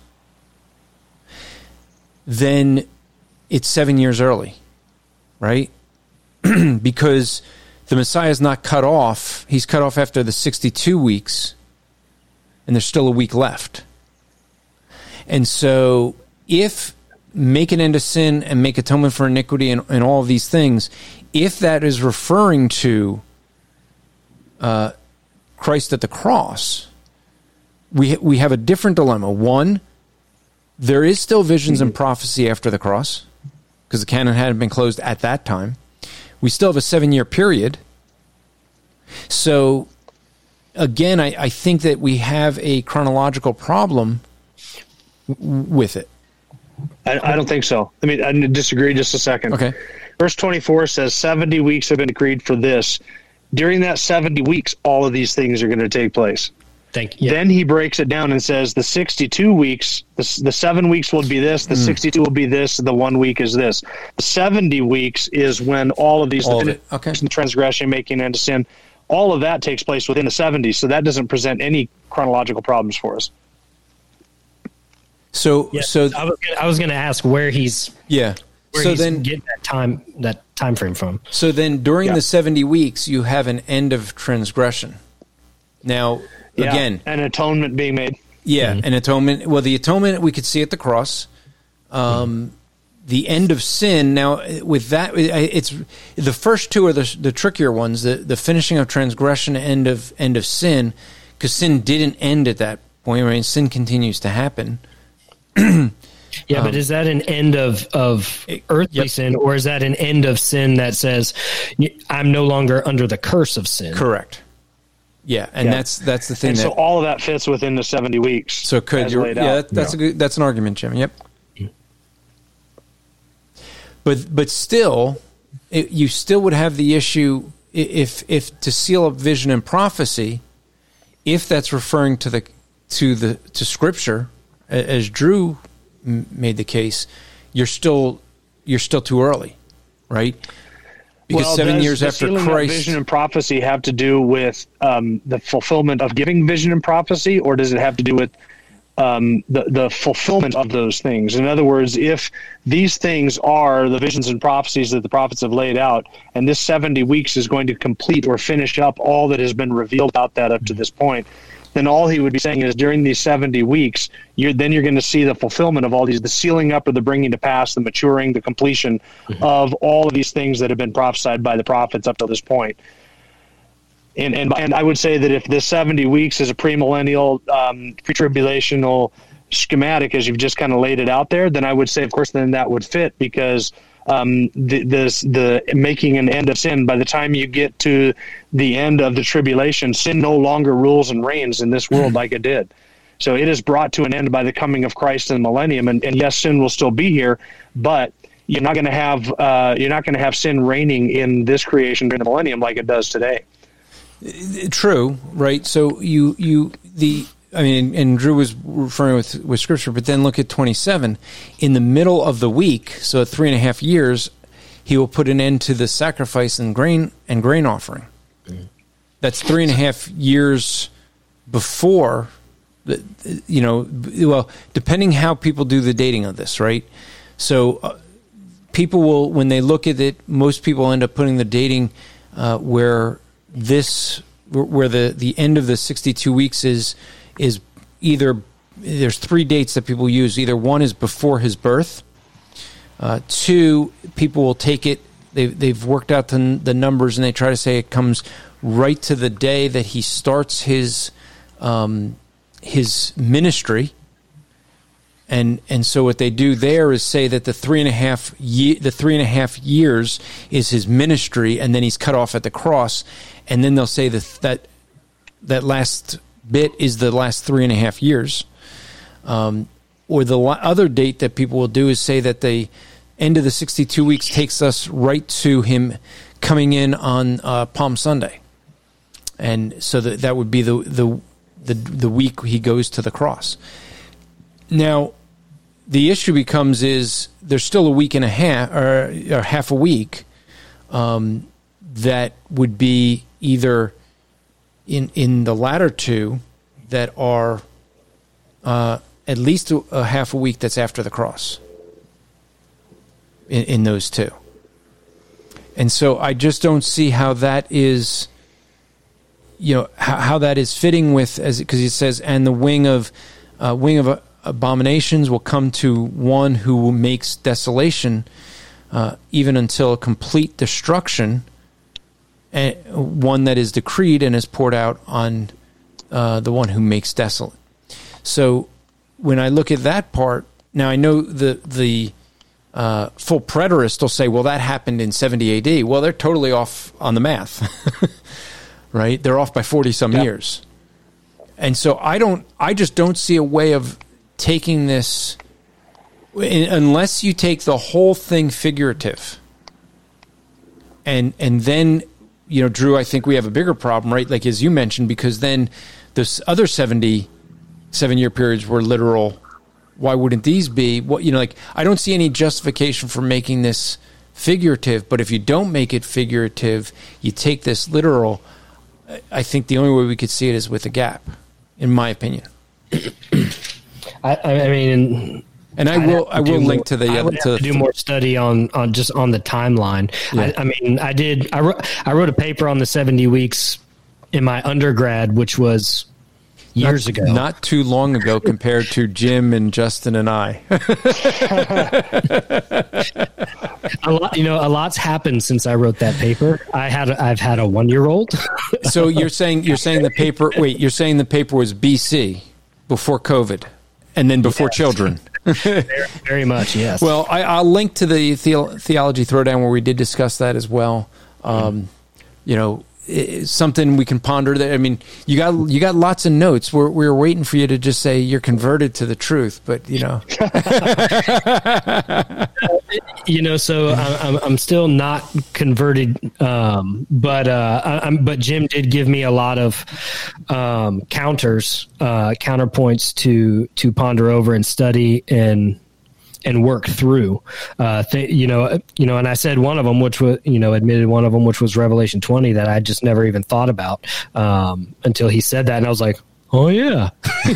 then it's seven years early, right? Because the Messiah is not cut off; he's cut off after the sixty-two weeks. And there's still a week left. And so if make an end to sin and make atonement for iniquity and, and all of these things, if that is referring to uh, Christ at the cross, we we have a different dilemma. One, there is still visions and prophecy after the cross because the canon hadn't been closed at that time. We still have a seven-year period. So again, I, I think that we have a chronological problem w- with it. I, I don't think so. I mean, I disagree just a second. Okay. Verse twenty-four says seventy weeks have been decreed for this. During that seventy weeks, all of these things are going to take place. Thank you. Then he breaks it down and says the sixty-two weeks, the, the seven weeks will be this, the mm. sixty-two will be this, the one week is this. The seventy weeks is when all of these, all the, of it. Okay. the transgression, making an end to sin, all of that takes place within the seventies, so that doesn't present any chronological problems for us. So, yeah, so I was, I was going to ask where he's yeah. where so he's then getting that time that time frame from. So then, during yeah. the seventy weeks, you have an end of transgression. Now, yeah, again, an atonement being made. Yeah, mm-hmm. an atonement. Well, the atonement we could see at the cross. Um, mm-hmm. The end of sin. Now, with that, it's the first two are the, the trickier ones. The the finishing of transgression, end of end of sin, because sin didn't end at that point. Right? Sin continues to happen. Yeah, um, but is that an end of of earthly yep. sin, or is that an end of sin that says I'm no longer under the curse of sin? Correct. Yeah, and yeah. that's that's the thing. And that, so all of that fits within the seventy weeks. So could you? Yeah, that, that's yeah. a good. That's an argument, Jim. Yep. But but still, it, you still would have the issue if if to seal up vision and prophecy, if that's referring to the to the to Scripture, as Drew m- made the case, you're still you're still too early, right? Because well, seven does years the after sealing Christ, of vision and prophecy have to do with um, the fulfillment of giving vision and prophecy, or does it have to do with Um, the, the fulfillment of those things? In other words, if these things are the visions and prophecies that the prophets have laid out, and this seventy weeks is going to complete or finish up all that has been revealed about that up to this point, then all he would be saying is during these seventy weeks, you're, then you're going to see the fulfillment of all these, the sealing up or the bringing to pass, the maturing, the completion mm-hmm. of all of these things that have been prophesied by the prophets up to this point. And, and and I would say that if this seventy weeks is a premillennial, um, pre-tribulational schematic, as you've just kind of laid it out there, then I would say, of course, then that would fit, because um, the, this, the making an end of sin, by the time you get to the end of the tribulation, sin no longer rules and reigns in this world like it did. So it is brought to an end by the coming of Christ in the millennium. And, and yes, sin will still be here, but you're not going to have uh, you're not going to have sin reigning in this creation during the millennium like it does today. True, right? So you you the I mean, and Drew was referring with with Scripture, but then look at twenty-seven. In the middle of the week, so at three and a half years, he will put an end to the sacrifice and grain and grain offering. Mm-hmm. That's three and a half years before, the, you know. Well, depending how people do the dating of this, right? So uh, people will, when they look at it, most people end up putting the dating uh, where. This where the, the end of the sixty-two weeks is is either there's three dates that people use. Either one is before his birth. Uh, two, people will take it. They they've worked out the, the numbers and they try to say it comes right to the day that he starts his um, his ministry. And and so what they do there is say that the three and a half ye- the three and a half years is his ministry, and then he's cut off at the cross, and then they'll say that that that last bit is the last three and a half years. Um, or the other date that people will do is say that they end of the sixty-two weeks takes us right to him coming in on uh, Palm Sunday. And so that that would be the, the the the week he goes to the cross. Now, the issue becomes is there's still a week and a half, or, or half a week, um, that would be either in in the latter two that are uh, at least a, a half a week that's after the cross. In, in those two, and so I just don't see how that is. You know how, how that is fitting with, as because it says, and the wing of uh, wing of abominations will come to one who makes desolation, uh, even until complete destruction, and one that is decreed and is poured out on uh, the one who makes desolate. So when I look at that part, now I know the the uh, full preterist will say, well, that happened in seventy A D. Well, they're totally off on the math. Right? They're off by forty some yeah. years. And so I don't, I just don't see a way of taking this, unless you take the whole thing figurative. And, and then, you know, Drew, I think we have a bigger problem, right? Like, as you mentioned, because then this other seventy-seven year periods were literal. Why wouldn't these be? What, you know, like, I don't see any justification for making this figurative, but if you don't make it figurative, you take this literal. I think the only way we could see it is with a gap, in my opinion. I, I mean, and I will, I will link to the. I would to have to do more study on, on just on the timeline. Yeah. I, I mean, I did. I wrote, I wrote a paper on the seventy weeks in my undergrad, which was years not, ago, not too long ago, compared to Jim and Justin and I. A lot, you know, a lot's happened since I wrote that paper. I had, I've had a one-year-old. So you're saying you're saying the paper? Wait, you're saying the paper was B C, before COVID, and then before yes. children. very, very much, yes. Well, I, I'll link to the, the Theology Throwdown where we did discuss that as well. Um, you know, it's something we can ponder. That I mean, you got you got lots of notes. We're we're waiting for you to just say you're converted to the truth, but you know, you know. So I'm I'm still not converted, um, but uh, I'm but Jim did give me a lot of um, counters, uh, counterpoints to to ponder over and study and. and work through, uh, th- you know, you know, and I said one of them, which was, you know, admitted one of them, which was Revelation twenty, that I just never even thought about, um, until he said that. And I was like, oh yeah.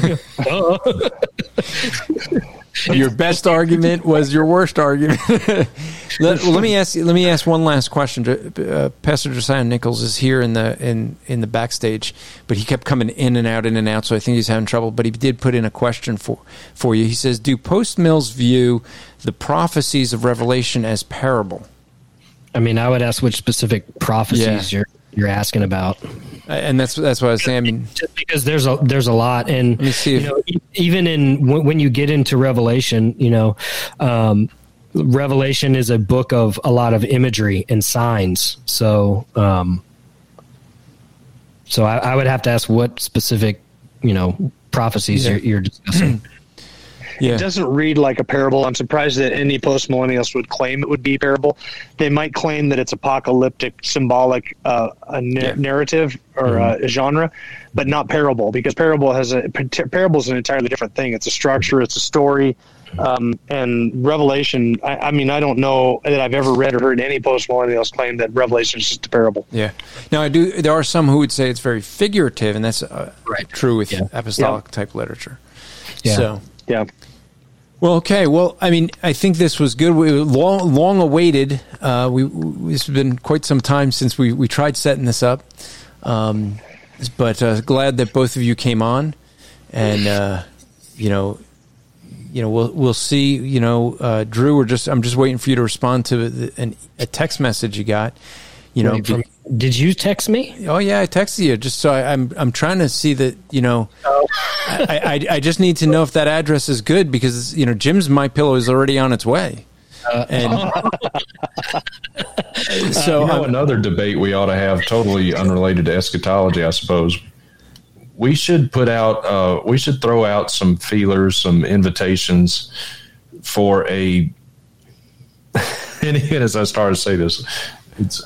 Your best argument was your worst argument. let, well, let me ask you, let me ask one last question. Uh, Pastor Josiah Nichols is here in the in, in the backstage, but he kept coming in and out, in and out, so I think he's having trouble. But he did put in a question for, for you. He says, do post-mills view the prophecies of Revelation as parable? I mean, I would ask which specific prophecies yeah. you're you're asking about. And that's that's what I was saying. I mean, just because there's a there's a lot, and let me see if, you know, even in when, when you get into Revelation, you know, um, Revelation is a book of a lot of imagery and signs. So, um, so I, I would have to ask what specific, you know, prophecies yeah. you're, you're discussing. Yeah. It doesn't read like a parable. I'm surprised that any postmillennialist would claim it would be a parable. They might claim that it's apocalyptic, symbolic, uh, a na- yeah. narrative or mm-hmm. a genre, but not parable, because parable has a parable is an entirely different thing. It's a structure, it's a story, um, and Revelation. I, I mean, I don't know that I've ever read or heard any postmillennialist claim that Revelation is just a parable. Yeah. Now, I do. There are some who would say it's very figurative, and that's uh, right. true with yeah. apostolic yeah. type literature. Yeah. So. Yeah. Well, okay. Well, I mean, I think this was good. We long, long awaited. Uh, we, we it's been quite some time since we, we tried setting this up, um, but uh, glad that both of you came on, and uh, you know, you know, we'll we'll see. You know, uh, Drew, we're just I'm just waiting for you to respond to the, an, a text message you got. You know, Wait, from, did you text me? Oh yeah, I texted you just so I, I'm I'm trying to see that, you know. Oh. I, I I just need to know if that address is good, because you know Jim's My Pillow is already on its way. Uh, and so you know, another debate we ought to have, totally unrelated to eschatology, I suppose. We should put out uh, we should throw out some feelers, some invitations for a and even as I started to say this, it's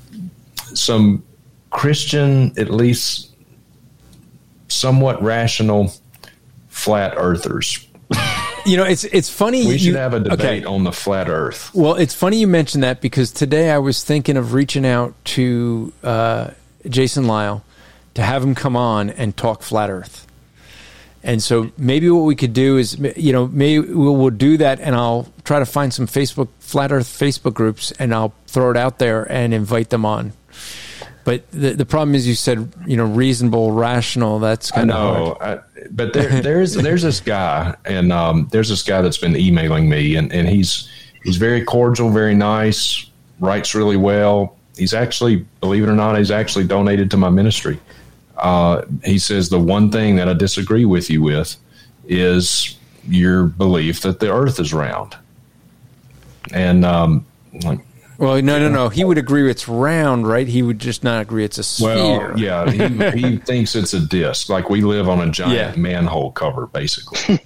some Christian, at least somewhat rational flat earthers. You know, it's it's funny. We should you, have a debate okay. on the flat earth. Well, it's funny you mentioned that because today I was thinking of reaching out to uh, Jason Lyle to have him come on and talk flat earth. And so maybe what we could do is, you know, maybe we'll, we'll do that, and I'll try to find some Facebook flat earth Facebook groups, and I'll throw it out there and invite them on. But the the problem is, you said, you know, reasonable, rational. That's kind of hard. I, but there there's there's this guy, and um, there's this guy that's been emailing me, and, and he's he's very cordial, very nice, writes really well. He's actually, believe it or not, he's actually donated to my ministry. Uh, he says the one thing that I disagree with you with is your belief that the earth is round. And um, like, well, no, no, no. He would agree it's round, right? He would just not agree it's a sphere. Well, yeah, he, he thinks it's a disc. Like we live on a giant Yeah. manhole cover, basically.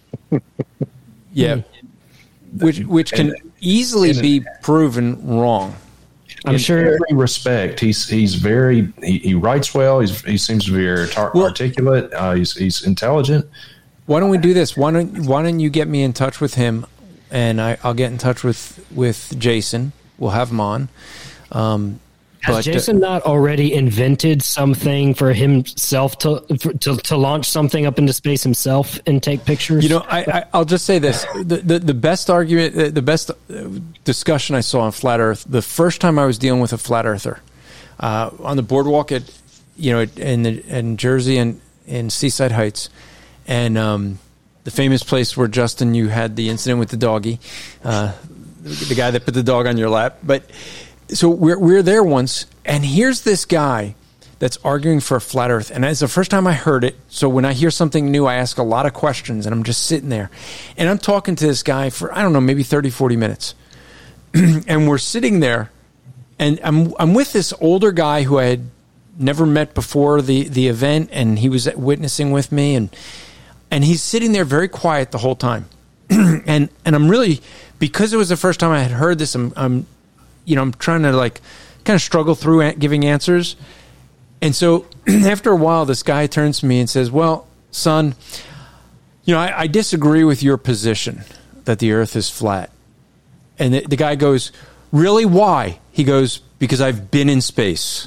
Yeah, which which can And- easily and- be proven wrong. I'm in sure. every respect, he's he's very he, he writes well. He's he seems to be very tar- Well- articulate. Uh, he's he's intelligent. Why don't we do this? Why don't Why don't you get me in touch with him, and I, I'll get in touch with with Jason. We'll have him on. Um, Has but, uh, Jason not already invented something for himself to, for, to to launch something up into space himself and take pictures? You know, I, I, I'll just say this: the, the the best argument, the best discussion I saw on flat Earth, the first time I was dealing with a flat earther uh, on the boardwalk at, you know, in the, in Jersey and in Seaside Heights, and um, the famous place where Justin, you had the incident with the doggy, uh, the guy that put the dog on your lap, but. So we're we're there once, and here's this guy that's arguing for a flat Earth, and it's the first time I heard it. So when I hear something new, I ask a lot of questions, and I'm just sitting there, and I'm talking to this guy for I don't know, maybe thirty, forty minutes, and we're sitting there, and I'm I'm with this older guy who I had never met before the the event, and he was witnessing with me, and and he's sitting there very quiet the whole time, and and I'm really, because it was the first time I had heard this, I'm I'm. You know, I'm trying to like kind of struggle through giving answers. And so after a while, this guy turns to me and says, well, son, you know, I, I disagree with your position that the earth is flat. And the, the guy goes, really? Why? He goes, because I've been in space.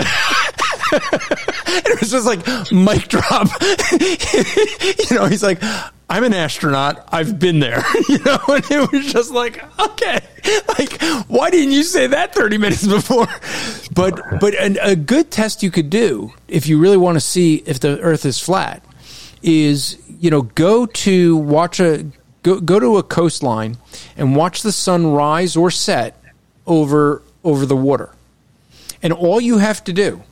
And it was just like mic drop. You know, he's like, I'm an astronaut. I've been there. You know, and it was just like, okay, like, why didn't you say that thirty minutes before? But but an, a good test you could do if you really want to see if the Earth is flat is, you know, go to watch a go go to a coastline and watch the sun rise or set over over the water, and all you have to do,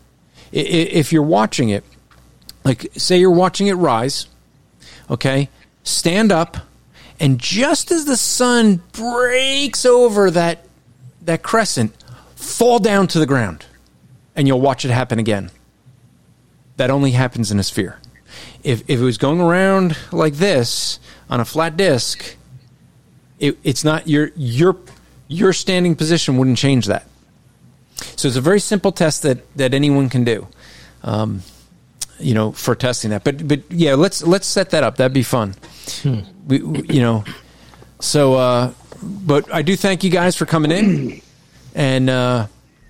if you're watching it, like say you're watching it rise, okay, stand up, and just as the sun breaks over that that crescent, fall down to the ground, and you'll watch it happen again. That only happens in a sphere. If if it was going around like this on a flat disk, it, it's not your your your standing position wouldn't change that. So it's a very simple test that, that anyone can do, um, you know, for testing that. But but yeah, let's let's set that up. That'd be fun. Hmm. We, we you know, so uh, but I do thank you guys for coming in, and uh,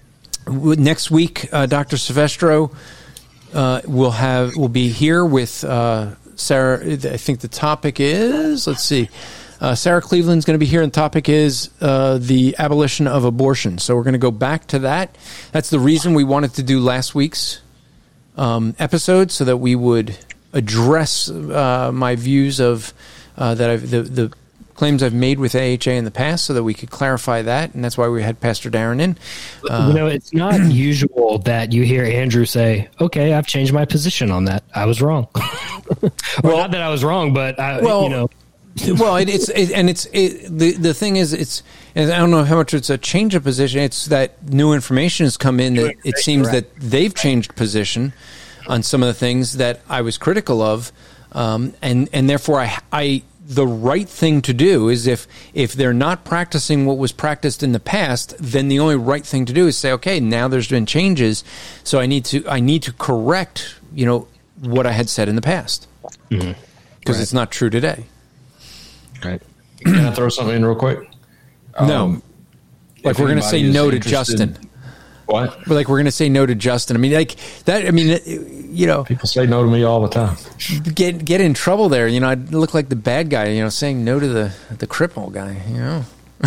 next week, uh, Doctor Silvestro uh, will have will be here with uh, Sarah. I think the topic is let's see. Uh, Sarah Cleveland's going to be here, and the topic is uh, the abolition of abortion. So we're going to go back to that. That's the reason we wanted to do last week's um, episode, so that we would address uh, my views of uh, that I've, the the claims I've made with A H A in the past, so that we could clarify that, and that's why we had Pastor Darren in. Uh, you know, it's not usual that you hear Andrew say, "Okay, I've changed my position on that. I was wrong." Well, well, not that I was wrong, but I, well, you know. Well, it, it's it, and it's it, the the thing is it's and I don't know how much it's a change of position. It's that new information has come in that it seems that they've changed position on some of the things that I was critical of, um, and and therefore I I the right thing to do is if if they're not practicing what was practiced in the past, then the only right thing to do is say, okay, now there's been changes, so I need to I need to correct, you know, what I had said in the past, because mm-hmm. right. it's not true today. Right. Can I throw something in real quick? No. Um, like we're going to say no to Justin. What? We're like we're going to say no to Justin. I mean, like that. I mean, you know, people say no to me all the time. Get get in trouble there. You know, I look like the bad guy. You know, saying no to the the cripple guy. You know.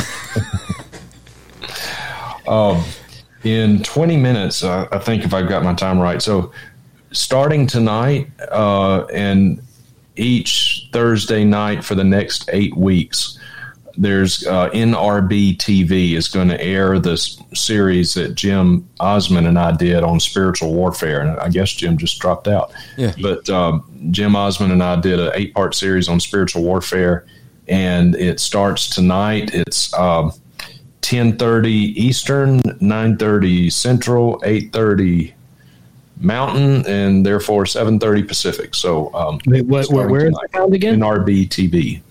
um, in twenty minutes, uh, I think if I've got my time right. So, starting tonight uh, and each Thursday night for the next eight weeks. There's uh, N R B T V is going to air this series that Jim Osmond and I did on spiritual warfare, and I guess Jim just dropped out. Yeah. But um, Jim Osmond and I did an eight-part series on spiritual warfare, and it starts tonight. It's um, ten thirty Eastern, nine thirty Central, eight thirty Mountain, and therefore seven thirty Pacific. So, um, Wait, what, where is it found again? N R B T V.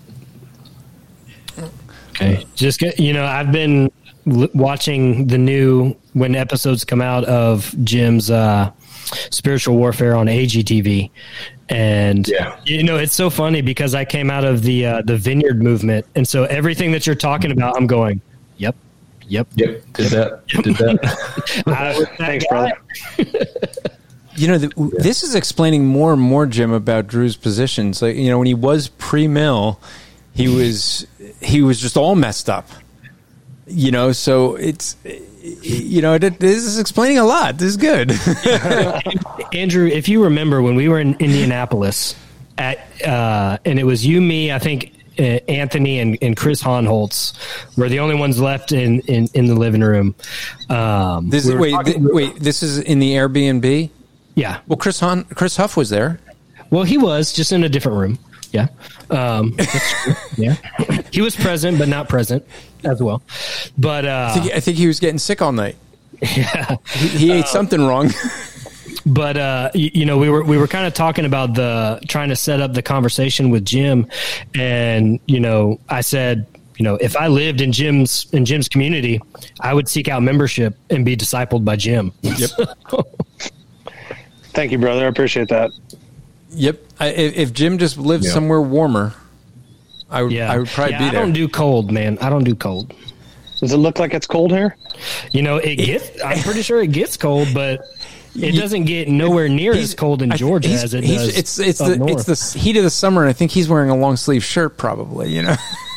Okay. Just get, you know, I've been l- watching the new when episodes come out of Jim's uh, spiritual warfare on A G T V, and yeah. you know, it's so funny because I came out of the uh, the Vineyard movement, and so everything that you're talking about, I'm going, yep, yep, yep, did that, did that. I, Thanks, brother. You know, the, yeah. this is explaining more and more, Jim, about Drew's positions. Like, you know, when he was pre-mill, he was he was just all messed up. You know, so it's, you know, it, this is explaining a lot. This is good. Andrew, if you remember when we were in Indianapolis, at uh, and it was you, me, I think uh, Anthony and, and Chris Honholtz were the only ones left in, in, in the living room. Um, this we is, wait, talking, th- wait, this is in the Airbnb? Yeah. Well, Chris Hon- Chris Huff was there. Well, he was just in a different room. Yeah. Um, yeah. He was present, but not present as well. But uh, I, think, I think he was getting sick all night. Yeah. He, he ate uh, something wrong. But, uh, you, you know, we were we were kind of talking about the trying to set up the conversation with Jim. And, you know, I said, you know, if I lived in Jim's in Jim's community, I would seek out membership and be discipled by Jim. Yep. Thank you, brother. I appreciate that. Yep. I, if Jim just lived yeah. somewhere warmer, I would, yeah. I would probably yeah, be I there. I don't do cold, man. I don't do cold. Does it look like it's cold here? You know, it gets. I'm pretty sure it gets cold, but it doesn't get nowhere near as cold in Georgia he's, as it he's, does. It's it's up the north. it's the heat of the summer, and I think he's wearing a long sleeve shirt, probably. You know.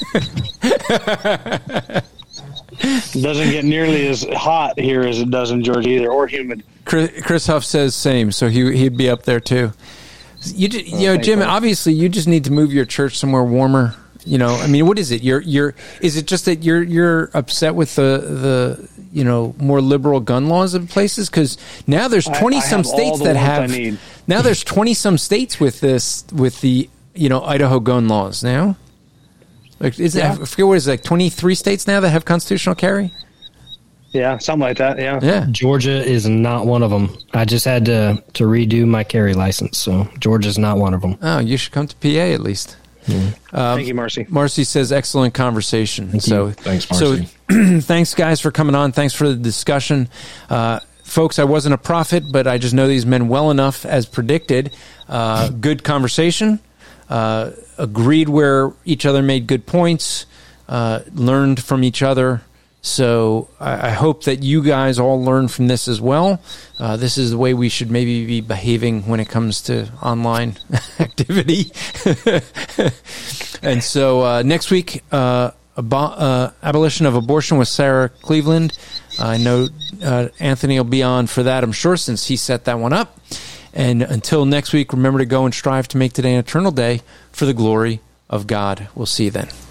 It doesn't get nearly as hot here as it does in Georgia either, or humid. Chris, Chris Huff says same, so he he'd be up there too. You, just, you know, Jim. Obviously, you just need to move your church somewhere warmer. You know, I mean, what is it? You're you're. Is it just that you're you're upset with the the you know more liberal gun laws in places? Because now there's twenty some states that have. Now there's twenty some states with this with the you know Idaho gun laws now. Like, is yeah. it, I forget what is it, like twenty-three states now that have constitutional carry. Yeah, something like that. Yeah, yeah. Georgia is not one of them. I just had to to redo my carry license, so Georgia's not one of them. Oh, you should come to P A at least. Mm-hmm. Um, Thank you, Marcy. Marcy says excellent conversation. Thank so you. Thanks, Marcy. So thanks, guys, for coming on. Thanks for the discussion. Uh, folks, I wasn't a prophet, but I just know these men well enough as predicted. Uh, good conversation. Uh, agreed where each other made good points. Uh, learned from each other. So I, I hope that you guys all learn from this as well. Uh, this is the way we should maybe be behaving when it comes to online activity. And so uh, next week, uh, abo- uh, abolition of abortion with Sarah Cleveland. I know uh, Anthony will be on for that, I'm sure, since he set that one up. And until next week, remember to go and strive to make today an eternal day for the glory of God. We'll see you then.